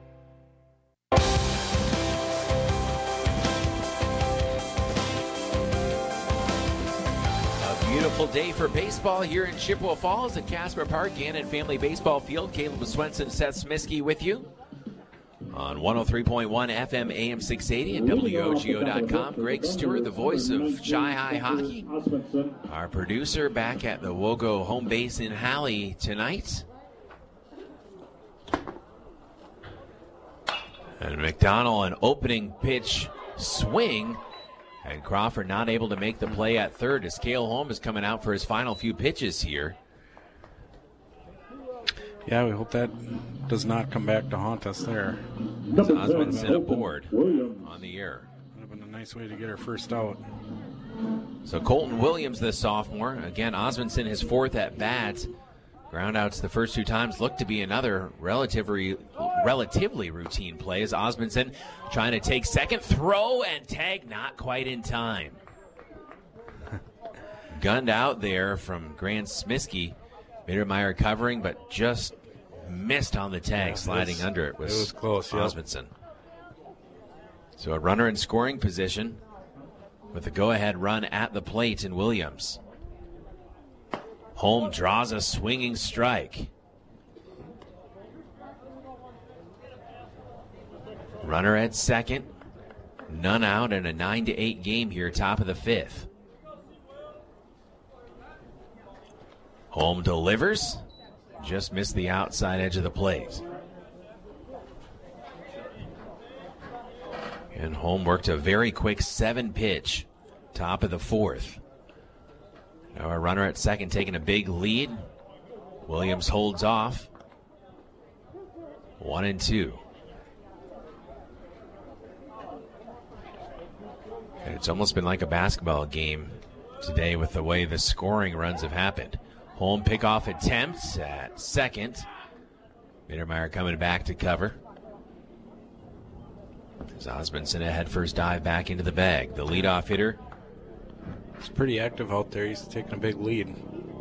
Beautiful day for baseball here in Chippewa Falls at Casper Park, Gannon Family Baseball Field. Caleb Swenson, Seth Smiskey with you on one oh three point one F M A M six eighty and W O G O dot com. Greg Stewart, the voice of Chi High Hockey. Our producer back at the Wogo home base in Halley tonight. And McDonald, an opening pitch swing. And Crawford not able to make the play at third as Cale Holm is coming out for his final few pitches here. Yeah, we hope that does not come back to haunt us there. Osmondson aboard on the air. Would have been a nice way to get our first out. So Colton Williams, the sophomore. Again, Osmondson his fourth at bat. Groundouts the first two times look to be another relatively relatively routine play as Osmondson trying to take second, throw and tag not quite in time. Gunned out there from Grant Smiskey. Mittermeier covering, but just missed on the tag. Yeah, sliding was, under it was, it was close, Osmondson. Yep. So a runner in scoring position with a go-ahead run at the plate in Williams. Holm draws a swinging strike. Runner at second. None out in a nine to eight game here, top of the fifth. Holm delivers. Just missed the outside edge of the plate. And Holm worked a very quick seven pitch, top of the fourth. Now a runner at second taking a big lead. Williams holds off. One and two. And it's almost been like a basketball game today with the way the scoring runs have happened. Holm pickoff attempts at second. Mittermeier coming back to cover. As Osmondson a head first dive back into the bag. The leadoff hitter. He's pretty active out there. He's taking a big lead.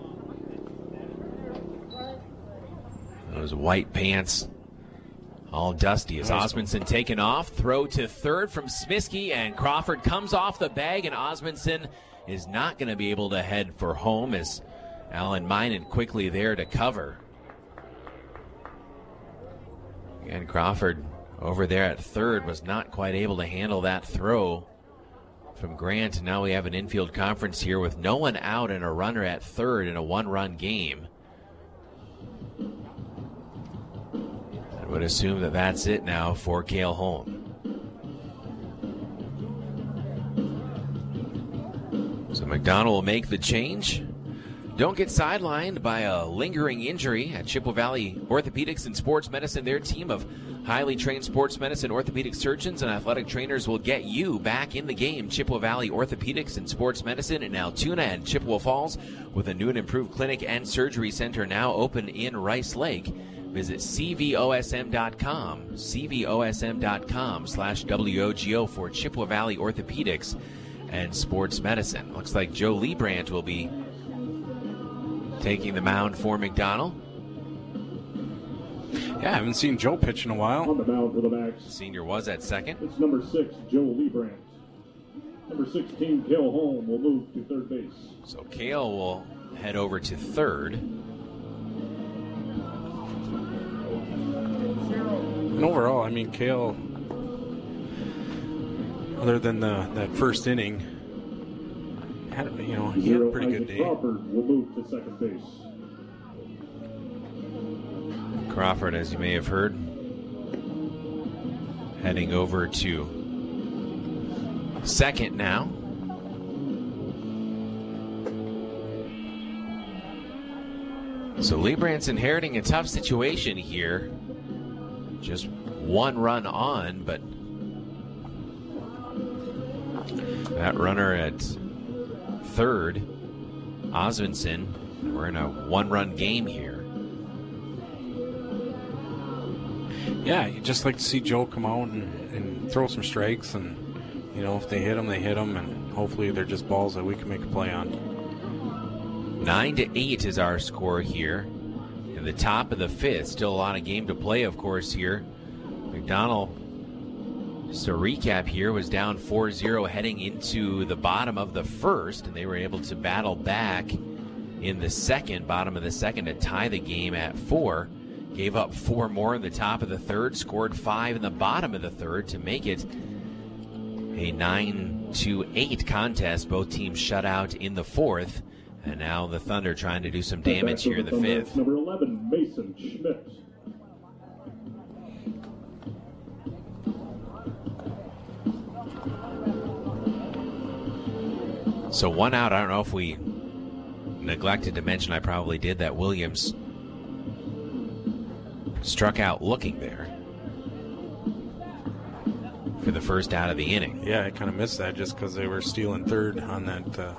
Those white pants all dusty as Osmondson taken off. Throw to third from Smisky, and Crawford comes off the bag, and Osmondson is not going to be able to head for home as Alan Minen quickly there to cover. And Crawford over there at third was not quite able to handle that throw from Grant. And now we have an infield conference here with no one out and a runner at third in a one-run game. I would assume that that's it now for Cale Holm. So McDonald will make the change. Don't get sidelined by a lingering injury at Chippewa Valley Orthopedics and Sports Medicine. Their team of highly trained sports medicine, orthopedic surgeons, and athletic trainers will get you back in the game. Chippewa Valley Orthopedics and Sports Medicine in Altoona and Chippewa Falls, with a new and improved clinic and surgery center now open in Rice Lake. Visit C V O S M dot com, C V O S M dot com slash W O G O for Chippewa Valley Orthopedics and Sports Medicine. Looks like Joe Liebrandt will be taking the mound for McDonald. Yeah, I haven't seen Joe pitch in a while. On the mound for the Max. Senior was at second. It's number six, Joe Liebrandt. Number sixteen, Cale Holm, will move to third base. So Cale will head over to third. And overall, I mean, Cale, other than the that first inning, had, you know, he had a pretty good day. Crawford will move to second base. Crawford, as you may have heard, heading over to second now. So Liebrandt's inheriting a tough situation here. Just one run on, but that runner at third, Osmondson, we're in a one-run game here. Yeah, you just like to see Joe come out and, and throw some strikes, and you know, if they hit them, they hit them, and hopefully they're just balls that we can make a play on. Nine to eight is our score here. In the top of the fifth, still a lot of game to play, of course, here. McDonald, just a recap here, was down four zero heading into the bottom of the first, and they were able to battle back in the second, bottom of the second, to tie the game at four. Gave up four more in the top of the third, scored five in the bottom of the third to make it a nine to eight contest. Both teams shut out in the fourth. And now the Thunder trying to do some damage here in the fifth. Number eleven, Mason Schmidt. So one out. I don't know if we neglected to mention, I probably did, that Williams struck out looking there for the first out of the inning. Yeah, I kind of missed that just because they were stealing third on that. Uh...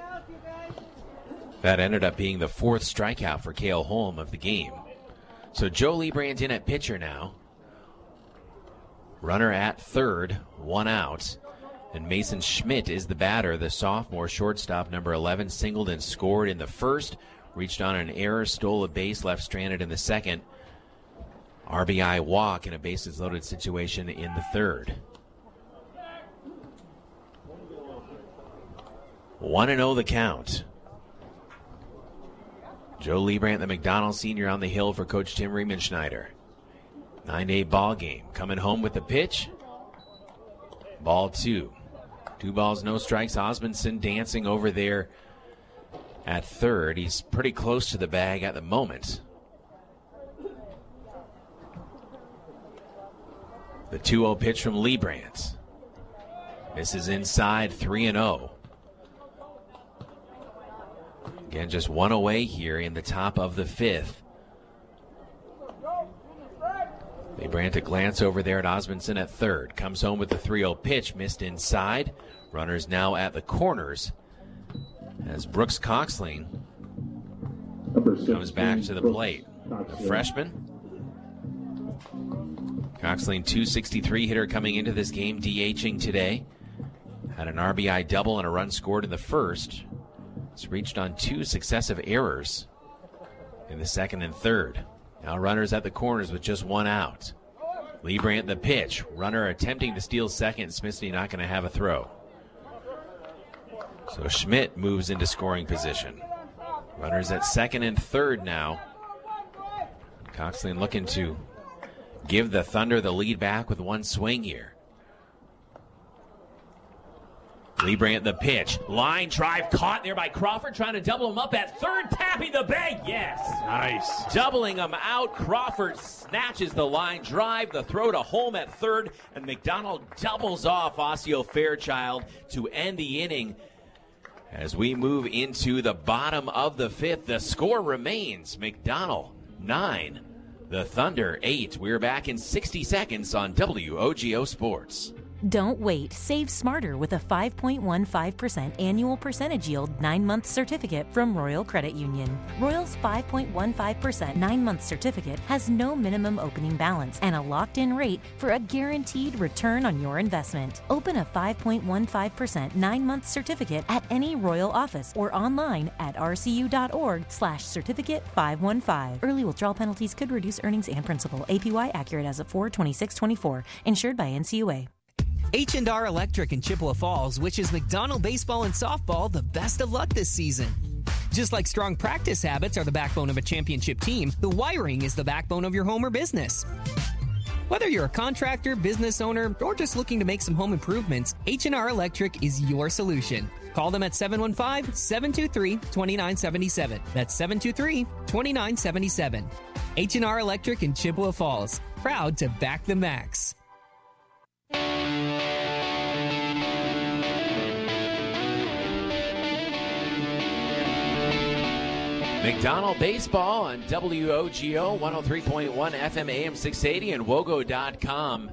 That ended up being the fourth strikeout for Cale Holm of the game. So Joe Liebrandt in at pitcher now. Runner at third, one out. And Mason Schmidt is the batter, the sophomore shortstop, number eleven, singled and scored in the first. Reached on an error, stole a base, left stranded in the second. R B I walk in a bases loaded situation in the third. one and oh the count. Joe Liebrandt, the McDonald senior, on the hill for Coach Tim Riemenschneider. nine to eight ball game. Coming home with the pitch. Ball two. Two balls, no strikes. Osmondson dancing over there at third. He's pretty close to the bag at the moment. The two oh pitch from Liebrandt. This is inside, three and oh. Again, just one away here in the top of the fifth. Liebrandt a glance over there at Osmondson at third. Comes home with the three oh pitch, missed inside. Runners now at the corners as Brooks Coxline comes back to the plate. The freshman. Coxline, two sixty-three hitter coming into this game, DHing today. Had an R B I double and a run scored in the first. It's reached on two successive errors in the second and third. Now runners at the corners with just one out. Liebrandt the pitch. Runner attempting to steal second. Smithy not going to have a throw. So Schmidt moves into scoring position. Runners at second and third now. Coxline looking to give the Thunder the lead back with one swing here. Liebrandt the pitch. Line drive caught there by Crawford, trying to double him up at third, tapping the bag. Yes. Nice. Doubling him out. Crawford snatches the line drive, the throw to home at third, and McDonald doubles off Osseo Fairchild to end the inning. As we move into the bottom of the fifth, the score remains McDonald nine, the Thunder eight. We're back in sixty seconds on W O G O Sports. Don't wait. Save smarter with a five point one five percent annual percentage yield nine-month certificate from Royal Credit Union. Royal's five point one five percent nine-month certificate has no minimum opening balance and a locked-in rate for a guaranteed return on your investment. Open a five point one five percent nine-month certificate at any Royal office or online at rcu.org slash certificate 515. Early withdrawal penalties could reduce earnings and principal. A P Y accurate as of four twenty-six twenty-four. Insured by N C U A. H and R Electric in Chippewa Falls wishes McDonald baseball and softball the best of luck this season. Just like strong practice habits are the backbone of a championship team, the wiring is the backbone of your home or business. Whether you're a contractor, business owner, or just looking to make some home improvements, H and R Electric is your solution. Call them at seven one five, seven two three, two nine seven seven. That's seven two three, two nine seven seven. H and R Electric in Chippewa Falls. Proud to back the Max. McDonald baseball on W O G O one oh three point one F M A M six eighty and wogo dot com.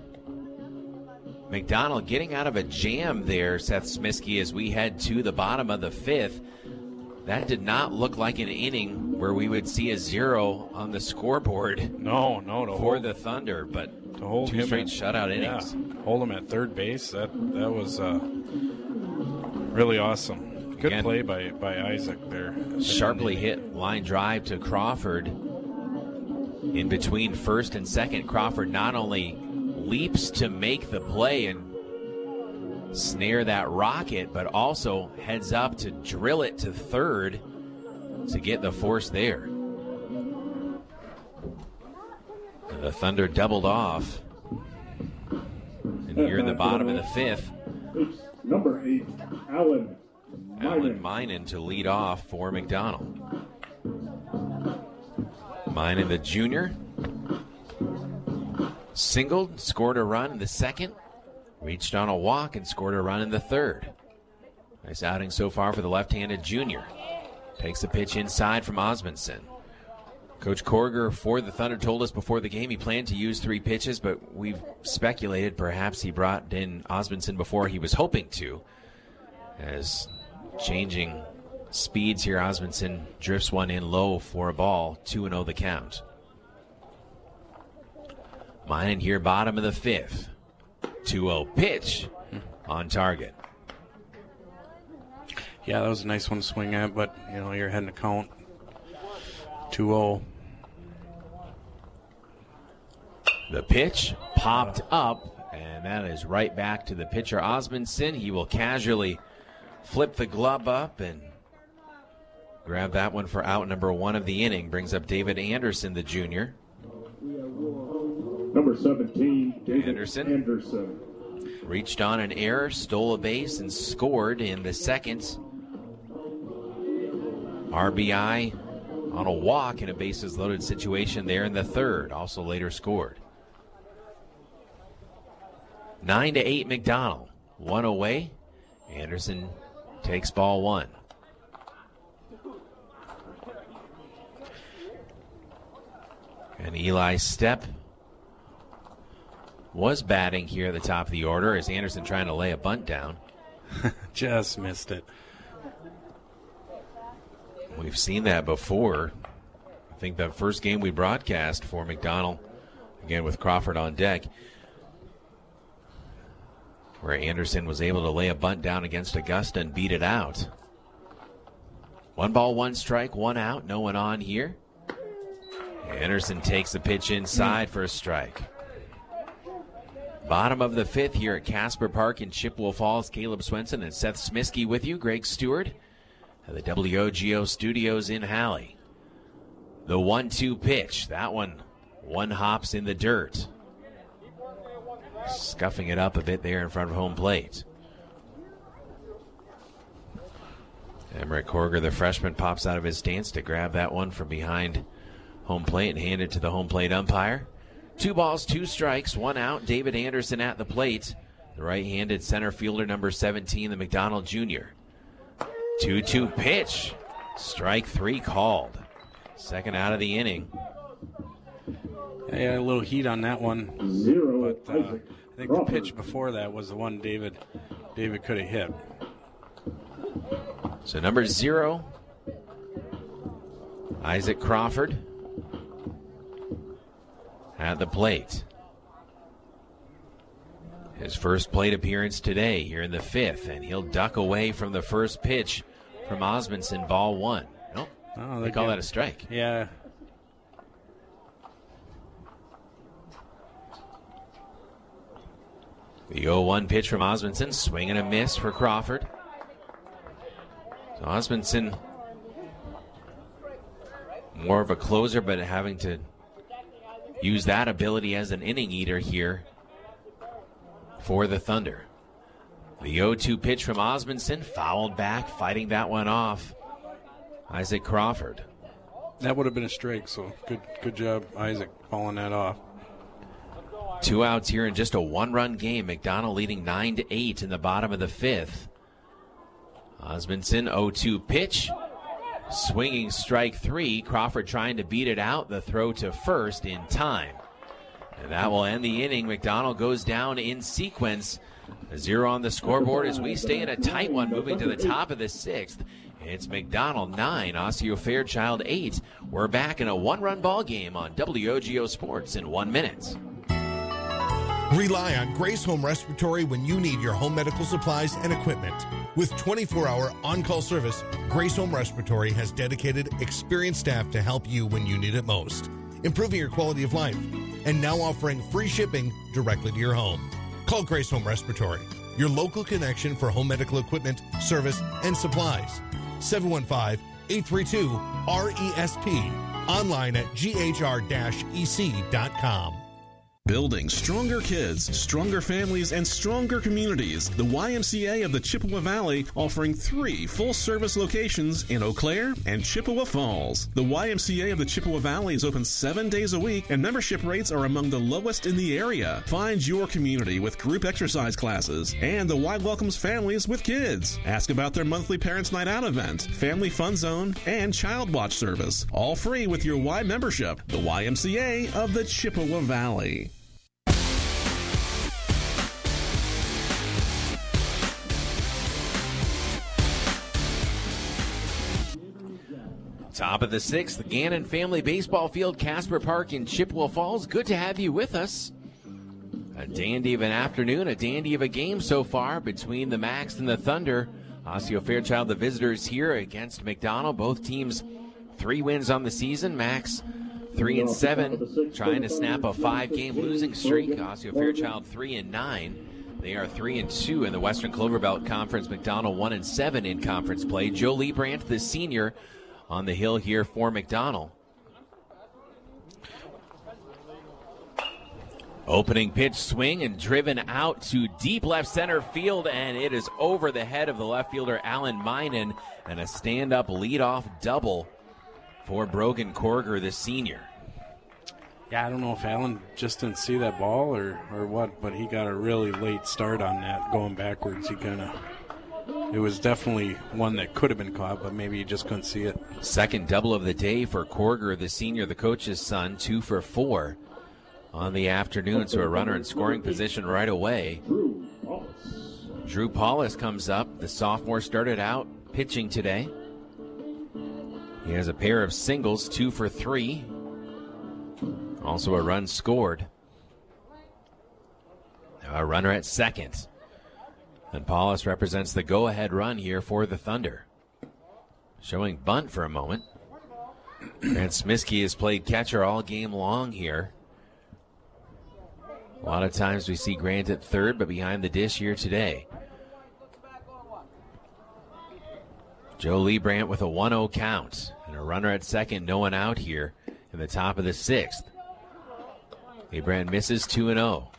McDonald getting out of a jam there, Seth Smisky, as we head to the bottom of the fifth. That did not look like an inning where we would see a zero on the scoreboard. No, no, no. For the Thunder, but to hold two him straight at, shutout innings. Yeah, hold him at third base. That that was uh, really awesome. Good Again, play by, by Isaac there. Sharply hit line drive to Crawford. In between first and second, Crawford not only leaps to make the play and snare that rocket, but also heads up to drill it to third to get the force there. And the Thunder doubled off. And here in the bottom of the fifth, It's number eight, Allen. Alan Minen to lead off for McDonald. Minen, the junior, singled, scored a run in the second, reached on a walk and scored a run in the third. Nice outing so far for the left-handed junior. Takes the pitch inside from Osmondson. Coach Korger for the Thunder told us before the game he planned to use three pitches, but we've speculated perhaps he brought in Osmondson before he was hoping to. As changing speeds here, Osmondson drifts one in low for a ball, two and oh the count. Minen here, bottom of the fifth. two oh pitch on target. Yeah, that was a nice one to swing at, but, you know, you're heading to count. two oh. The pitch popped up, and that is right back to the pitcher, Osmondson. He will casually flip the glove up and grab that one for out number one of the inning. Brings up David Anderson, the junior. Number seventeen, David Anderson. Anderson. reached on an error, stole a base, and scored in the second. R B I on a walk in a bases-loaded situation there in the third, also later scored. Nine to eight McDonald. One away. Anderson takes ball one. And Eli Stepp was batting here at the top of the order as Anderson trying to lay a bunt down. Just missed it. We've seen that before. I think the first game we broadcast for McDonald, again with Crawford on deck, where Anderson was able to lay a bunt down against Augusta and beat it out. One ball, one strike, one out, no one on here. Anderson takes the pitch inside for a strike. Bottom of the fifth here at Casper Park in Chippewa Falls. Caleb Swenson and Seth Smisky with you. Greg Stewart at the W O G O studios in Halley. The one two pitch. That one, one hops in the dirt. Scuffing it up a bit there in front of home plate. Emmerich Korger, the freshman, pops out of his stance to grab that one from behind home plate and hand it to the home plate umpire. Two balls, two strikes, one out. David Anderson at the plate. The right-handed center fielder, number seventeen, the McDonald Junior two two pitch. Strike three called. Second out of the inning. They had a little heat on that one. Zero. But uh, I think the pitch before that was the one David David could have hit. So number zero, Isaac Crawford at the plate. His first plate appearance today here in the fifth, and he'll duck away from the first pitch from Osmondson, ball one. Nope, oh, they, they call that a strike. Yeah. The oh one pitch from Osmondson, swing and a miss for Crawford. So Osmondson, more of a closer, but having to use that ability as an inning eater here for the Thunder. The oh two pitch from Osmondson, fouled back, fighting that one off. Isaac Crawford. That would have been a strike, so good good job, Isaac, fouling that off. Two outs here in just a one-run game. McDonald leading nine to eight in the bottom of the fifth. Osmondson, oh two pitch. Swinging strike three. Crawford trying to beat it out. The throw to first in time. And that will end the inning. McDonald goes down in sequence. A zero on the scoreboard as we stay in a tight one moving to the top of the sixth. It's McDonald nine, Osseo Fairchild eight. We're back in a one-run ball game on W O G O Sports in one minute. Rely on Grace Home Respiratory when you need your home medical supplies and equipment. With twenty-four hour on-call service, Grace Home Respiratory has dedicated, experienced staff to help you when you need it most, improving your quality of life, and now offering free shipping directly to your home. Call Grace Home Respiratory, your local connection for home medical equipment, service, and supplies. seven one five, eight three two, R E S P. Online at G H R E C dot com. Building stronger kids, stronger families, and stronger communities. The Y M C A of the Chippewa Valley offering three full-service locations in Eau Claire and Chippewa Falls. The Y M C A of the Chippewa Valley is open seven days a week, and membership rates are among the lowest in the area. Find your community with group exercise classes, and the Y welcomes families with kids. Ask about their monthly Parents' Night Out event, Family Fun Zone, and Child Watch service. All free with your Y membership. The Y M C A of the Chippewa Valley. Top of the sixth, the Gannon Family Baseball Field, Casper Park in Chippewa Falls. Good to have you with us. A dandy of an afternoon, a dandy of a game so far between the Max and the Thunder. Osseo Fairchild, the visitors here against McDonald. Both teams three wins on the season. Max three and seven, trying to snap a five-game losing streak. Osseo Fairchild three and nine. They are three and two in the Western Clover Belt Conference. McDonald one and seven in conference play. Joe Liebrandt, the senior, on the hill here for McDonald. Opening pitch swing and driven out to deep left center field, and it is over the head of the left fielder Alan Minen, and a stand-up leadoff double for Brogan Korger, the senior. Yeah, I don't know if Alan just didn't see that ball or, or what, but he got a really late start on that going backwards. He kind of, it was definitely one that could have been caught, but maybe he just couldn't see it. Second double of the day for Korger, the senior, the coach's son, two for four on the afternoon, so a runner in scoring position right away. Drew Paulus comes up. The sophomore started out pitching today. He has a pair of singles, two for three. Also a run scored. Now a runner at second. And Paulus represents the go-ahead run here for the Thunder. Showing bunt for a moment. Grant Smiskey has played catcher all game long here. A lot of times we see Grant at third, but behind the dish here today. Joe Liebrandt with a one oh count. And a runner at second, no one out here in the top of the sixth. Liebrandt misses two and oh.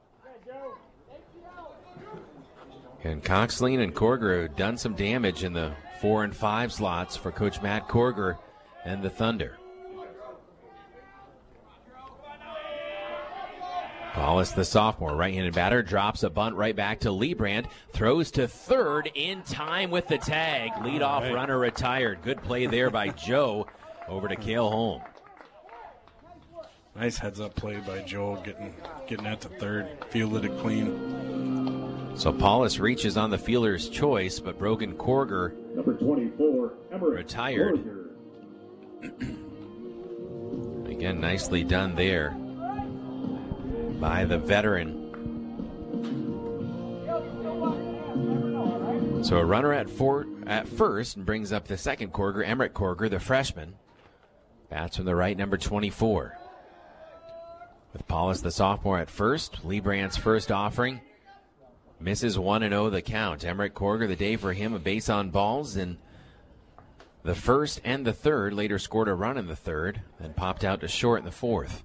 And Coxline and Korger have done some damage in the four and five slots for Coach Matt Korger and the Thunder. Paulus, the sophomore, right-handed batter, drops a bunt right back to Liebrandt, throws to third in time with the tag. Leadoff right. Runner retired. Good play there by Joe over to Cale Holm. Nice heads-up play by Joe, getting getting at the third, fielded it clean. So Paulus reaches on the fielder's choice, but Brogan Korger Number twenty-four, retired. Again, nicely done there by the veteran. So a runner at four at first and brings up the second Korger, Emmerich Korger, the freshman. Bats from the right, number twenty-four. With Paulus, the sophomore, at first. Liebrandt's first offering misses one and oh the count. Emmerich Korger, the day for him, a base on balls in the first and the third. Later scored a run in the third, then popped out to short in the fourth.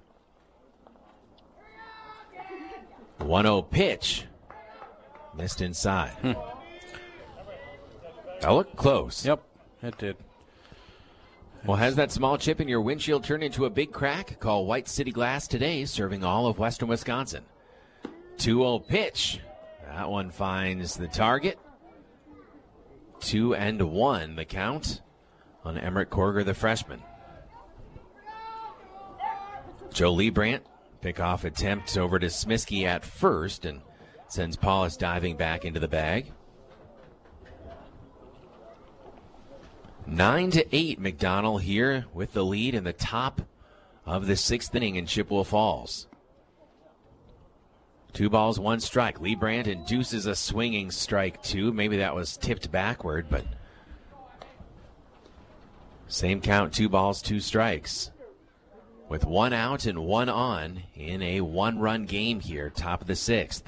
one oh pitch. Missed inside. Hmm. That looked close. Yep, it did. Well, has that small chip in your windshield turned into a big crack? Call White City Glass today, serving all of western Wisconsin. two oh pitch. That one finds the target. Two and one, the count on Emmerich Korger, the freshman. Joe Liebrandt, pickoff attempt over to Smiskey at first and sends Paulus diving back into the bag. Nine to eight, McDonald here with the lead in the top of the sixth inning in Chippewa Falls. Two balls, one strike. Liebrandt induces a swinging strike two. Maybe that was tipped backward, but same count, two balls, two strikes. With one out and one on in a one-run game here, top of the sixth.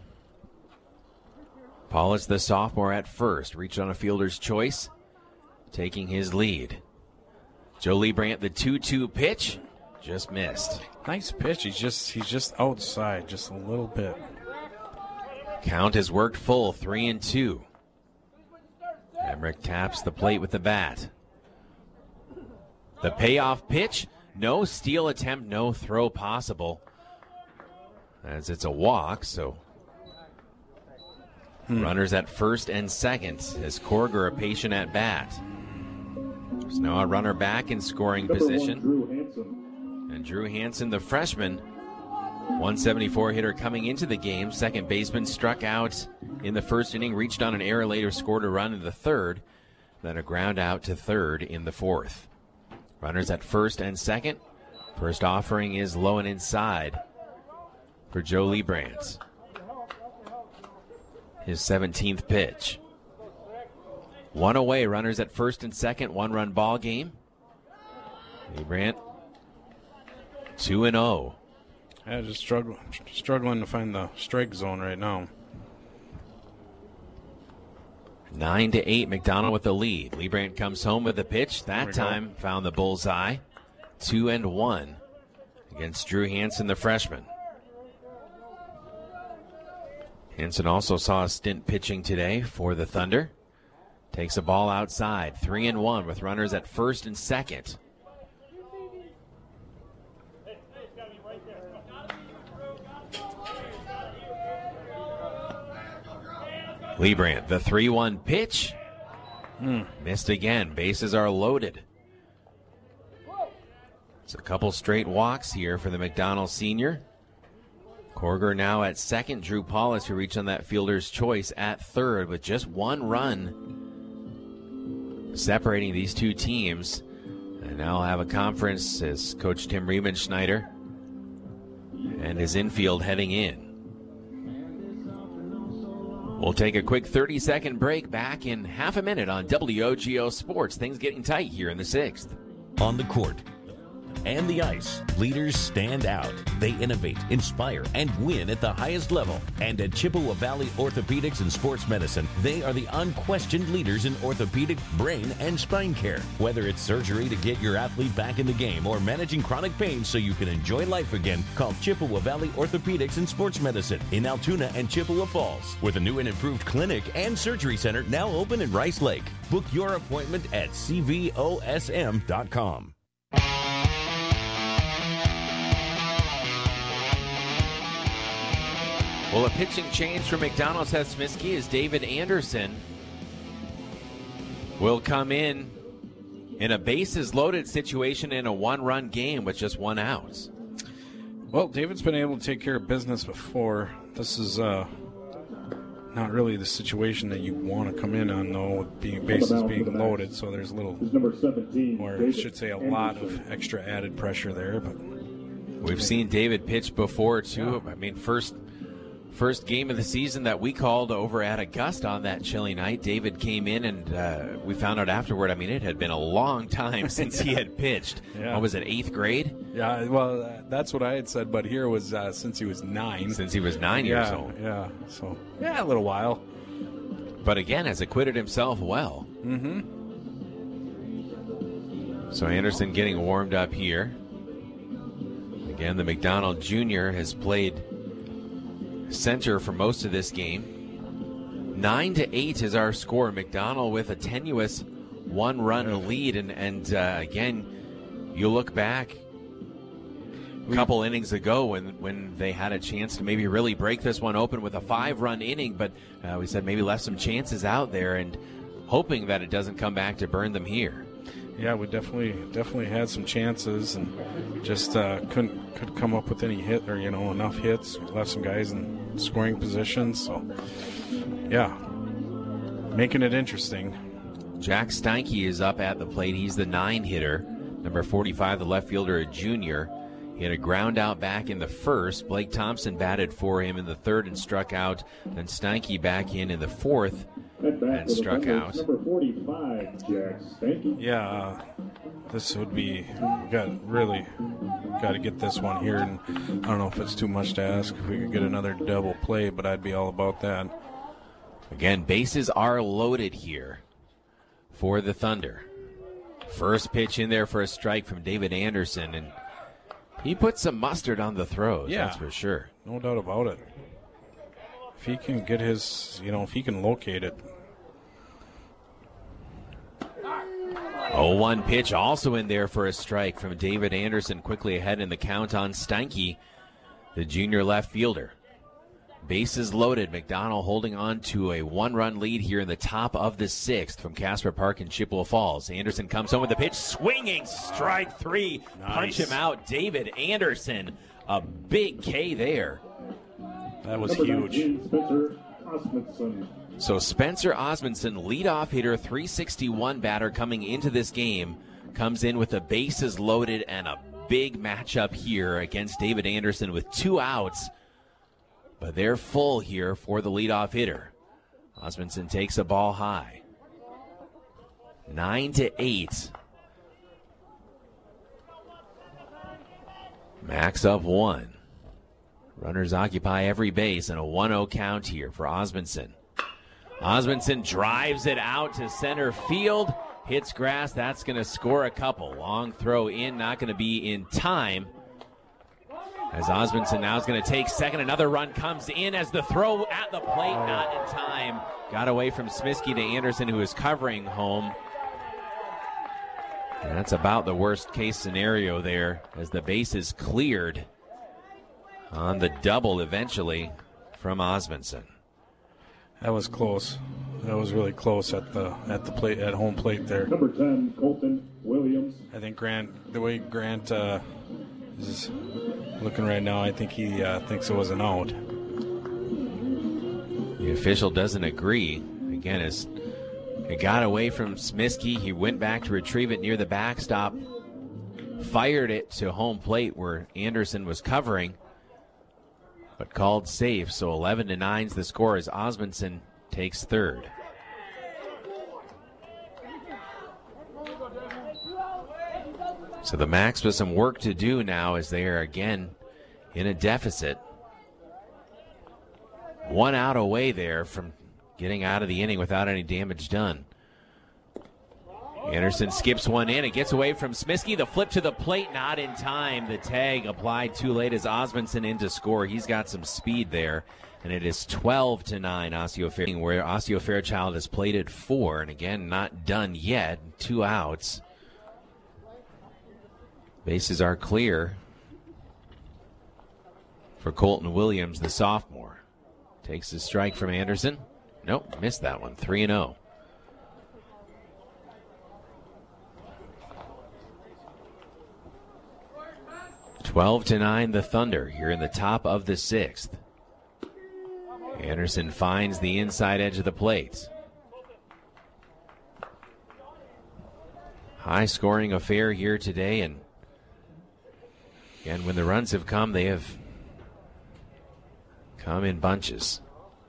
Paulus, the sophomore, at first, reached on a fielder's choice, taking his lead. Joe Liebrandt, the two two pitch, just missed. Nice pitch. He's just he's just outside, just a little bit. Count has worked full, three and two. Emmerich taps the plate with the bat. The payoff pitch, no steal attempt, no throw possible, as it's a walk, so hmm. runners at first and second as Korger a patient at bat. There's now a runner back in scoring Number position. One, Drew Hansen. And Drew Hansen, the freshman, one seventy-four hitter coming into the game. Second baseman struck out in the first inning, reached on an error, later scored a run in the third, then a ground out to third in the fourth. Runners at first and second. First offering is low and inside for Joe Liebrandt. His seventeenth pitch. One away, runners at first and second, one-run ball game. Liebrandt, two and oh. Yeah, just struggling, struggling to find the strike zone right now. Nine to eight, McDonald with the lead. Liebrandt comes home with a pitch. That time go. Found the bullseye. Two and one against Drew Hansen, the freshman. Henson also saw a stint pitching today for the Thunder. Takes a ball outside, three and one with runners at first and second. Liebrandt, the three one pitch. Hmm. Missed again. Bases are loaded. It's a couple straight walks here for the McDonald senior. Korger now at second. Drew Paulus, who reached on that fielder's choice, at third with just one run separating these two teams. And now have a conference as Coach Tim Riemenschneider and his infield heading in. We'll take a quick thirty-second break. Back in half a minute on W O G O Sports. Things getting tight here in the sixth. On the court and the ice, leaders stand out. They innovate, inspire, and win at the highest level. And at Chippewa Valley Orthopedics and Sports Medicine, they are the unquestioned leaders in orthopedic, brain, and spine care. Whether it's surgery to get your athlete back in the game or managing chronic pain so you can enjoy life again, call Chippewa Valley Orthopedics and Sports Medicine in Altoona and Chippewa Falls, with a new and improved clinic and surgery center now open in Rice Lake. Book your appointment at C V O S M dot com. Well, a pitching change for McDonald's Hesmisky is David Anderson will come in in a bases-loaded situation in a one-run game with just one out. Well, David's been able to take care of business before. This is uh, not really the situation that you want to come in on, though, with being bases being loaded. So there's a little, or I should say, a lot of extra added pressure there. But we've seen David pitch before too. I mean, first. First game of the season that we called over at Augusta on that chilly night. David came in, and uh, we found out afterward, I mean, it had been a long time since he had pitched. Yeah. What was it, eighth grade? Yeah, well, uh, that's what I had said, but here was uh, since he was nine. Since he was nine yeah, years old. Yeah, so, yeah, a little while. But again, has acquitted himself well. Mm-hmm. So Anderson getting warmed up here. Again, the McDonald Junior has played center for most of this game. Nine to eight is our score. McDonald with a tenuous one-run lead, and and uh, again, you look back a couple innings ago when when they had a chance to maybe really break this one open with a five-run inning, but uh, we said maybe left some chances out there, and hoping that it doesn't come back to burn them here. Yeah, we definitely definitely had some chances and just uh, couldn't could come up with any hit or you know enough hits. Left some guys in scoring positions. So yeah, making it interesting. Jack Steinke is up at the plate. He's the nine hitter. Number forty-five, the left fielder, a junior. He had a ground out back in the first. Blake Thompson batted for him in the third and struck out. Then Steinke back in in the fourth and struck out. Number forty-five, Jack Steinke. Yeah, uh, this would be we got really got to get this one here, and I don't know if it's too much to ask if we could get another double play, but I'd be all about that. Again, bases are loaded here for the Thunder. First pitch in there for a strike from David Anderson, and he put some mustard on the throws, yeah, that's for sure. No doubt about it. If he can get his, you know, if he can locate it. oh one pitch also in there for a strike from David Anderson, quickly ahead in the count on Steinke, the junior left fielder. Bases loaded. McDonald holding on to a one-run lead here in the top of the sixth from Casper Park in Chippewa Falls. Anderson comes home with the pitch, swinging, strike three. Nice. Punch him out. David Anderson, a big K there. That was Number huge. nineteen, Spencer Osmundson. So Spencer Osmundson, leadoff hitter, three sixty-one batter coming into this game, comes in with the bases loaded and a big matchup here against David Anderson with two outs. But they're full here for the leadoff hitter. Osmundson takes a ball high. Nine to eight. Max up one. Runners occupy every base and a one oh count here for Osmundson. Osmundson drives it out to center field. Hits grass. That's going to score a couple. Long throw in, not going to be in time. As Osmondson now is going to take second. Another run comes in as the throw at the plate, not in time. Got away from Smiskey to Anderson, who is covering home. And that's about the worst case scenario there, as the base is cleared on the double eventually from Osmondson. That was close. That was really close at the at the plate at home plate there. Number ten, Colton Williams. I think Grant, the way Grant uh, is looking right now, I think he uh, thinks it was an out. The official doesn't agree. Again, as it got away from Smiskey, he went back to retrieve it near the backstop, fired it to home plate where Anderson was covering, but called safe. So eleven to nine is the score as Osmondson takes third. So the Macs with some work to do now as they are again in a deficit. One out away there from getting out of the inning without any damage done. Anderson skips one in. It gets away from Smiskey. The flip to the plate, not in time. The tag applied too late as Osmondson in to score. He's got some speed there. And it is twelve to nine, Osseo Fairchild, where Osseo Fairchild has played at four. And again, not done yet. Two outs. Bases are clear for Colton Williams, the sophomore. Takes the strike from Anderson. Nope, missed that one. three and oh. twelve to nine, the Thunder here in the top of the sixth. Anderson finds the inside edge of the plate. High scoring affair here today, and again, when the runs have come, they have come in bunches.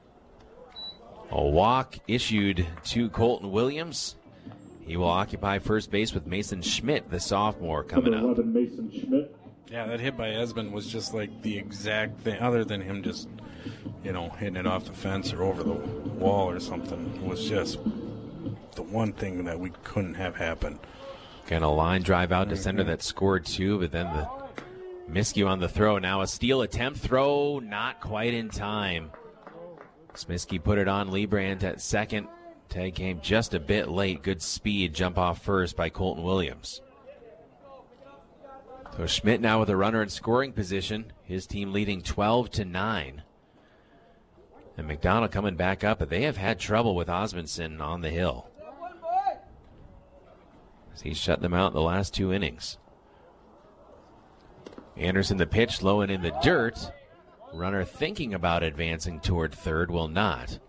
A walk issued to Colton Williams. He will occupy first base with Mason Schmidt, the sophomore, coming up. eleven, Mason Schmidt. Yeah, that hit by Esmond was just like the exact thing, other than him just, you know, hitting it off the fence or over the wall or something. It was just the one thing that we couldn't have happen. Again, a line drive out to center that scored two, but then the miscue on the throw. Now a steal attempt, throw not quite in time. Smiskey put it on Liebrandt at second. Tag came just a bit late. Good speed, jump off first by Colton Williams. So Schmidt now with a runner in scoring position. His team leading twelve to nine. And McDonald coming back up, but they have had trouble with Osmondson on the hill. He's shut them out in the last two innings. Anderson the pitch, low and in the dirt. Runner thinking about advancing toward third will not.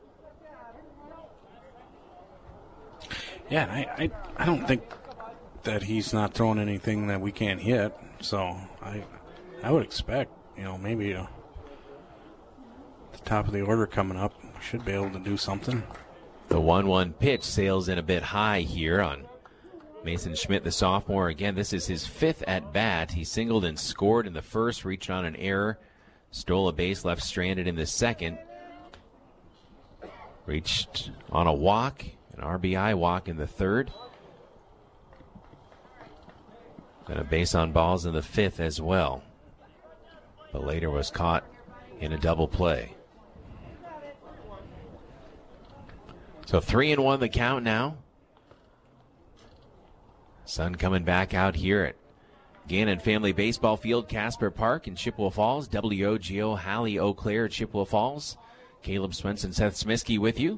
Yeah, and I, I, I don't think that he's not throwing anything that we can't hit. So I I would expect, you know, maybe a, the top of the order coming up, we should be able to do something. The one one pitch sails in a bit high here on Mason Schmidt, the sophomore. Again, this is his fifth at bat. He singled and scored in the first, reached on an error, stole a base, left stranded in the second. Reached on a walk, an R B I walk in the third. And a base on balls in the fifth as well. But later was caught in a double play. So three and one the count now. Sun coming back out here at Gannon Family Baseball Field, Casper Park in Chippewa Falls. W O G O, Hallie Eau Claire, Chippewa Falls. Caleb Swenson, Seth Smiskey with you.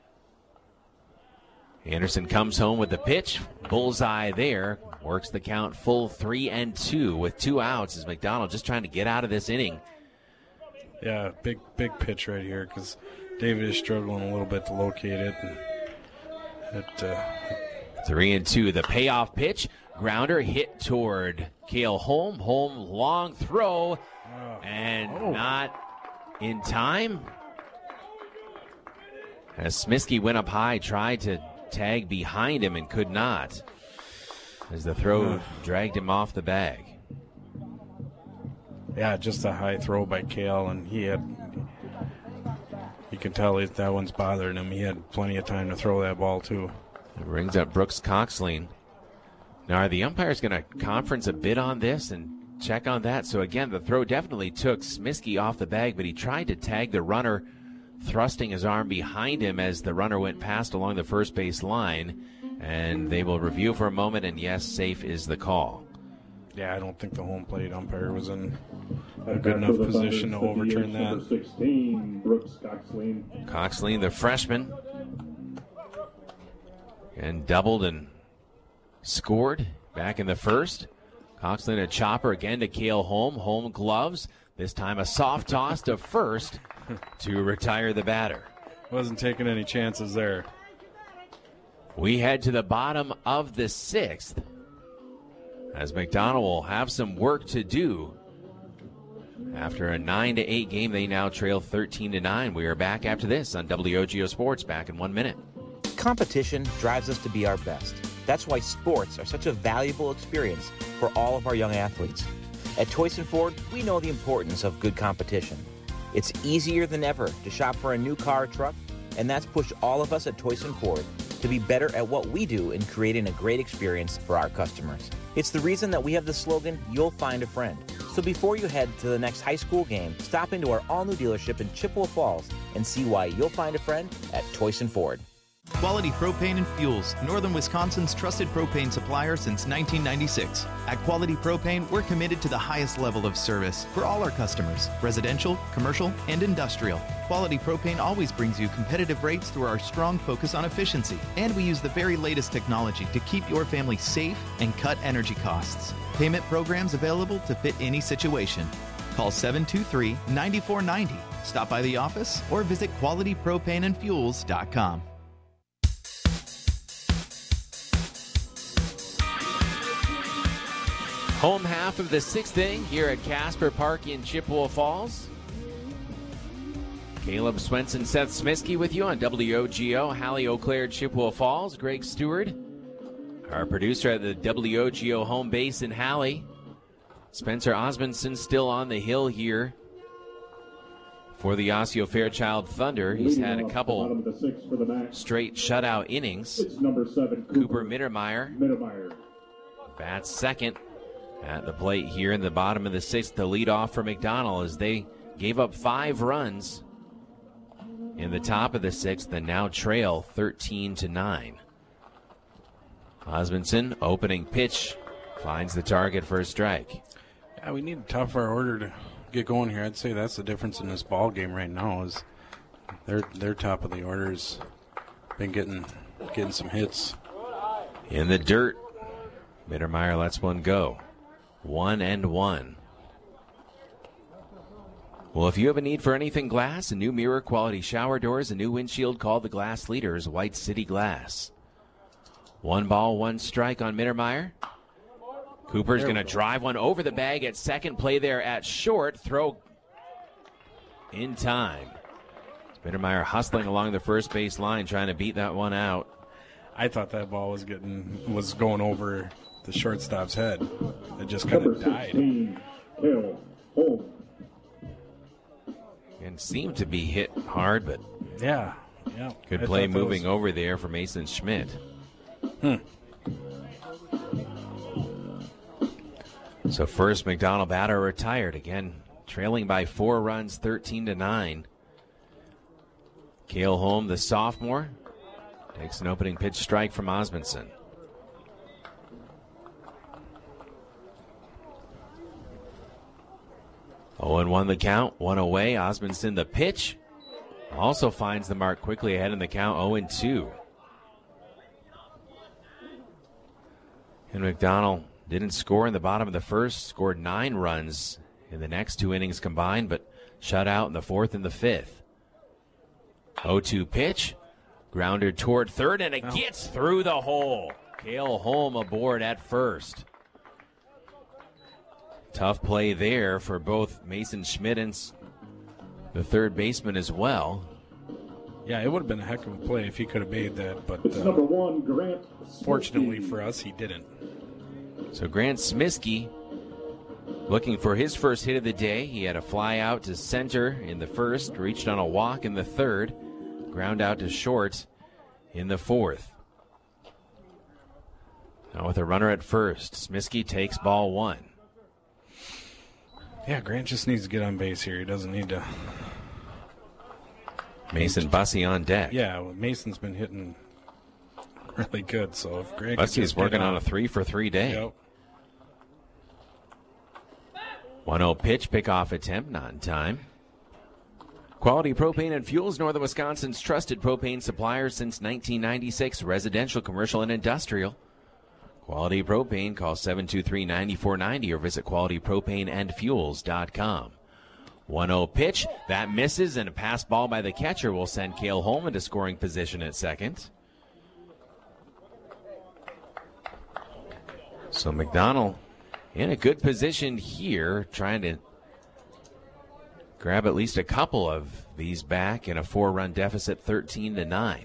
Anderson comes home with the pitch. Bullseye there. Works the count full three and two with two outs as McDonald just trying to get out of this inning. Yeah, big, big pitch right here because David is struggling a little bit to locate it. And it uh, Three and two. The payoff pitch. Grounder hit toward Cale Holm. Holm long throw. And oh. not in time. As Smiskey went up high, tried to tag behind him and could not. As the throw uh. dragged him off the bag. Yeah, just a high throw by Cale, and he had, you can tell that that one's bothering him. He had plenty of time to throw that ball, too. It brings up Brooks Coxline. Now, are the umpires going to conference a bit on this and check on that. So again, the throw definitely took Smiskey off the bag, but he tried to tag the runner, thrusting his arm behind him as the runner went past along the first base line. And they will review for a moment, and yes, safe is the call. Yeah, I don't think the home plate umpire was in a good enough position to overturn that. Number sixteen, Brooks Coxleen. Coxleen, the freshman, and doubled and scored back in the first. Coxleen a chopper again to Cale Holm. Holm gloves. This time a soft toss to first to retire the batter. Wasn't taking any chances there. We head to the bottom of the sixth as McDonald will have some work to do. After a nine to eight game, they now trail thirteen to nine. We are back after this on W O G O Sports. Back in one minute. Competition drives us to be our best. That's why sports are such a valuable experience for all of our young athletes. At Toyson Ford, we know the importance of good competition. It's easier than ever to shop for a new car or truck, and that's pushed all of us at Toyson Ford to be better at what we do in creating a great experience for our customers. It's the reason that we have the slogan, "You'll find a friend." So before you head to the next high school game, stop into our all-new dealership in Chippewa Falls and see why you'll find a friend at Toyson Ford. Quality Propane and Fuels, Northern Wisconsin's trusted propane supplier since nineteen ninety-six. At Quality Propane, we're committed to the highest level of service for all our customers, residential, commercial, and industrial. Quality Propane always brings you competitive rates through our strong focus on efficiency, and we use the very latest technology to keep your family safe and cut energy costs. Payment programs available to fit any situation. Call seven two three, nine four nine zero. Stop by the office or visit quality propane and fuels dot com. Home half of the sixth inning here at Casper Park in Chippewa Falls. Caleb Swenson, Seth Smiskey with you on W O G O. Hallie Eau Claire, Chippewa Falls. Greg Stewart, our producer at the W O G O home base in Hallie. Spencer Osmondson still on the hill here for the Osseo Fairchild Thunder. He's had a couple straight shutout innings. It's number seven, Cooper Mittermeier. Mittermeier. Bats second at the plate here in the bottom of the sixth to lead off for McDonald as they gave up five runs in the top of the sixth and now trail thirteen to nine. Osmondson, opening pitch, finds the target for a strike. Yeah, we need a tougher order to get going here. I'd say that's the difference in this ball game right now is their their top of the order's been getting getting some hits. In the dirt, Mittermeier lets one go. One and one. Well, if you have a need for anything glass, a new mirror, quality shower doors, a new windshield, call the glass leaders, White City Glass. One ball, one strike on Mittermeier. Cooper's going to drive one over the bag at second. Play there at short. Throw in time. Mittermeier hustling along the first base line, trying to beat that one out. I thought that ball was getting was going over the shortstop's head. It just kind of died. Cale Holm. And seemed to be hit hard, but yeah, yeah. Good I play thought that moving was... over there for Mason Schmidt. Hmm. So first McDonald batter retired again, trailing by four runs, thirteen to nine. Cale Holm, the sophomore, takes an opening pitch strike from Osmondson. oh and one the count, one away. Osmondson the pitch. Also finds the mark quickly ahead in the count, oh and two. And McDonald didn't score in the bottom of the first, scored nine runs in the next two innings combined, but shut out in the fourth and the fifth. oh two pitch, grounded toward third, and it oh. gets through the hole. Cale Holm aboard at first. Tough play there for both Mason Schmidt and the third baseman as well. Yeah, it would have been a heck of a play if he could have made that, but it's uh, number one, Grant Smiskey. Fortunately for us, he didn't. So Grant Smiskey looking for his first hit of the day. He had a fly out to center in the first, reached on a walk in the third, ground out to short in the fourth. Now with a runner at first, Smiskey takes ball one. Yeah, Grant just needs to get on base here. He doesn't need to. Mason Bussey on deck. Yeah, well, Mason's been hitting really good. So if Grant Bussey's working on a three for three day. Yep. one oh pitch, pickoff attempt, not in time. Quality Propane and Fuels, Northern Wisconsin's trusted propane supplier since nineteen ninety-six, residential, commercial, and industrial. Quality Propane, call seven two three, nine four nine zero or visit quality propane and fuels dot com. one oh pitch, that misses, and a pass ball by the catcher will send Cale Holm into scoring position at second. So McDonald in a good position here, trying to grab at least a couple of these back in a four-run deficit, thirteen to nine.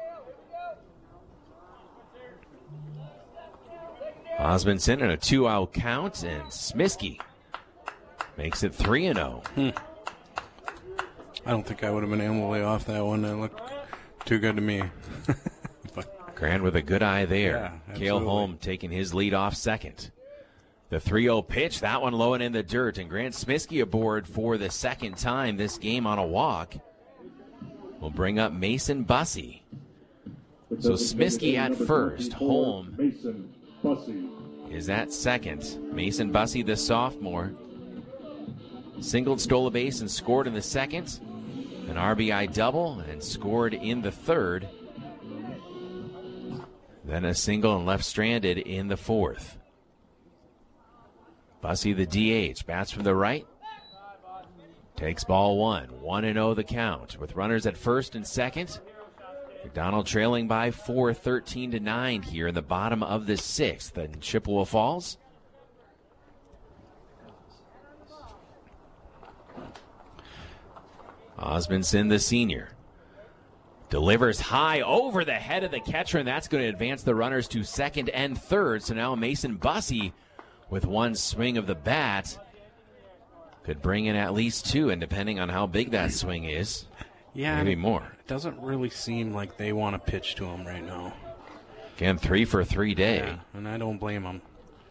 Osmondson in a two-out count, and Smiskey makes it three and oh. Hmm. I don't think I would have been able to lay off that one. That looked too good to me. But, Grand with a good eye there. Yeah, Cale Holm taking his lead off second. The three oh pitch, that one low and in the dirt, and Grant Smiskey aboard for the second time this game on a walk. Will bring up Mason Bussey. So Smiskey at first, Holm Mason Bussey is at second. Mason Bussey, the sophomore, singled, stole a base, and scored in the second. An R B I double and scored in the third. Then a single and left stranded in the fourth. Bussey, the D H, bats from the right. Takes ball one. one and oh the count. With runners at first and second. McDonald trailing by four, thirteen to nine here in the bottom of the sixth in Chippewa Falls. Osmondson, the senior, delivers high over the head of the catcher, and that's going to advance the runners to second and third. So now Mason Bussey, with one swing of the bat, could bring in at least two, and depending on how big that swing is, yeah, maybe more. It doesn't really seem like they want to pitch to him right now. Again, three for three day. Yeah, and I don't blame him.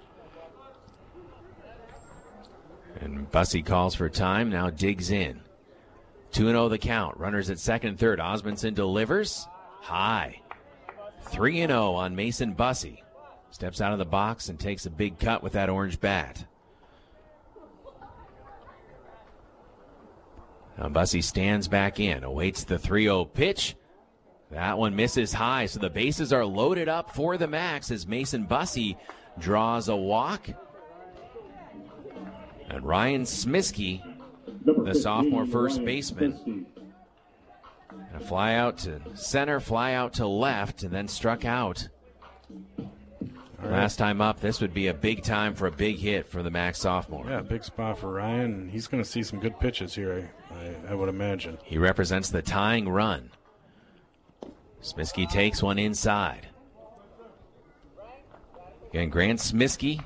And Bussey calls for time, now digs in. two and oh the count. Runners at second and third. Osmondson delivers high. three and oh on Mason Bussey. Steps out of the box and takes a big cut with that orange bat. Now Bussey stands back in, awaits the three oh pitch. That one misses high, so the bases are loaded up for the Max as Mason Bussey draws a walk. And Ryan Smiskey, the sophomore first baseman, a fly out to center, fly out to left, and then struck out. Right. Last time up, this would be a big time for a big hit for the Max sophomore. Yeah, big spot for Ryan. He's going to see some good pitches here, I, I, I would imagine. He represents the tying run. Smiskey takes one inside. Again, Grant Smiskey,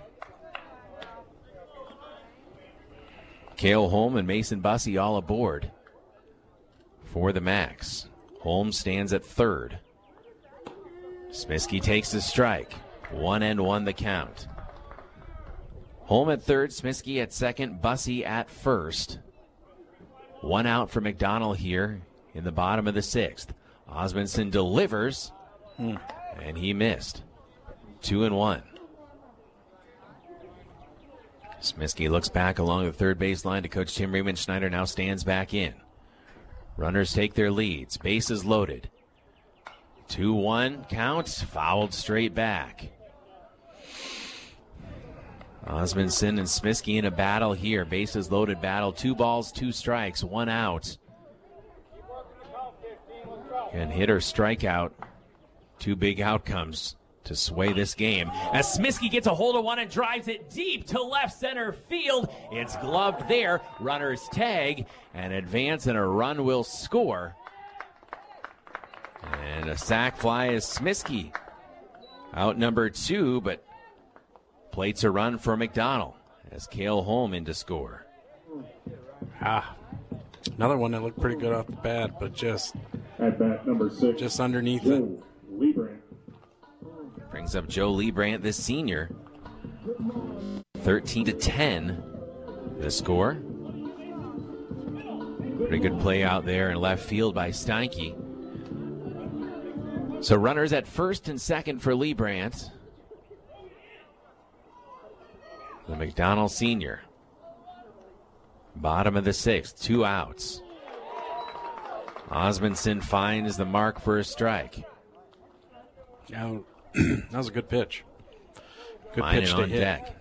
Cale Holm, and Mason Bussey all aboard for the Max. Holm stands at third. Smiskey takes the strike. One and one the count. Holm at third, Smiskey at second, Bussey at first. One out for McDonald here in the bottom of the sixth. Osmondson delivers, hmm. and he missed. Two and one. Smiskey looks back along the third base line to Coach Tim Riemenschneider, now stands back in. Runners take their leads. Bases loaded. two one count, fouled straight back. Osmondson and Smiskey in a battle here. Bases loaded battle. Two balls, two strikes, one out. And hitter strikeout. Two big outcomes to sway this game. As Smiskey gets a hold of one and drives it deep to left center field. It's gloved there. Runners tag and advance, and a run will score. And a sac fly is Smiskey. Out number two, but plates a run for McDonald as Cale Holm in to score. Ah, another one that looked pretty good off the bat, but just at bat number six, just underneath Joe it. Liebrandt. Brings up Joe Liebrandt, this senior. thirteen to ten The score. Pretty good play out there in left field by Steinke. So runners at first and second for Lee Brandt. The McDonald senior. Bottom of the sixth, two outs. Osmondson finds the mark for a strike. Yeah, that was a good pitch. Good Minor pitch to on hit. deck.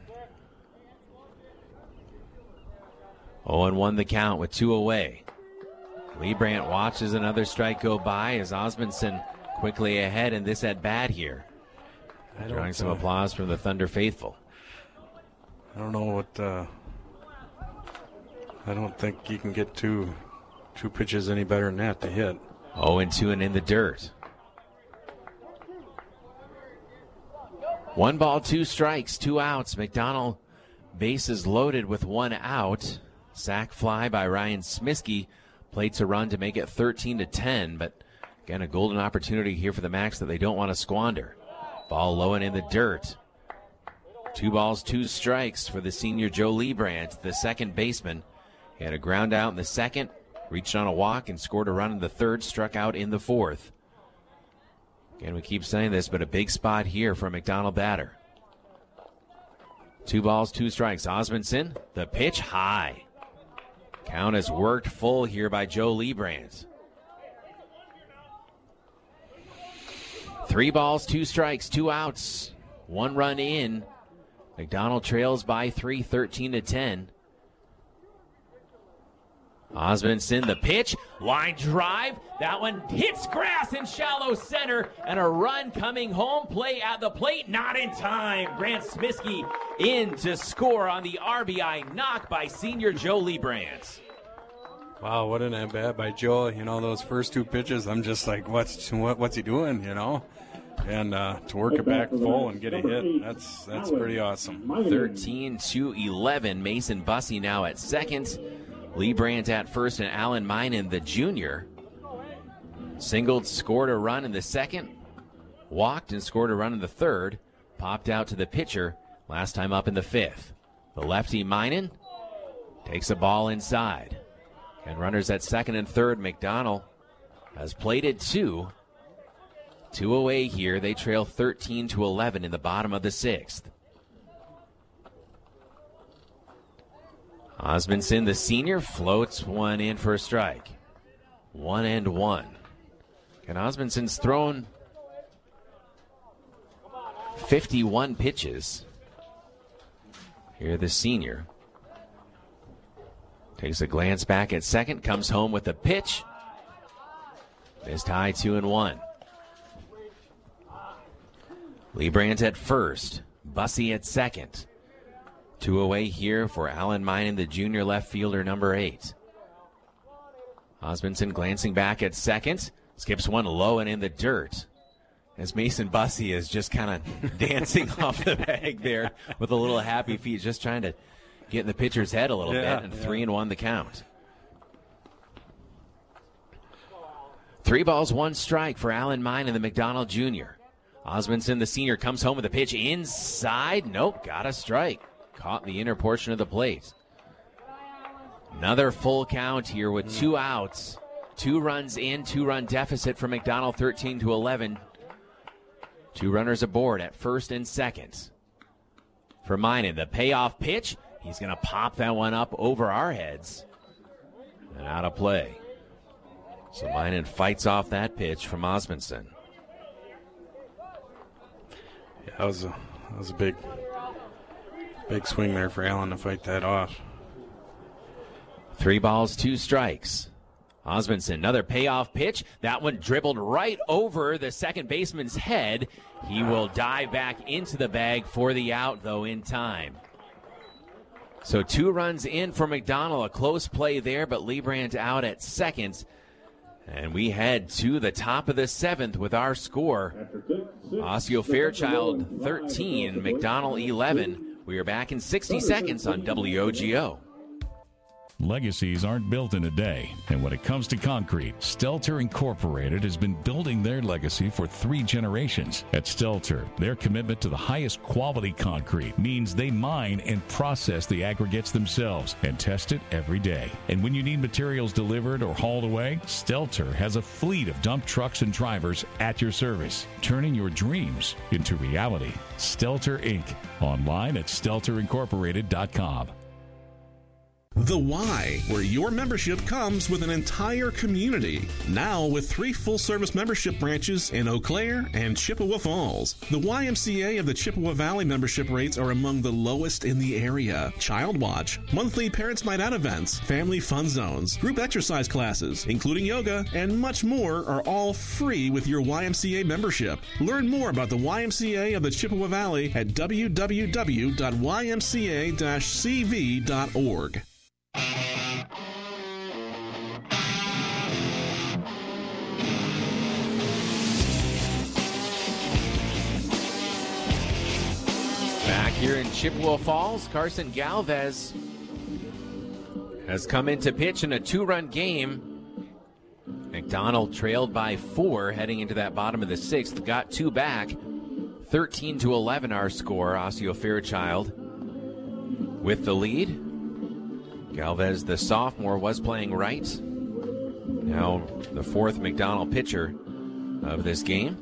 oh and one the count with two away. Lee Brandt watches another strike go by as Osmondson quickly ahead in this at bat here. I don't, Drawing some uh, applause from the Thunder faithful. I don't know what. Uh, I don't think you can get two two pitches any better than that to hit. oh and two and in the dirt. One ball, two strikes, two outs. McDonald bases loaded with one out. Sac fly by Ryan Smiskey. Plates a run to make it thirteen to ten, but again, a golden opportunity here for the Macs that they don't want to squander. Ball low and in the dirt. Two balls, two strikes for the senior Joe Liebrandt, the second baseman. He had a ground out in the second, reached on a walk and scored a run in the third, struck out in the fourth. Again, we keep saying this, but a big spot here for a McDonald batter. Two balls, two strikes. Osmondson, the pitch high. Count is worked full here by Joe Liebrandt. Three balls, two strikes, two outs. One run in. McDonald trails by three, thirteen to ten. Osmondson, the pitch, line drive. That one hits grass in shallow center, and a run coming home. Play at the plate, not in time. Grant Smiskey in to score on the R B I knock by senior Joe Liebrandt. Wow, what an at bat by Joe. You know, those first two pitches, I'm just like, what's what, what's he doing, you know? And uh, to work it back full and get a hit, that's that's pretty awesome. thirteen to eleven. Mason Bussey now at second. Lee Brandt at first, and Alan Minen, the junior. Singled, scored a run in the second. Walked and scored a run in the third. Popped out to the pitcher, last time up in the fifth. The lefty Minen takes a ball inside. And runners at second and third. McDonald has plated two. Two away here. They trail thirteen to eleven in the bottom of the sixth. Osmondson, the senior, floats one in for a strike. One and one. And Osmondson's thrown fifty-one pitches. Here, the senior takes a glance back at second, comes home with a pitch. Missed high, two and one. Liebrandt at first, Bussey at second. Two away here for Alan Minen, the junior left fielder, number eight. Osmondson glancing back at second. Skips one low and in the dirt. As Mason Bussey is just kind of dancing off the bag there with a little happy feet, just trying to get in the pitcher's head a little Yeah, bit, and yeah. three and one the count. Three balls, one strike for Alan Minen, the McDonald junior. Osmondson, the senior, comes home with a pitch inside. Nope, got a strike. Caught in the inner portion of the plate. Another full count here with two outs. Two runs in, two-run deficit for McDonald, thirteen to eleven. Two runners aboard at first and second. For Minen, the payoff pitch. He's going to pop that one up over our heads. And out of play. So Minen fights off that pitch from Osmondson. Yeah, that was a that was a big big swing there for Allen to fight that off. Three balls, two strikes. Osmondson, another payoff pitch. That one dribbled right over the second baseman's head. He will dive back into the bag for the out, though, in time. So two runs in for McDonald. A close play there, but Liebrandt out at second. And we head to the top of the seventh with our score. Osseo Fairchild thirteen, McDonald eleven. We are back in sixty seconds on W O G O. Legacies aren't built in a day, and when it comes to concrete, Stelter Incorporated has been building their legacy for three generations. At Stelter, their commitment to the highest quality concrete means they mine and process the aggregates themselves and test it every day. And when you need materials delivered or hauled away, Stelter has a fleet of dump trucks and drivers at your service, turning your dreams into reality. Stelter Incorporated. Online at stelter incorporated dot com. The Y, where your membership comes with an entire community. Now with three full-service membership branches in Eau Claire and Chippewa Falls. The Y M C A of the Chippewa Valley membership rates are among the lowest in the area. Child Watch, monthly Parents Night Out events, family fun zones, group exercise classes, including yoga, and much more are all free with your Y M C A membership. Learn more about the Y M C A of the Chippewa Valley at w w w dot y m c a dash c v dot org. Back here in Chippewa Falls, Carson Galvez has come in to pitch in a two-run game. McDonald trailed by four heading into that bottom of the sixth, got two back. thirteen to eleven our score. Osseo Fairchild with the lead. Galvez, the sophomore, was playing right. Now the fourth McDonald pitcher of this game.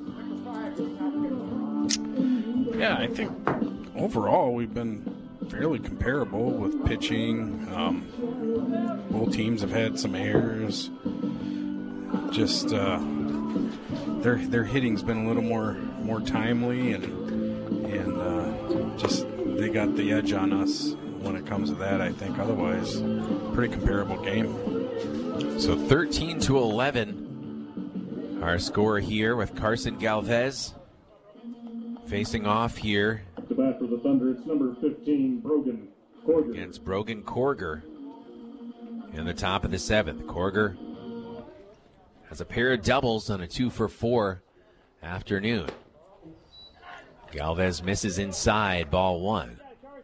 Yeah, I think overall we've been fairly comparable with pitching. Um, both teams have had some errors. Just uh, their their hitting's been a little more more timely, and and uh, just they got the edge on us when it comes to that. I think otherwise, pretty comparable game. So thirteen to eleven, our score here with Carson Galvez facing off here. The bat for the Thunder, it's number fifteen, Brogan Korger. Against Brogan Korger in the top of the seventh. Korger has a pair of doubles on a two for four afternoon. Galvez misses inside, ball one.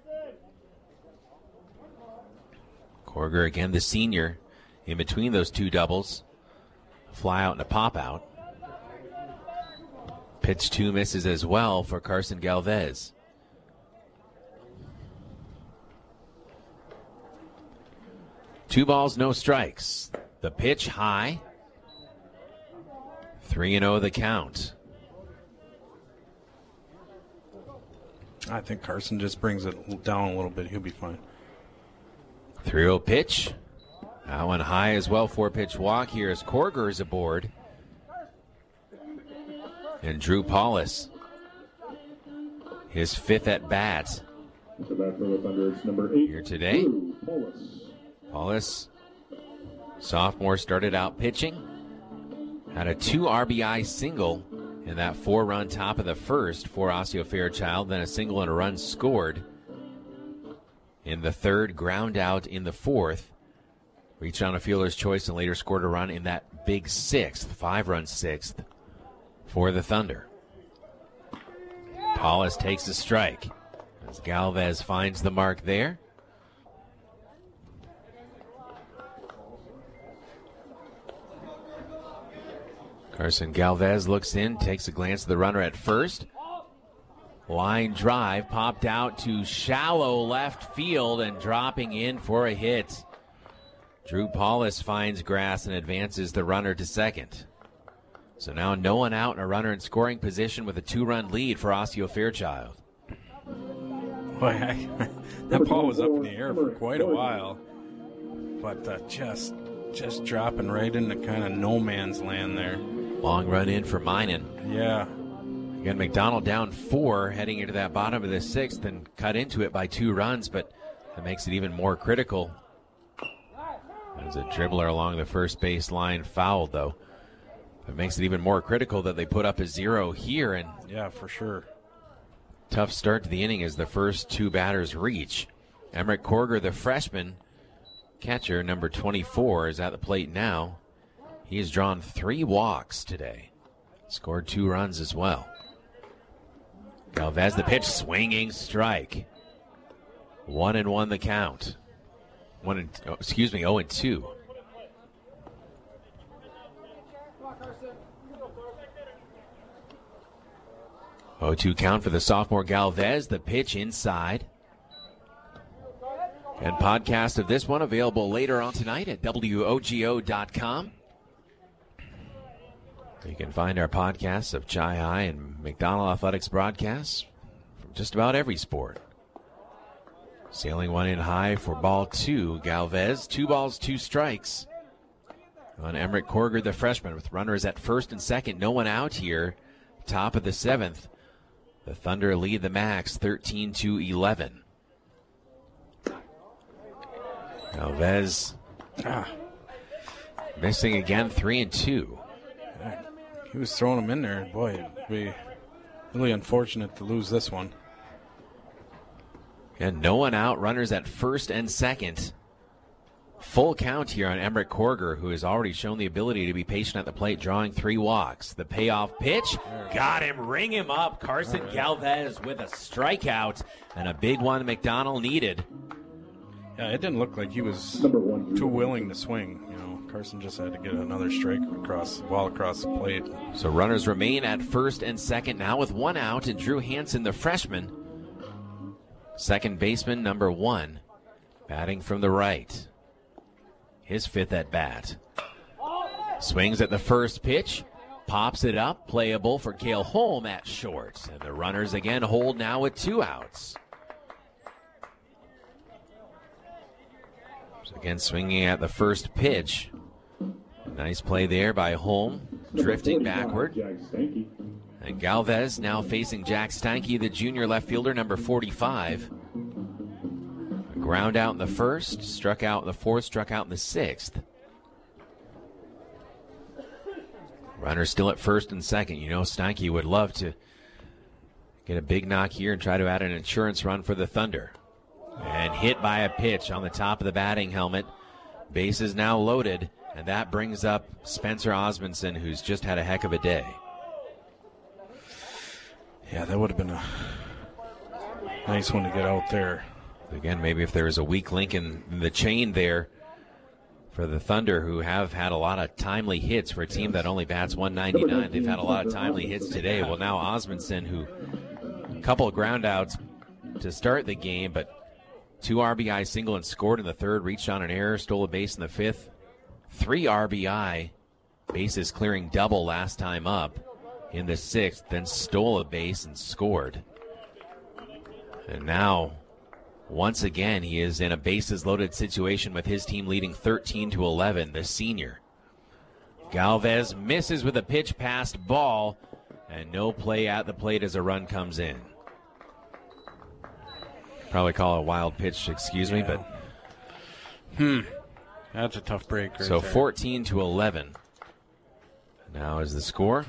Korger again, the senior, in between those two doubles. A fly out and a pop out. Pitch two misses as well for Carson Galvez. Two balls, no strikes. The pitch high. three and oh the count. I think Carson just brings it down a little bit. He'll be fine. three oh pitch. That one high as well. Four pitch walk here as Korger is aboard. And Drew Paulus, his fifth at bat. The bat for the Thunder, it's number eight, here today. Drew Paulus. Paulus, sophomore, started out pitching. Had a two R B I single in that four-run top of the first for Osseo Fairchild. Then a single and a run scored in the third, ground out in the fourth. Reached on a fielder's choice and later scored a run in that big sixth, five-run sixth for the Thunder. Paulus takes a strike as Galvez finds the mark there. Carson Galvez looks in, takes a glance at the runner at first. Line drive popped out to shallow left field and dropping in for a hit. Drew Paulus finds grass and advances the runner to second. So now no one out and a runner in scoring position with a two-run lead for Osseo Fairchild. Boy, I, that ball was up in the air for quite a while, but uh, just just dropping right into kind of no man's land there. Long run in for Minen. Yeah. Again, McDonald down four heading into that bottom of the sixth and cut into it by two runs, but that makes it even more critical. As a dribbler along the first base line fouled, though. It makes it even more critical that they put up a zero here. And yeah, for sure. Tough start to the inning as the first two batters reach. Emmerich Korger, the freshman catcher, number twenty-four, is at the plate now. He has drawn three walks today. Scored two runs as well. Galvez, the pitch, swinging strike. One and one the count. one and, oh, excuse me, oh and two. oh two count for the sophomore Galvez. The pitch inside. And podcast of this one available later on tonight at W O G O dot com. You can find our podcasts of Chi High and McDonald Athletics broadcasts from just about every sport. Sailing one in high for ball two. Galvez, two balls, two strikes on Emmerich Korger, the freshman, with runners at first and second. No one out here. Top of the seventh. The Thunder lead the Max thirteen to eleven. Galvez ah, missing again, three and two. He was throwing them in there. Boy, it'd be really unfortunate to lose this one. And no one out. Runners at first and second. Full count here on Emmerich Korger, who has already shown the ability to be patient at the plate, drawing three walks. The payoff pitch. Got him. Ring him up. Carson right. Galvez with a strikeout. And a big one McDonald needed. Yeah, it didn't look like he was too willing to swing. You know, Carson just had to get another strike across the ball across the plate. So runners remain at first and second now with one out, and Drew Hansen, the freshman, second baseman, number one, batting from the right. His fifth at bat. Swings at the first pitch, pops it up, playable for Cale Holm at short. And the runners again hold now with two outs. So again, swinging at the first pitch. Nice play there by Holm, drifting backward. And Galvez now facing Jack Steinke, the junior left fielder, number forty-five. Ground out in the first, struck out in the fourth, struck out in the sixth. Runner still at first and second. You know, Steinke would love to get a big knock here and try to add an insurance run for the Thunder. And hit by a pitch on the top of the batting helmet. Bases now loaded, and that brings up Spencer Osmondson, who's just had a heck of a day. Yeah, that would have been a nice one to get out there. Again, maybe if there was a weak link in the chain there for the Thunder, who have had a lot of timely hits for a team that only bats one ninety-nine. They've had a lot of timely hits today. Well, now Osmondson, who a couple of ground outs to start the game, but two R B I single and scored in the third, reached on an error, stole a base in the fifth. Three R B I bases clearing double last time up in the sixth, then stole a base and scored. And now, once again, he is in a bases loaded situation with his team leading thirteen to eleven, the senior. Galvez misses with a pitch past ball, and no play at the plate as a run comes in. Probably call it a wild pitch, excuse me, yeah. but hmm, that's a tough break. Right so there. fourteen to eleven. Now is the score.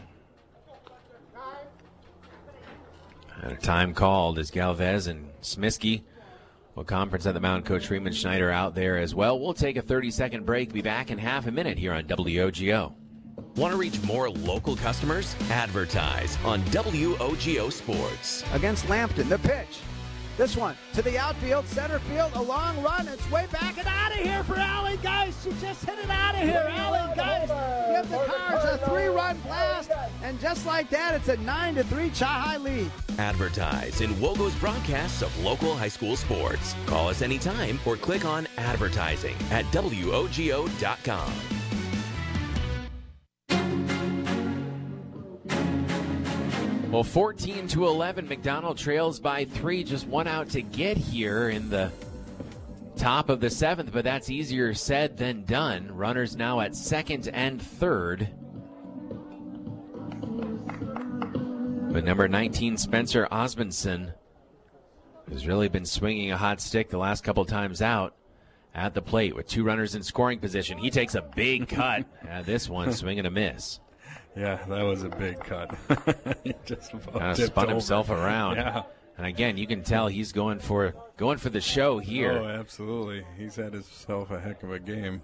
And a time called as Galvez and Smiskey will conference at the mound. Coach Freeman Schneider out there as well. We'll take a thirty-second break. Be back in half a minute here on W O G O. Want to reach more local customers? Advertise on W O G O Sports. Against Lambton, the pitch. This one to the outfield, center field, a long run. It's way back and out of here for Allie Geist. She just hit it out of here. Allie Geist give the Cards a three-run blast, and just like that, it's a nine to three Chi High lead. Advertise in Wogo's broadcasts of local high school sports. Call us anytime or click on advertising at W O G O dot com. Well, fourteen to eleven, McDonald trails by three. Just one out to get here in the top of the seventh, but that's easier said than done. Runners now at second and third. But number nineteen, Spencer Osmondson, has really been swinging a hot stick the last couple times out at the plate with two runners in scoring position. He takes a big cut at this one, swing and a miss. Yeah, that was a big cut. Just kind of spun himself around. Yeah. And again, you can tell he's going for going for the show here. Oh, absolutely. He's had himself a heck of a game.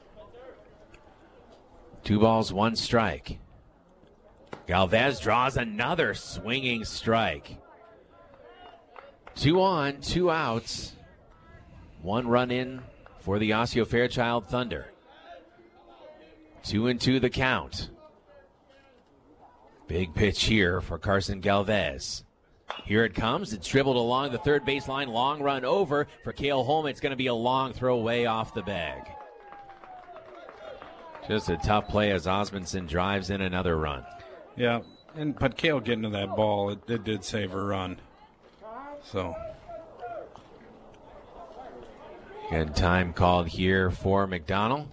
Two balls, one strike. Galvez draws another swinging strike. Two on, two outs. One run in for the Osseo Fairchild Thunder. Two and two the count. Big pitch here for Carson Galvez. Here it comes. It's dribbled along the third baseline. Long run over for Cale Holm. It's going to be a long throw way off the bag. Just a tough play as Osmondson drives in another run. Yeah, and but Cale getting to that ball, it, it did save a run. So. Good time called here for McDonald.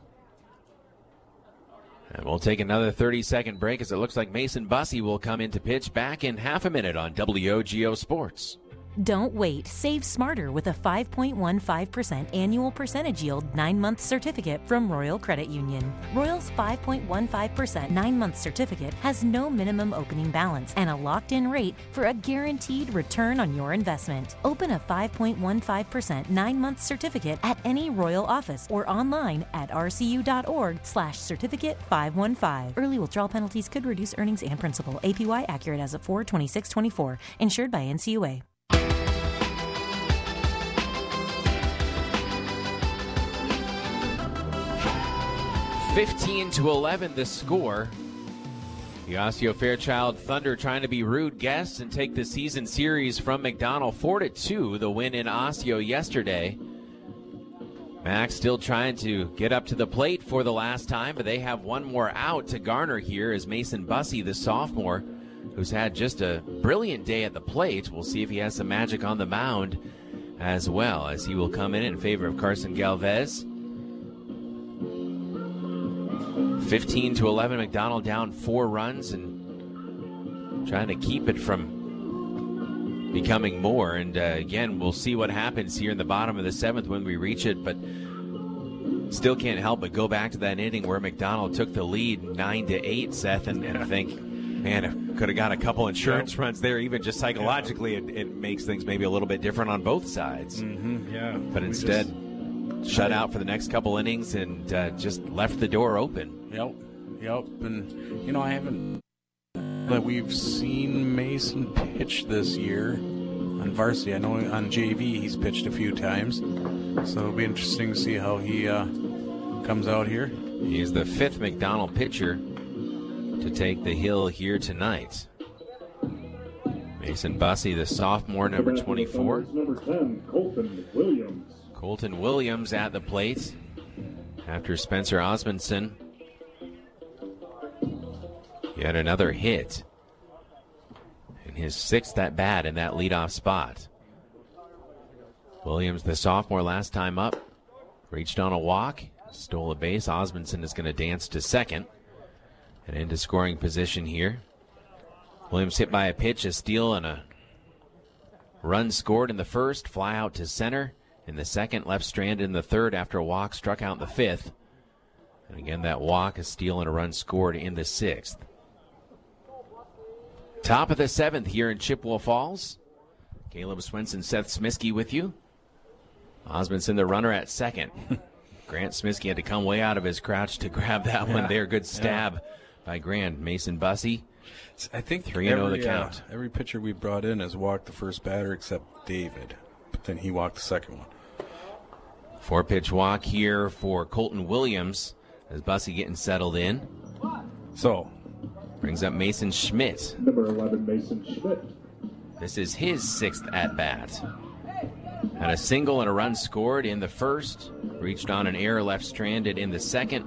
And we'll take another thirty-second break as it looks like Mason Bussey will come in to pitch back in half a minute on W O G O Sports. Don't wait. Save smarter with a five point one five percent annual percentage yield nine-month certificate from Royal Credit Union. Royal's five point one five percent nine-month certificate has no minimum opening balance and a locked-in rate for a guaranteed return on your investment. Open a five point one five percent nine-month certificate at any Royal office or online at rcu.org slash certificate 515. Early withdrawal penalties could reduce earnings and principal. A P Y accurate as of four twenty-six twenty-four. Insured by N C U A. fifteen to eleven the score. The Osseo Fairchild Thunder trying to be rude guests and take the season series from McDonald. four to two, the win in Osseo yesterday. Max still trying to get up to the plate for the last time, but they have one more out to garner here as Mason Bussey, the sophomore, who's had just a brilliant day at the plate. We'll see if he has some magic on the mound as well, as he will come in in favor of Carson Galvez. fifteen to eleven, McDonald down four runs and trying to keep it from becoming more. And uh, again, we'll see what happens here in the bottom of the seventh when we reach it, but still can't help but go back to that inning where McDonald took the lead nine to eight, Seth, and, and I think, man, it could have got a couple insurance yep. runs there. Even just psychologically, it, it makes things maybe a little bit different on both sides. Mm-hmm, yeah, but instead, just... shut out for the next couple innings and uh, just left the door open. Yep, yep. And, you know, I haven't that we've seen Mason pitch this year on varsity. I know on J V he's pitched a few times. So it'll be interesting to see how he uh, comes out here. He's the fifth McDonald pitcher to take the hill here tonight. Mason Bussey, the sophomore, number twenty-four. Number ten, Colton Williams. Colton Williams at the plate after Spencer Osmondson. Yet another hit in his sixth at bat in that leadoff spot. Williams, the sophomore, last time up, reached on a walk, stole a base. Osmondson is going to dance to second and into scoring position here. Williams hit by a pitch, a steal, and a run scored in the first. Fly out to center in the second. Left stranded in the third after a walk struck out in the fifth. And again, that walk, a steal, and a run scored in the sixth. Top of the seventh here in Chippewa Falls. Caleb Swinson, Seth Smiskey with you. Osmondson, the runner at second. Grant Smiskey had to come way out of his crouch to grab that yeah. one there. Good stab yeah. by Grant. Mason Bussey, I think three and oh the count. Uh, every pitcher we brought in has walked the first batter except David, but then he walked the second one. Four-pitch walk here for Colton Williams as Bussey getting settled in. So, brings up Mason Schmidt. Number eleven, Mason Schmidt. This is his sixth at-bat. Had a single and a run scored in the first. Reached on an error, left stranded in the second.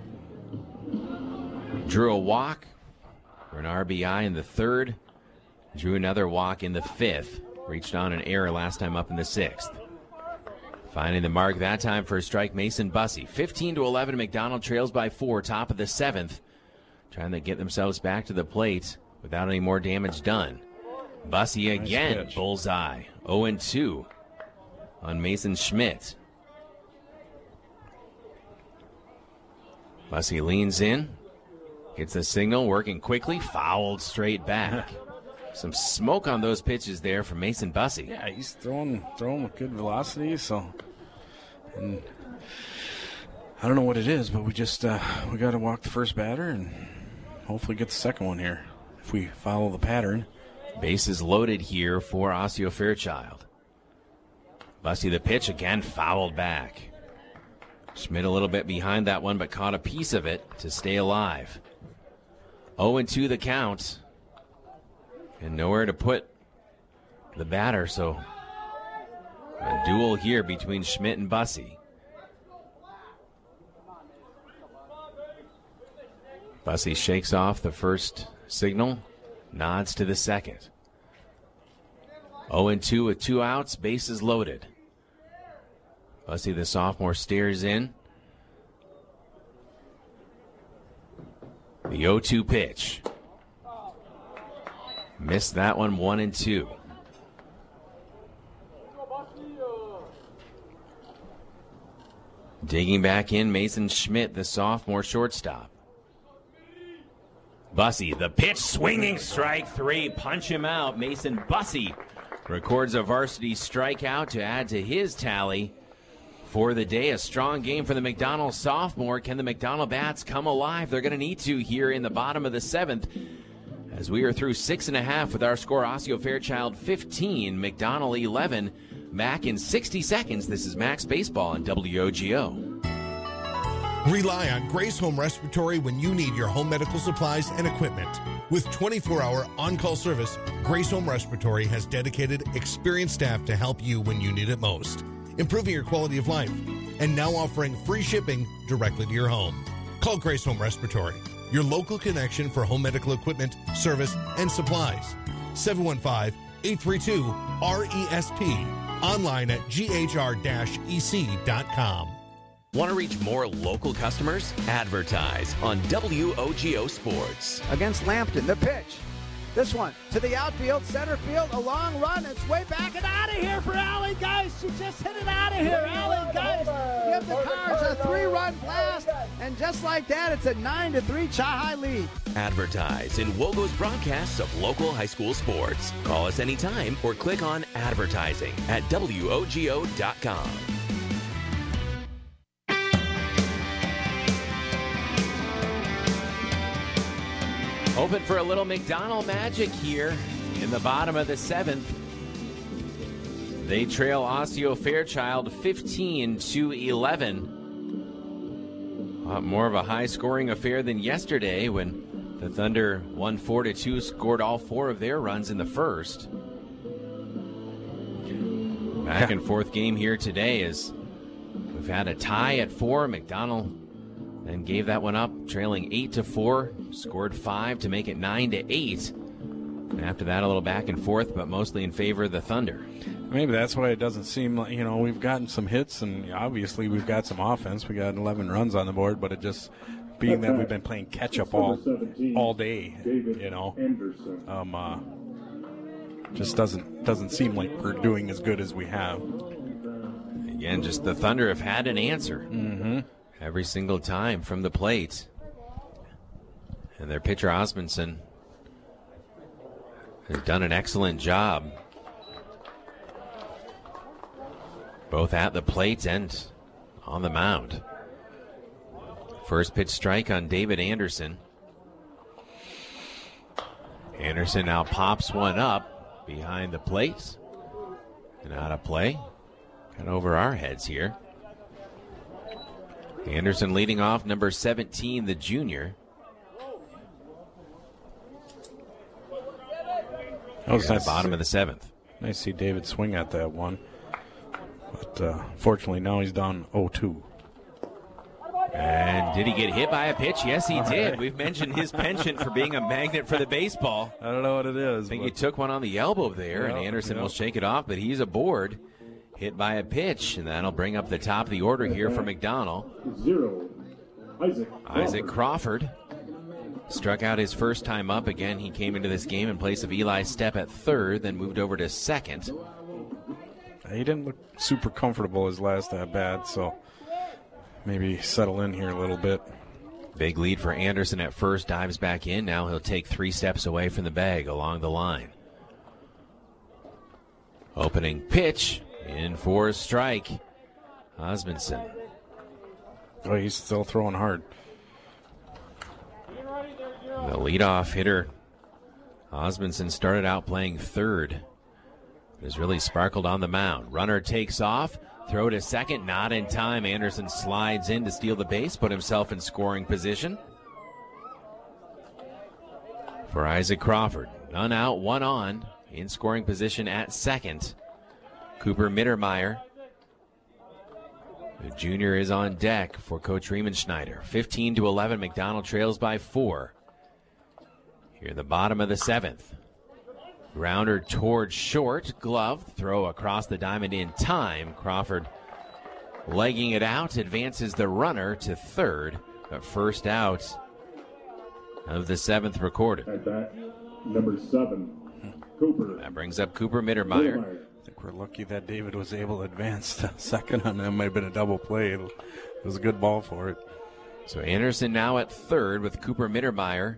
Drew a walk for an R B I in the third. Drew another walk in the fifth. Reached on an error last time up in the sixth. Finding the mark that time for a strike, Mason Bussey. fifteen to eleven, McDonald trails by four, top of the seventh. Trying to get themselves back to the plate without any more damage done. Bussey again, nice bullseye. oh and two on Mason Schmidt. Bussey leans in, gets the signal, working quickly, fouled straight back. Some smoke on those pitches there from Mason Bussey. Yeah, he's throwing throwing with good velocity, so and I don't know what it is, but we just uh, we got to walk the first batter and hopefully get the second one here if we follow the pattern. Bases loaded here for Osseo Fairchild. Bussey the pitch again, fouled back. Schmidt a little bit behind that one, but caught a piece of it to stay alive. oh and two the count. And nowhere to put the batter, so a duel here between Schmidt and Bussey. Bussey shakes off the first signal, nods to the second. oh and two with two outs, bases loaded. Bussey, the sophomore, stares in. The oh two pitch. Missed that one, one and two. Digging back in, Mason Schmidt, the sophomore shortstop. Bussey, the pitch, swinging, strike three, punch him out. Mason Bussey records a varsity strikeout to add to his tally for the day. A strong game for the McDonald sophomore. Can the McDonald Bats come alive? They're going to need to here in the bottom of the seventh. As we are through six and a half with our score, Osseo Fairchild fifteen, McDonald eleven. Back in sixty seconds, this is Max Baseball on W O G O. Rely on Grace Home Respiratory when you need your home medical supplies and equipment. With twenty-four hour on-call service, Grace Home Respiratory has dedicated, experienced staff to help you when you need it most, improving your quality of life, and now offering free shipping directly to your home. Call Grace Home Respiratory, your local connection for home medical equipment, service, and supplies. seven one five, eight three two, R E S P. Online at G H R E C dot com. Want to reach more local customers? Advertise on W O G O Sports. Against Lambton, the pitch. This one to the outfield, center field, a long run. It's way back and out of here for Allie Geist. She just hit it out of here. Allie Geist give the Cards a three-run blast, and just like that, it's a nine to three Chi-Hi lead. Advertise in Wogo's broadcasts of local high school sports. Call us anytime or click on advertising at W O G O dot com. Hoping for a little McDonald magic here in the bottom of the seventh. They trail Osseo Fairchild fifteen to eleven. A lot more of a high-scoring affair than yesterday when the Thunder won four to two, scored all four of their runs in the first. Back and forth game here today as we've had a tie at four. McDonald then gave that one up, trailing eight to four, scored five to make it nine to eight. And after that, a little back and forth, but mostly in favor of the Thunder. Maybe that's why it doesn't seem like, you know, we've gotten some hits, and obviously we've got some offense. We got eleven runs on the board, but it just being that we've been playing catch-up all all day, you know, um, uh, just doesn't doesn't seem like we're doing as good as we have. Again, just the Thunder have had an answer. Mm-hmm. Every single time from the plate. And their pitcher, Osmondson, has done an excellent job. Both at the plate and on the mound. First pitch strike on David Anderson. Anderson now pops one up behind the plate. And out of play. Kind of over our heads here. Anderson leading off, number seventeen, the junior. That was nice. Bottom of the seventh. Nice to see David swing at that one. But uh, fortunately, now he's down oh two. And did he get hit by a pitch? Yes, he All did. right. We've mentioned his penchant for being a magnet for the baseball. I don't know what it is. I think but... he took one on the elbow there, Yep, and Anderson yep. will shake it off, but he's aboard. Hit by a pitch, and that'll bring up the top of the order here for McDonald. Zero. Isaac. Isaac Crawford struck out his first time up. Again, he came into this game in place of Eli Stepp at third, then moved over to second. He didn't look super comfortable his last at bat, so maybe settle in here a little bit. Big lead for Anderson at first, dives back in. Now he'll take three steps away from the bag along the line. Opening pitch. In for a strike, Osmondson. Oh, he's still throwing hard. The leadoff hitter, Osmondson, started out playing third. Has really sparkled on the mound. Runner takes off, Throw to second, not in time. Anderson slides in to steal the base, put himself in scoring position. For Isaac Crawford, none out, one on, in scoring position at second. Cooper Mittermeier, the junior, is on deck for Coach Riemenschneider. fifteen to eleven, McDonald trails by four. Here, the bottom of the seventh. Grounder towards short, glove, throw across the diamond in time. Crawford legging it out, advances the runner to third, but first out of the seventh recorded. At that, number seven, Cooper. That brings up Cooper Mittermeier. I think we're lucky that David was able to advance to second on that. Might have been a double play. It was a good ball for it. So Anderson now at third with Cooper Mittermeier,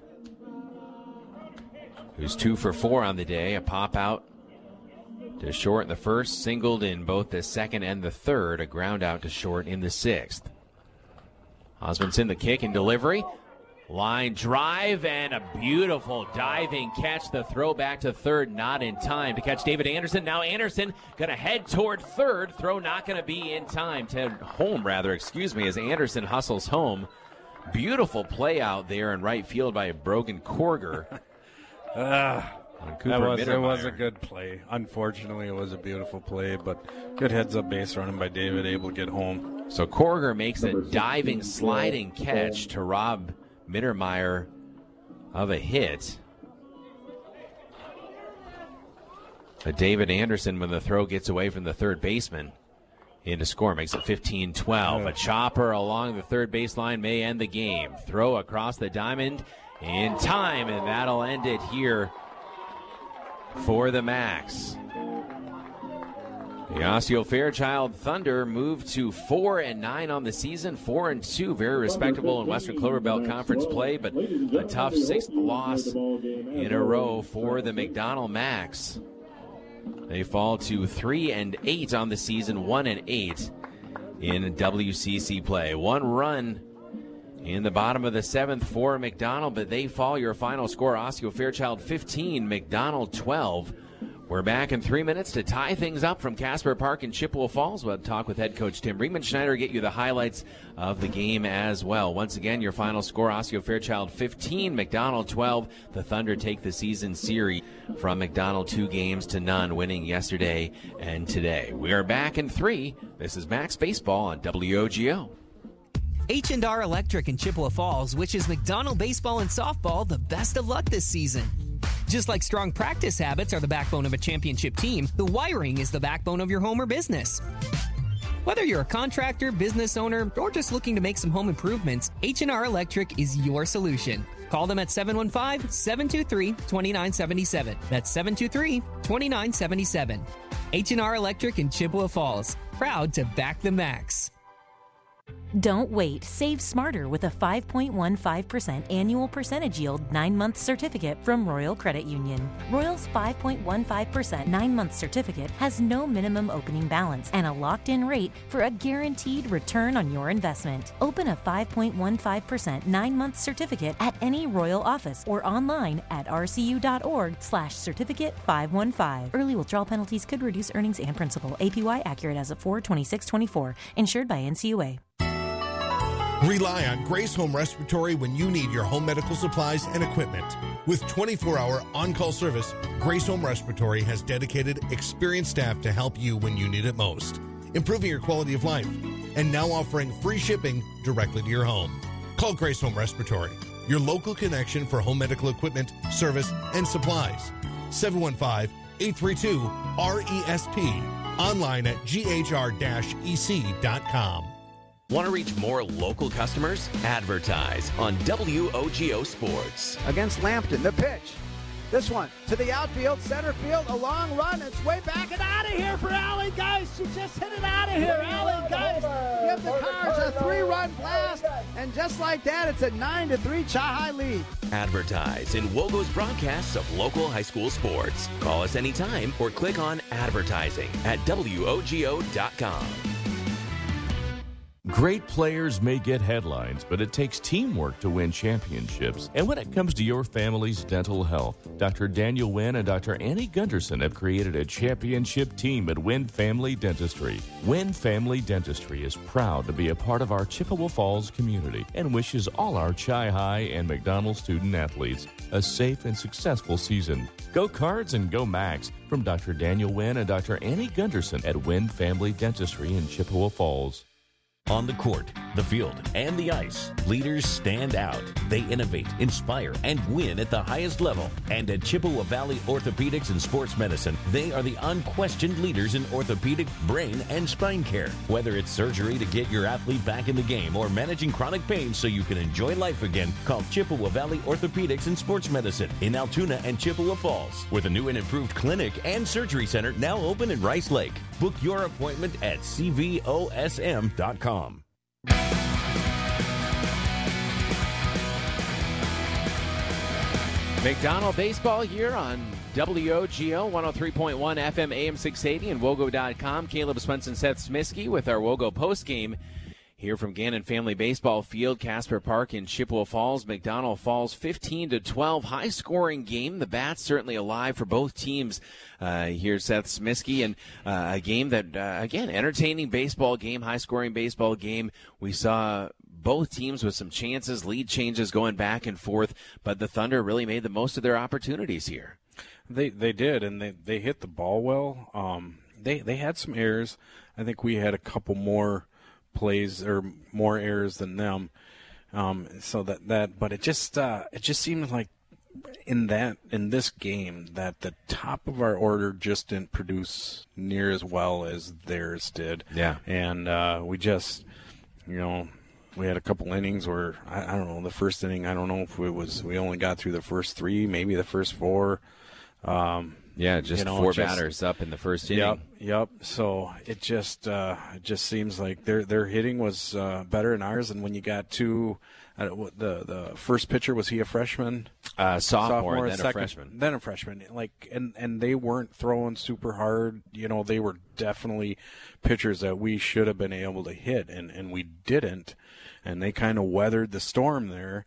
who's two for four on the day. A pop out to short in the first, singled in both the second and the third. A ground out to short in the sixth. Osmondson, the kick and delivery. Line drive and a beautiful diving catch. The throw back to third, not in time to catch David Anderson. Now Anderson going to head toward third. Throw not going to be in time to home, rather, excuse me, as Anderson hustles home. Beautiful play out there in right field by Brogan Korger. Uh, that was, it was a good play. Unfortunately, it was a beautiful play, but good heads-up base running by David, able to get home. So Korger makes a diving, sliding catch to rob Mittermeier of a hit. But David Anderson, when the throw gets away from the third baseman, into score, makes it fifteen twelve. A chopper along the third baseline may end the game. Throw across the diamond in time, and that'll end it here for the Max. The Osseo Fairchild Thunder moved to four and nine on the season, four and two, very respectable in Western Clover Belt Conference play, but a tough sixth loss in a row for the McDonald Max. They fall to three and eight on the season, one and eight in W C C play. One run in the bottom of the seventh for McDonald, but they fall. Your final score: Osseo Fairchild fifteen, McDonald twelve. We're back in three minutes to tie things up from Casper Park in Chippewa Falls. We'll talk with head coach Tim Riemenschneider, get you the highlights of the game as well. Once again, your final score: Osseo Fairchild fifteen, McDonald twelve. The Thunder take the season series from McDonald two games to none, winning yesterday and today. We are back in three. This is Max Baseball on W O G O. H and R Electric in Chippewa Falls wishes McDonald baseball and softball the best of luck this season. Just like strong practice habits are the backbone of a championship team, the wiring is the backbone of your home or business. Whether you're a contractor, business owner, or just looking to make some home improvements, H and R Electric is your solution. Call them at seven one five, seven two three, two nine seven seven. That's seven two three, two nine seven seven. H and R Electric in Chippewa Falls. Proud to back the Max. Don't wait. Save smarter with a five point one five percent annual percentage yield nine-month certificate from Royal Credit Union. Royal's five point one five percent nine-month certificate has no minimum opening balance and a locked-in rate for a guaranteed return on your investment. Open a five point one five percent nine-month certificate at any Royal office or online at rcu.org slash certificate 515. Early withdrawal penalties could reduce earnings and principal. A P Y accurate as of four twenty-six twenty-four. Insured by N C U A. Rely on Grace Home Respiratory when you need your home medical supplies and equipment. With twenty-four hour on-call service, Grace Home Respiratory has dedicated, experienced staff to help you when you need it most, improving your quality of life, and now offering free shipping directly to your home. Call Grace Home Respiratory, your local connection for home medical equipment, service, and supplies. seven one five, eight three two, R E S P. Online at G H R E C dot com. Want to reach more local customers? Advertise on W O G O Sports. Against Lambton, the pitch. This one to the outfield, center field, a long run. It's way back and out of here for Allie Geis. She just hit it out of here. Allie Geis give the Cars a three-run blast, and just like that, it's a nine to three Chi-Hi lead. Advertise in Wogo's broadcasts of local high school sports. Call us anytime or click on advertising at W O G O dot com. Great players may get headlines, but it takes teamwork to win championships. And when it comes to your family's dental health, Doctor Daniel Wynn and Doctor Annie Gunderson have created a championship team at Wynn Family Dentistry. Wynn Family Dentistry is proud to be a part of our Chippewa Falls community and wishes all our Chi-High and McDonald student athletes a safe and successful season. Go Cards and go Max from Doctor Daniel Wynn and Doctor Annie Gunderson at Wynn Family Dentistry in Chippewa Falls. On the court, the field, and the ice, leaders stand out. They innovate, inspire, and win at the highest level. And at Chippewa Valley Orthopedics and Sports Medicine, they are the unquestioned leaders in orthopedic, brain, and spine care. Whether it's surgery to get your athlete back in the game or managing chronic pain so you can enjoy life again, call Chippewa Valley Orthopedics and Sports Medicine in Altoona and Chippewa Falls, with a new and improved clinic and surgery center now open in Rice Lake. Book your appointment at C V O S M dot com. McDonald baseball here on W O G O one oh three point one F M A M six eighty and Wogo dot com. Caleb Swenson, Seth Smisky with our Wogo postgame here from Gannon Family Baseball Field, Casper Park in Chippewa Falls. McDonald Falls fifteen to twelve, high scoring game. The bats certainly alive for both teams. Uh, here's Seth Smisky, and uh, a game that, uh, again, entertaining baseball game, high scoring baseball game. We saw both teams with some chances, lead changes going back and forth, but the Thunder really made the most of their opportunities here. They they did, and they, they hit the ball well. Um, they they had some errors. I think we had a couple more plays or more errors than them. Um, so that, that but it just uh, it just seemed like in that in this game that the top of our order just didn't produce near as well as theirs did. Yeah, and uh, we just you know. We had a couple innings where, I, I don't know, the first inning, I don't know if it was, we only got through the first three, maybe the first four. Um, yeah, just you know, four just, batters up in the first inning. Yep, yep. So it just uh, it just seems like their their hitting was uh, better than ours. And when you got two, uh, the the first pitcher, was he a freshman? Uh, sophomore, sophomore then second, a freshman. Then a freshman. Like, and, and they weren't throwing super hard. You know, they were definitely pitchers that we should have been able to hit, and, and we didn't. And they kind of weathered the storm there,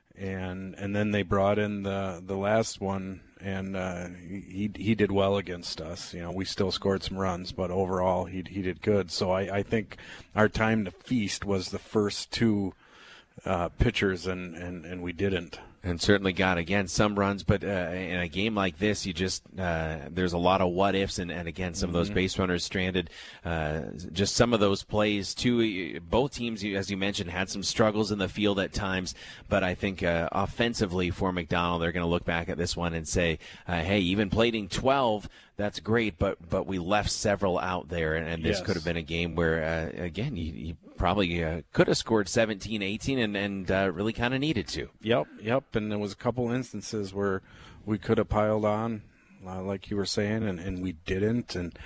and and then they brought in the the last one, and uh, he he did well against us. You know, we still scored some runs, but overall he he did good. So I, I think our time to feast was the first two uh, pitchers, and, and, and we didn't. And certainly got, again, some runs, but uh, in a game like this, you just uh, there's a lot of what ifs, and, and again, some mm-hmm. of those base runners stranded. Uh, just some of those plays, too. Both teams, as you mentioned, had some struggles in the field at times, but I think uh, offensively for McDonald, they're going to look back at this one and say, uh, hey, even plating twelve, that's great, but but we left several out there, and, and this yes. could have been a game where, uh, again, you, you probably uh, could have scored seventeen, eighteen, and, and uh, really kind of needed to. Yep, yep. And there was a couple instances where we could have piled on, uh, like you were saying, and, and we didn't. And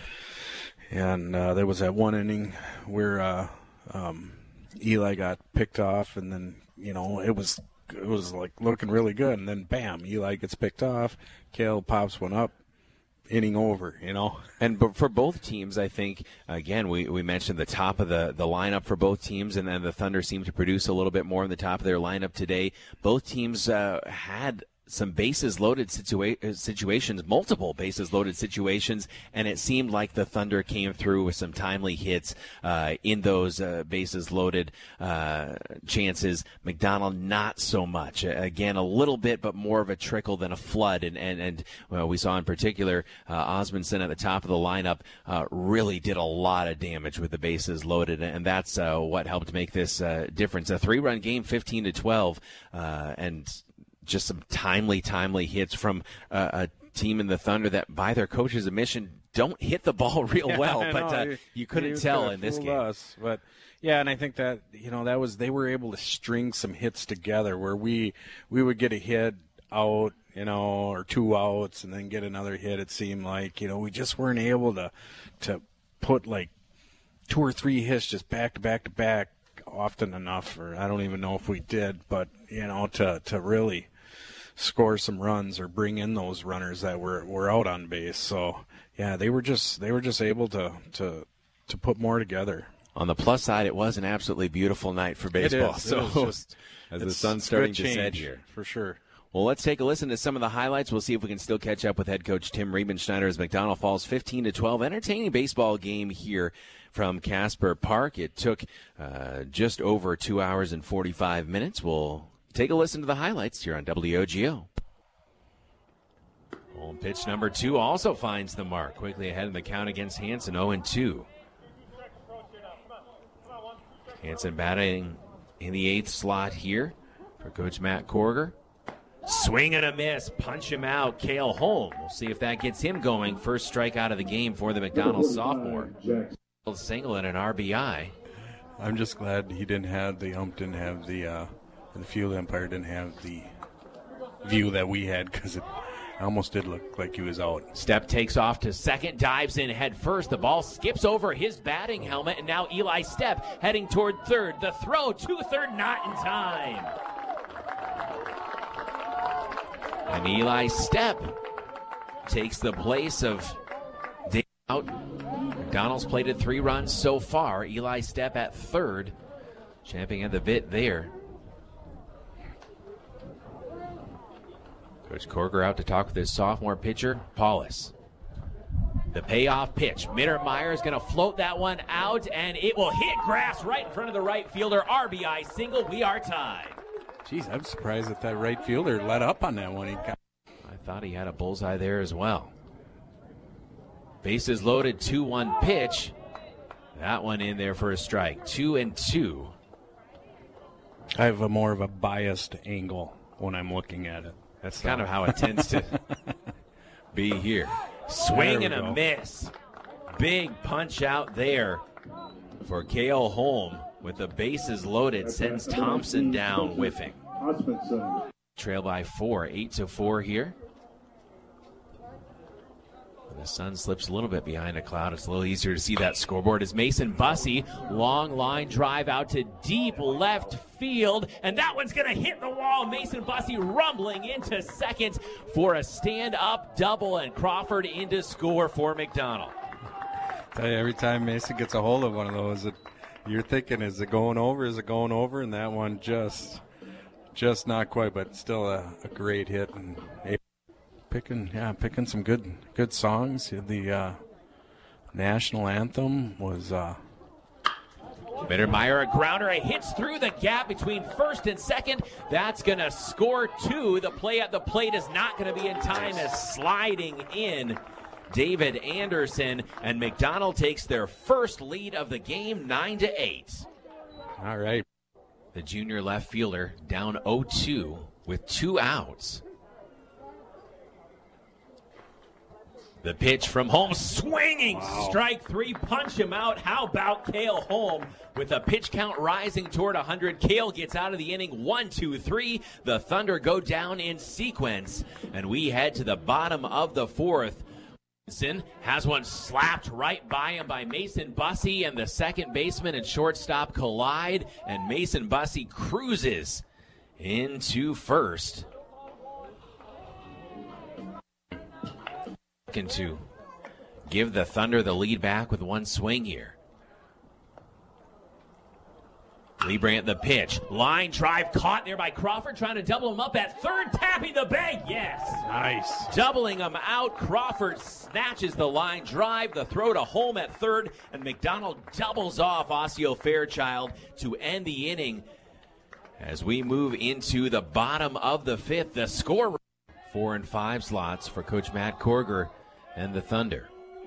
and uh, there was that one inning where uh, um, Eli got picked off, and then you know it was it was like looking really good, and then bam, Eli gets picked off. Cale pops one up. Inning over, you know. And for both teams, I think, again, we, we mentioned the top of the, the lineup for both teams, and then the Thunder seemed to produce a little bit more in the top of their lineup today. Both teams uh, had some bases loaded situa- situations, multiple bases loaded situations, and it seemed like the Thunder came through with some timely hits uh, in those uh, bases loaded uh, chances. McDonald, not so much. Again, a little bit, but more of a trickle than a flood. And, and, and well, we saw in particular uh, Osmondson at the top of the lineup uh, really did a lot of damage with the bases loaded, and that's uh, what helped make this uh, difference. A three-run game, fifteen to twelve, uh, and just some timely, timely hits from uh, a team in the Thunder that, by their coach's admission, don't hit the ball real yeah, well. I But uh, you, you couldn't you tell could in this fooled game. Us. But yeah, and I think that you know that was they were able to string some hits together where we we would get a hit out, you know, or two outs, and then get another hit. It seemed like you know we just weren't able to to put like two or three hits just back to back to back often enough, or I don't even know if we did, but you know to to really score some runs or bring in those runners that were, were out on base. So yeah, they were just they were just able to to to put more together. On the plus side, it was an absolutely beautiful night for baseball. It is. So It is just, as the sun's starting to set here. For sure. Well, let's take a listen to some of the highlights. We'll see if we can still catch up with head coach Tim Riemenschneider as McDonald falls fifteen to twelve. Entertaining baseball game here from Casper Park. It took uh, just over two hours and forty-five minutes. We'll take a listen to the highlights here on W O G O. Home pitch number two also finds the mark. Quickly ahead in the count against Hansen, oh and two. Hansen batting in the eighth slot here for Coach Matt Korger. Swing and a miss. Punch him out. Cale Holm. We'll see if that gets him going. First strikeout of the game for the McDonald sophomore. Single and an R B I. I'm just glad he didn't have, the ump didn't have the, uh, the field umpire didn't have the view that we had, because it almost did look like he was out. Step takes off to second, dives in head first. The ball skips over his batting helmet, and now Eli Stepp heading toward third. The throw to third, not in time. And Eli Stepp takes the place of Dave out. McDonald's plated three runs so far. Eli Stepp at third, champing at the bit there. Coach Korger out to talk with his sophomore pitcher, Paulus. The payoff pitch. Mittermeier is going to float that one out, and it will hit grass right in front of the right fielder. R B I single. We are tied. Jeez, I'm surprised that that right fielder let up on that one. He got... I thought he had a bullseye there as well. Bases loaded, two one pitch. That one in there for a strike. Two and two. I have a more of a biased angle when I'm looking at it. That's kind of how it tends to be here. Swing and a go. miss. Big punch out there for Cale Holm with the bases loaded. Sends Thompson down whiffing. Trail by four, eight to four here. The sun slips a little bit behind a cloud. It's a little easier to see that scoreboard as Mason Bussey, long line drive out to deep left field, and that one's going to hit the wall. Mason Bussey rumbling into second for a stand-up double, and Crawford in to score for McDonald. Tell you, every time Mason gets a hold of one of those, it, you're thinking, is it going over? Is it going over? And that one just, just not quite, but still a, a great hit. And Picking, yeah, picking some good, good songs. The uh, national anthem was. Uh, Mittermeier, a grounder, it hits through the gap between first and second. That's going to score two. The play at the plate is not going to be in time as sliding in David Anderson, and McDonald takes their first lead of the game, nine to eight. All right. The junior left fielder down oh two with two outs. The pitch from Holm, swinging, wow. Strike three, punch him out. How about Cale Holm with a pitch count rising toward one hundred? Cale gets out of the inning, one, two, three. The Thunder go down in sequence, and we head to the bottom of the fourth. Wilson has one slapped right by him by Mason Bussey, and the second baseman and shortstop collide, and Mason Bussey cruises into first. To give the Thunder the lead back with one swing here. Liebrandt the pitch. Line drive caught there by Crawford, trying to double him up at third, tapping the bag. Yes. Nice. Doubling him out. Crawford snatches the line drive. The throw to Holm at third, and McDonald doubles off Osseo Fairchild to end the inning. As we move into the bottom of the fifth, the score four and five slots for Coach Matt Korger and the Thunder.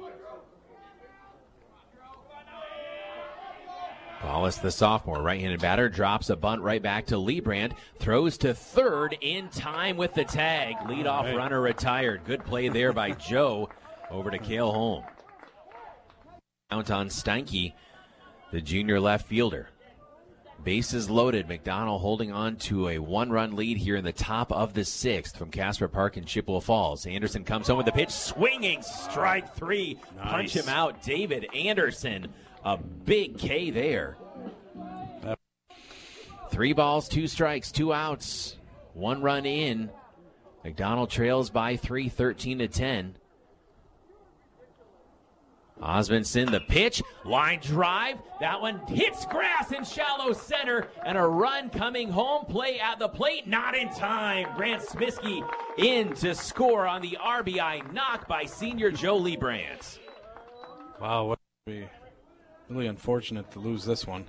Wallace, the sophomore, right-handed batter, drops a bunt right back to Liebrandt, throws to third in time with the tag. Leadoff right. Runner retired. Good play there by Joe over to Cale Holm. Count on Steinke, the junior left fielder. Bases loaded. McDonald holding on to a one-run lead here in the top of the sixth from Casper Park in Chippewa Falls. Anderson comes home with the pitch, swinging, strike three. Nice. Punch him out. David Anderson, a big K there. Yep. Three balls, two strikes, two outs, one run in. McDonald trails by three, thirteen to ten. Osmondson, the pitch, line drive. That one hits grass in shallow center, and a run coming home. Play at the plate, not in time. Grant Smiskey in to score on the R B I knock by senior Joe Liebrandt. Wow, what be really unfortunate to lose this one.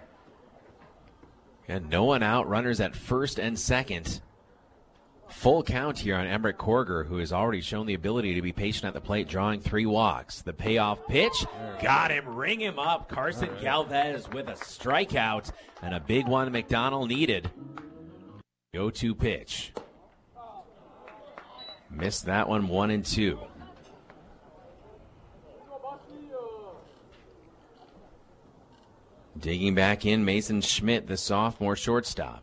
And no one out, runners at first and second. Full count here on Emmerich Korger, who has already shown the ability to be patient at the plate, drawing three walks. The payoff pitch, got him, ring him up. Carson right. Galvez with a strikeout, and a big one McDonald needed. go to pitch. Missed that one, one and two. Digging back in, Mason Schmidt, the sophomore shortstop.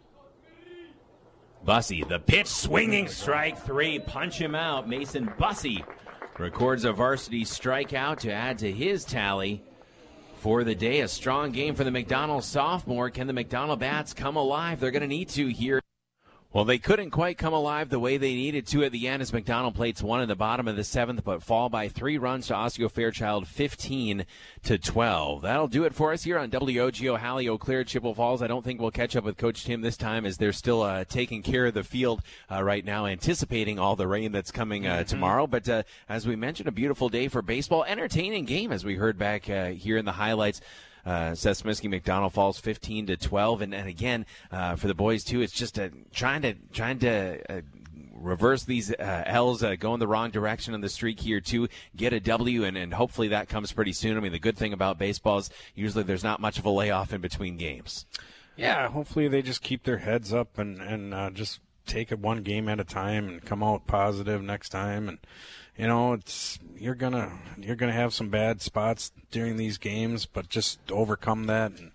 Bussey, the pitch, swinging strike three. Punch him out. Mason Bussey records a varsity strikeout to add to his tally for the day. A strong game for the McDonald sophomore. Can the McDonald Bats come alive? They're going to need to here. Well, they couldn't quite come alive the way they needed to at the end as McDonald plates one in the bottom of the seventh, but fall by three runs to Osseo Fairchild, fifteen to twelve. That'll do it for us here on W O G O, Halley, Eau Claire, Chippewa Falls. I don't think we'll catch up with Coach Tim this time as they're still uh, taking care of the field uh, right now, anticipating all the rain that's coming uh, mm-hmm. tomorrow. But uh, as we mentioned, a beautiful day for baseball, entertaining game as we heard back uh, here in the highlights. Uh, Seth Smiskey, McDonald falls fifteen to twelve, and, and again uh, for the boys too, it's just uh, trying to trying to uh, reverse these uh, L's, uh, go in the wrong direction on the streak here too, get a W, and, and hopefully that comes pretty soon. I mean, the good thing about baseball is usually there's not much of a layoff in between games. Yeah, hopefully they just keep their heads up and and uh, just take it one game at a time and come out positive next time. And you know, it's you're gonna you're gonna have some bad spots during these games, but just overcome that, and,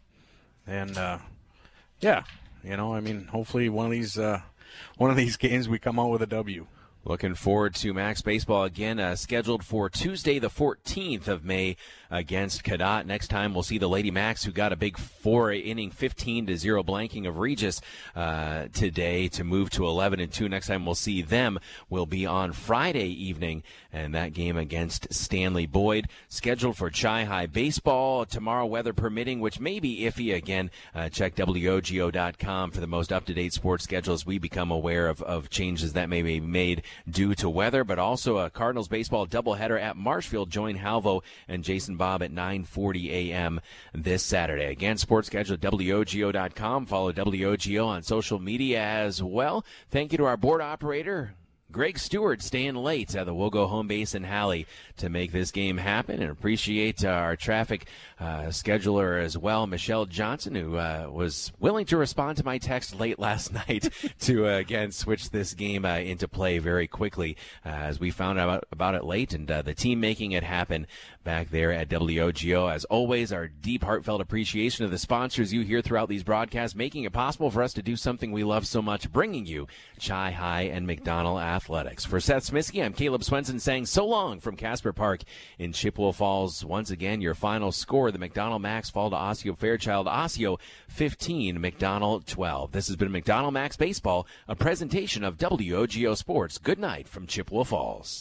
and uh, yeah, you know, I mean, hopefully one of these uh, one of these games we come out with a W. Looking forward to Max Baseball again, uh, scheduled for Tuesday the fourteenth of May against Cadott. Next time we'll see the Lady Max, who got a big four-inning fifteen to zero blanking of Regis uh, today to move to eleven and two. Next time we'll see them will be on Friday evening, and that game against Stanley Boyd. Scheduled for Chi-High Baseball tomorrow, weather permitting, which may be iffy again. Uh, check W O G O dot com for the most up-to-date sports schedule as we become aware of, of changes that may be made due to weather, but also a Cardinals baseball doubleheader at Marshfield. Join Halvo and Jason Bob at nine forty a.m. this Saturday. Again, sports schedule at W O G O dot com. Follow W O G O on social media as well. Thank you to our board operator, Greg Stewart, staying late at the Wogo home base in Halley to make this game happen, and appreciate uh, our traffic uh, scheduler as well, Michelle Johnson, who uh, was willing to respond to my text late last night to, uh, again, switch this game uh, into play very quickly uh, as we found out about it late, and uh, the team making it happen back there at W O G O. As always, our deep, heartfelt appreciation of the sponsors you hear throughout these broadcasts, making it possible for us to do something we love so much, bringing you Chi-High and McDonald Athletics. For Seth Smiskey, I'm Caleb Swenson saying so long from Casper Park in Chippewa Falls. Once again, your final score, the McDonald Max fall to Osseo Fairchild. Osseo fifteen, McDonald twelve. This has been McDonald Max Baseball, a presentation of W O G O Sports. Good night from Chippewa Falls.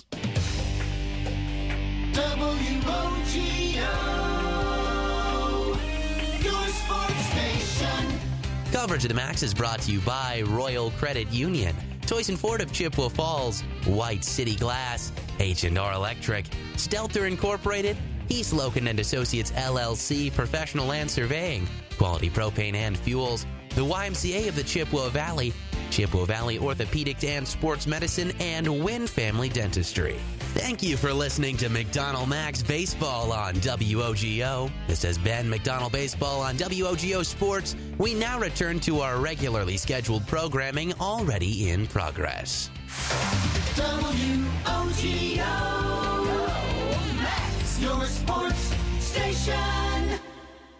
W O G O, your sports station. Coverage of the Max is brought to you by Royal Credit Union, Toys and Ford of Chippewa Falls, White City Glass, H and R Electric, Stelter Incorporated, East Loken and Associates L L C, Professional Land Surveying, Quality Propane and Fuels, the Y M C A of the Chippewa Valley, Chippewa Valley Orthopedics and Sports Medicine, and Wynn Family Dentistry. Thank you for listening to McDonald Max Baseball on W O G O. This has been McDonald Baseball on W O G O Sports. We now return to our regularly scheduled programming already in progress. W O G O, Max, your sports station.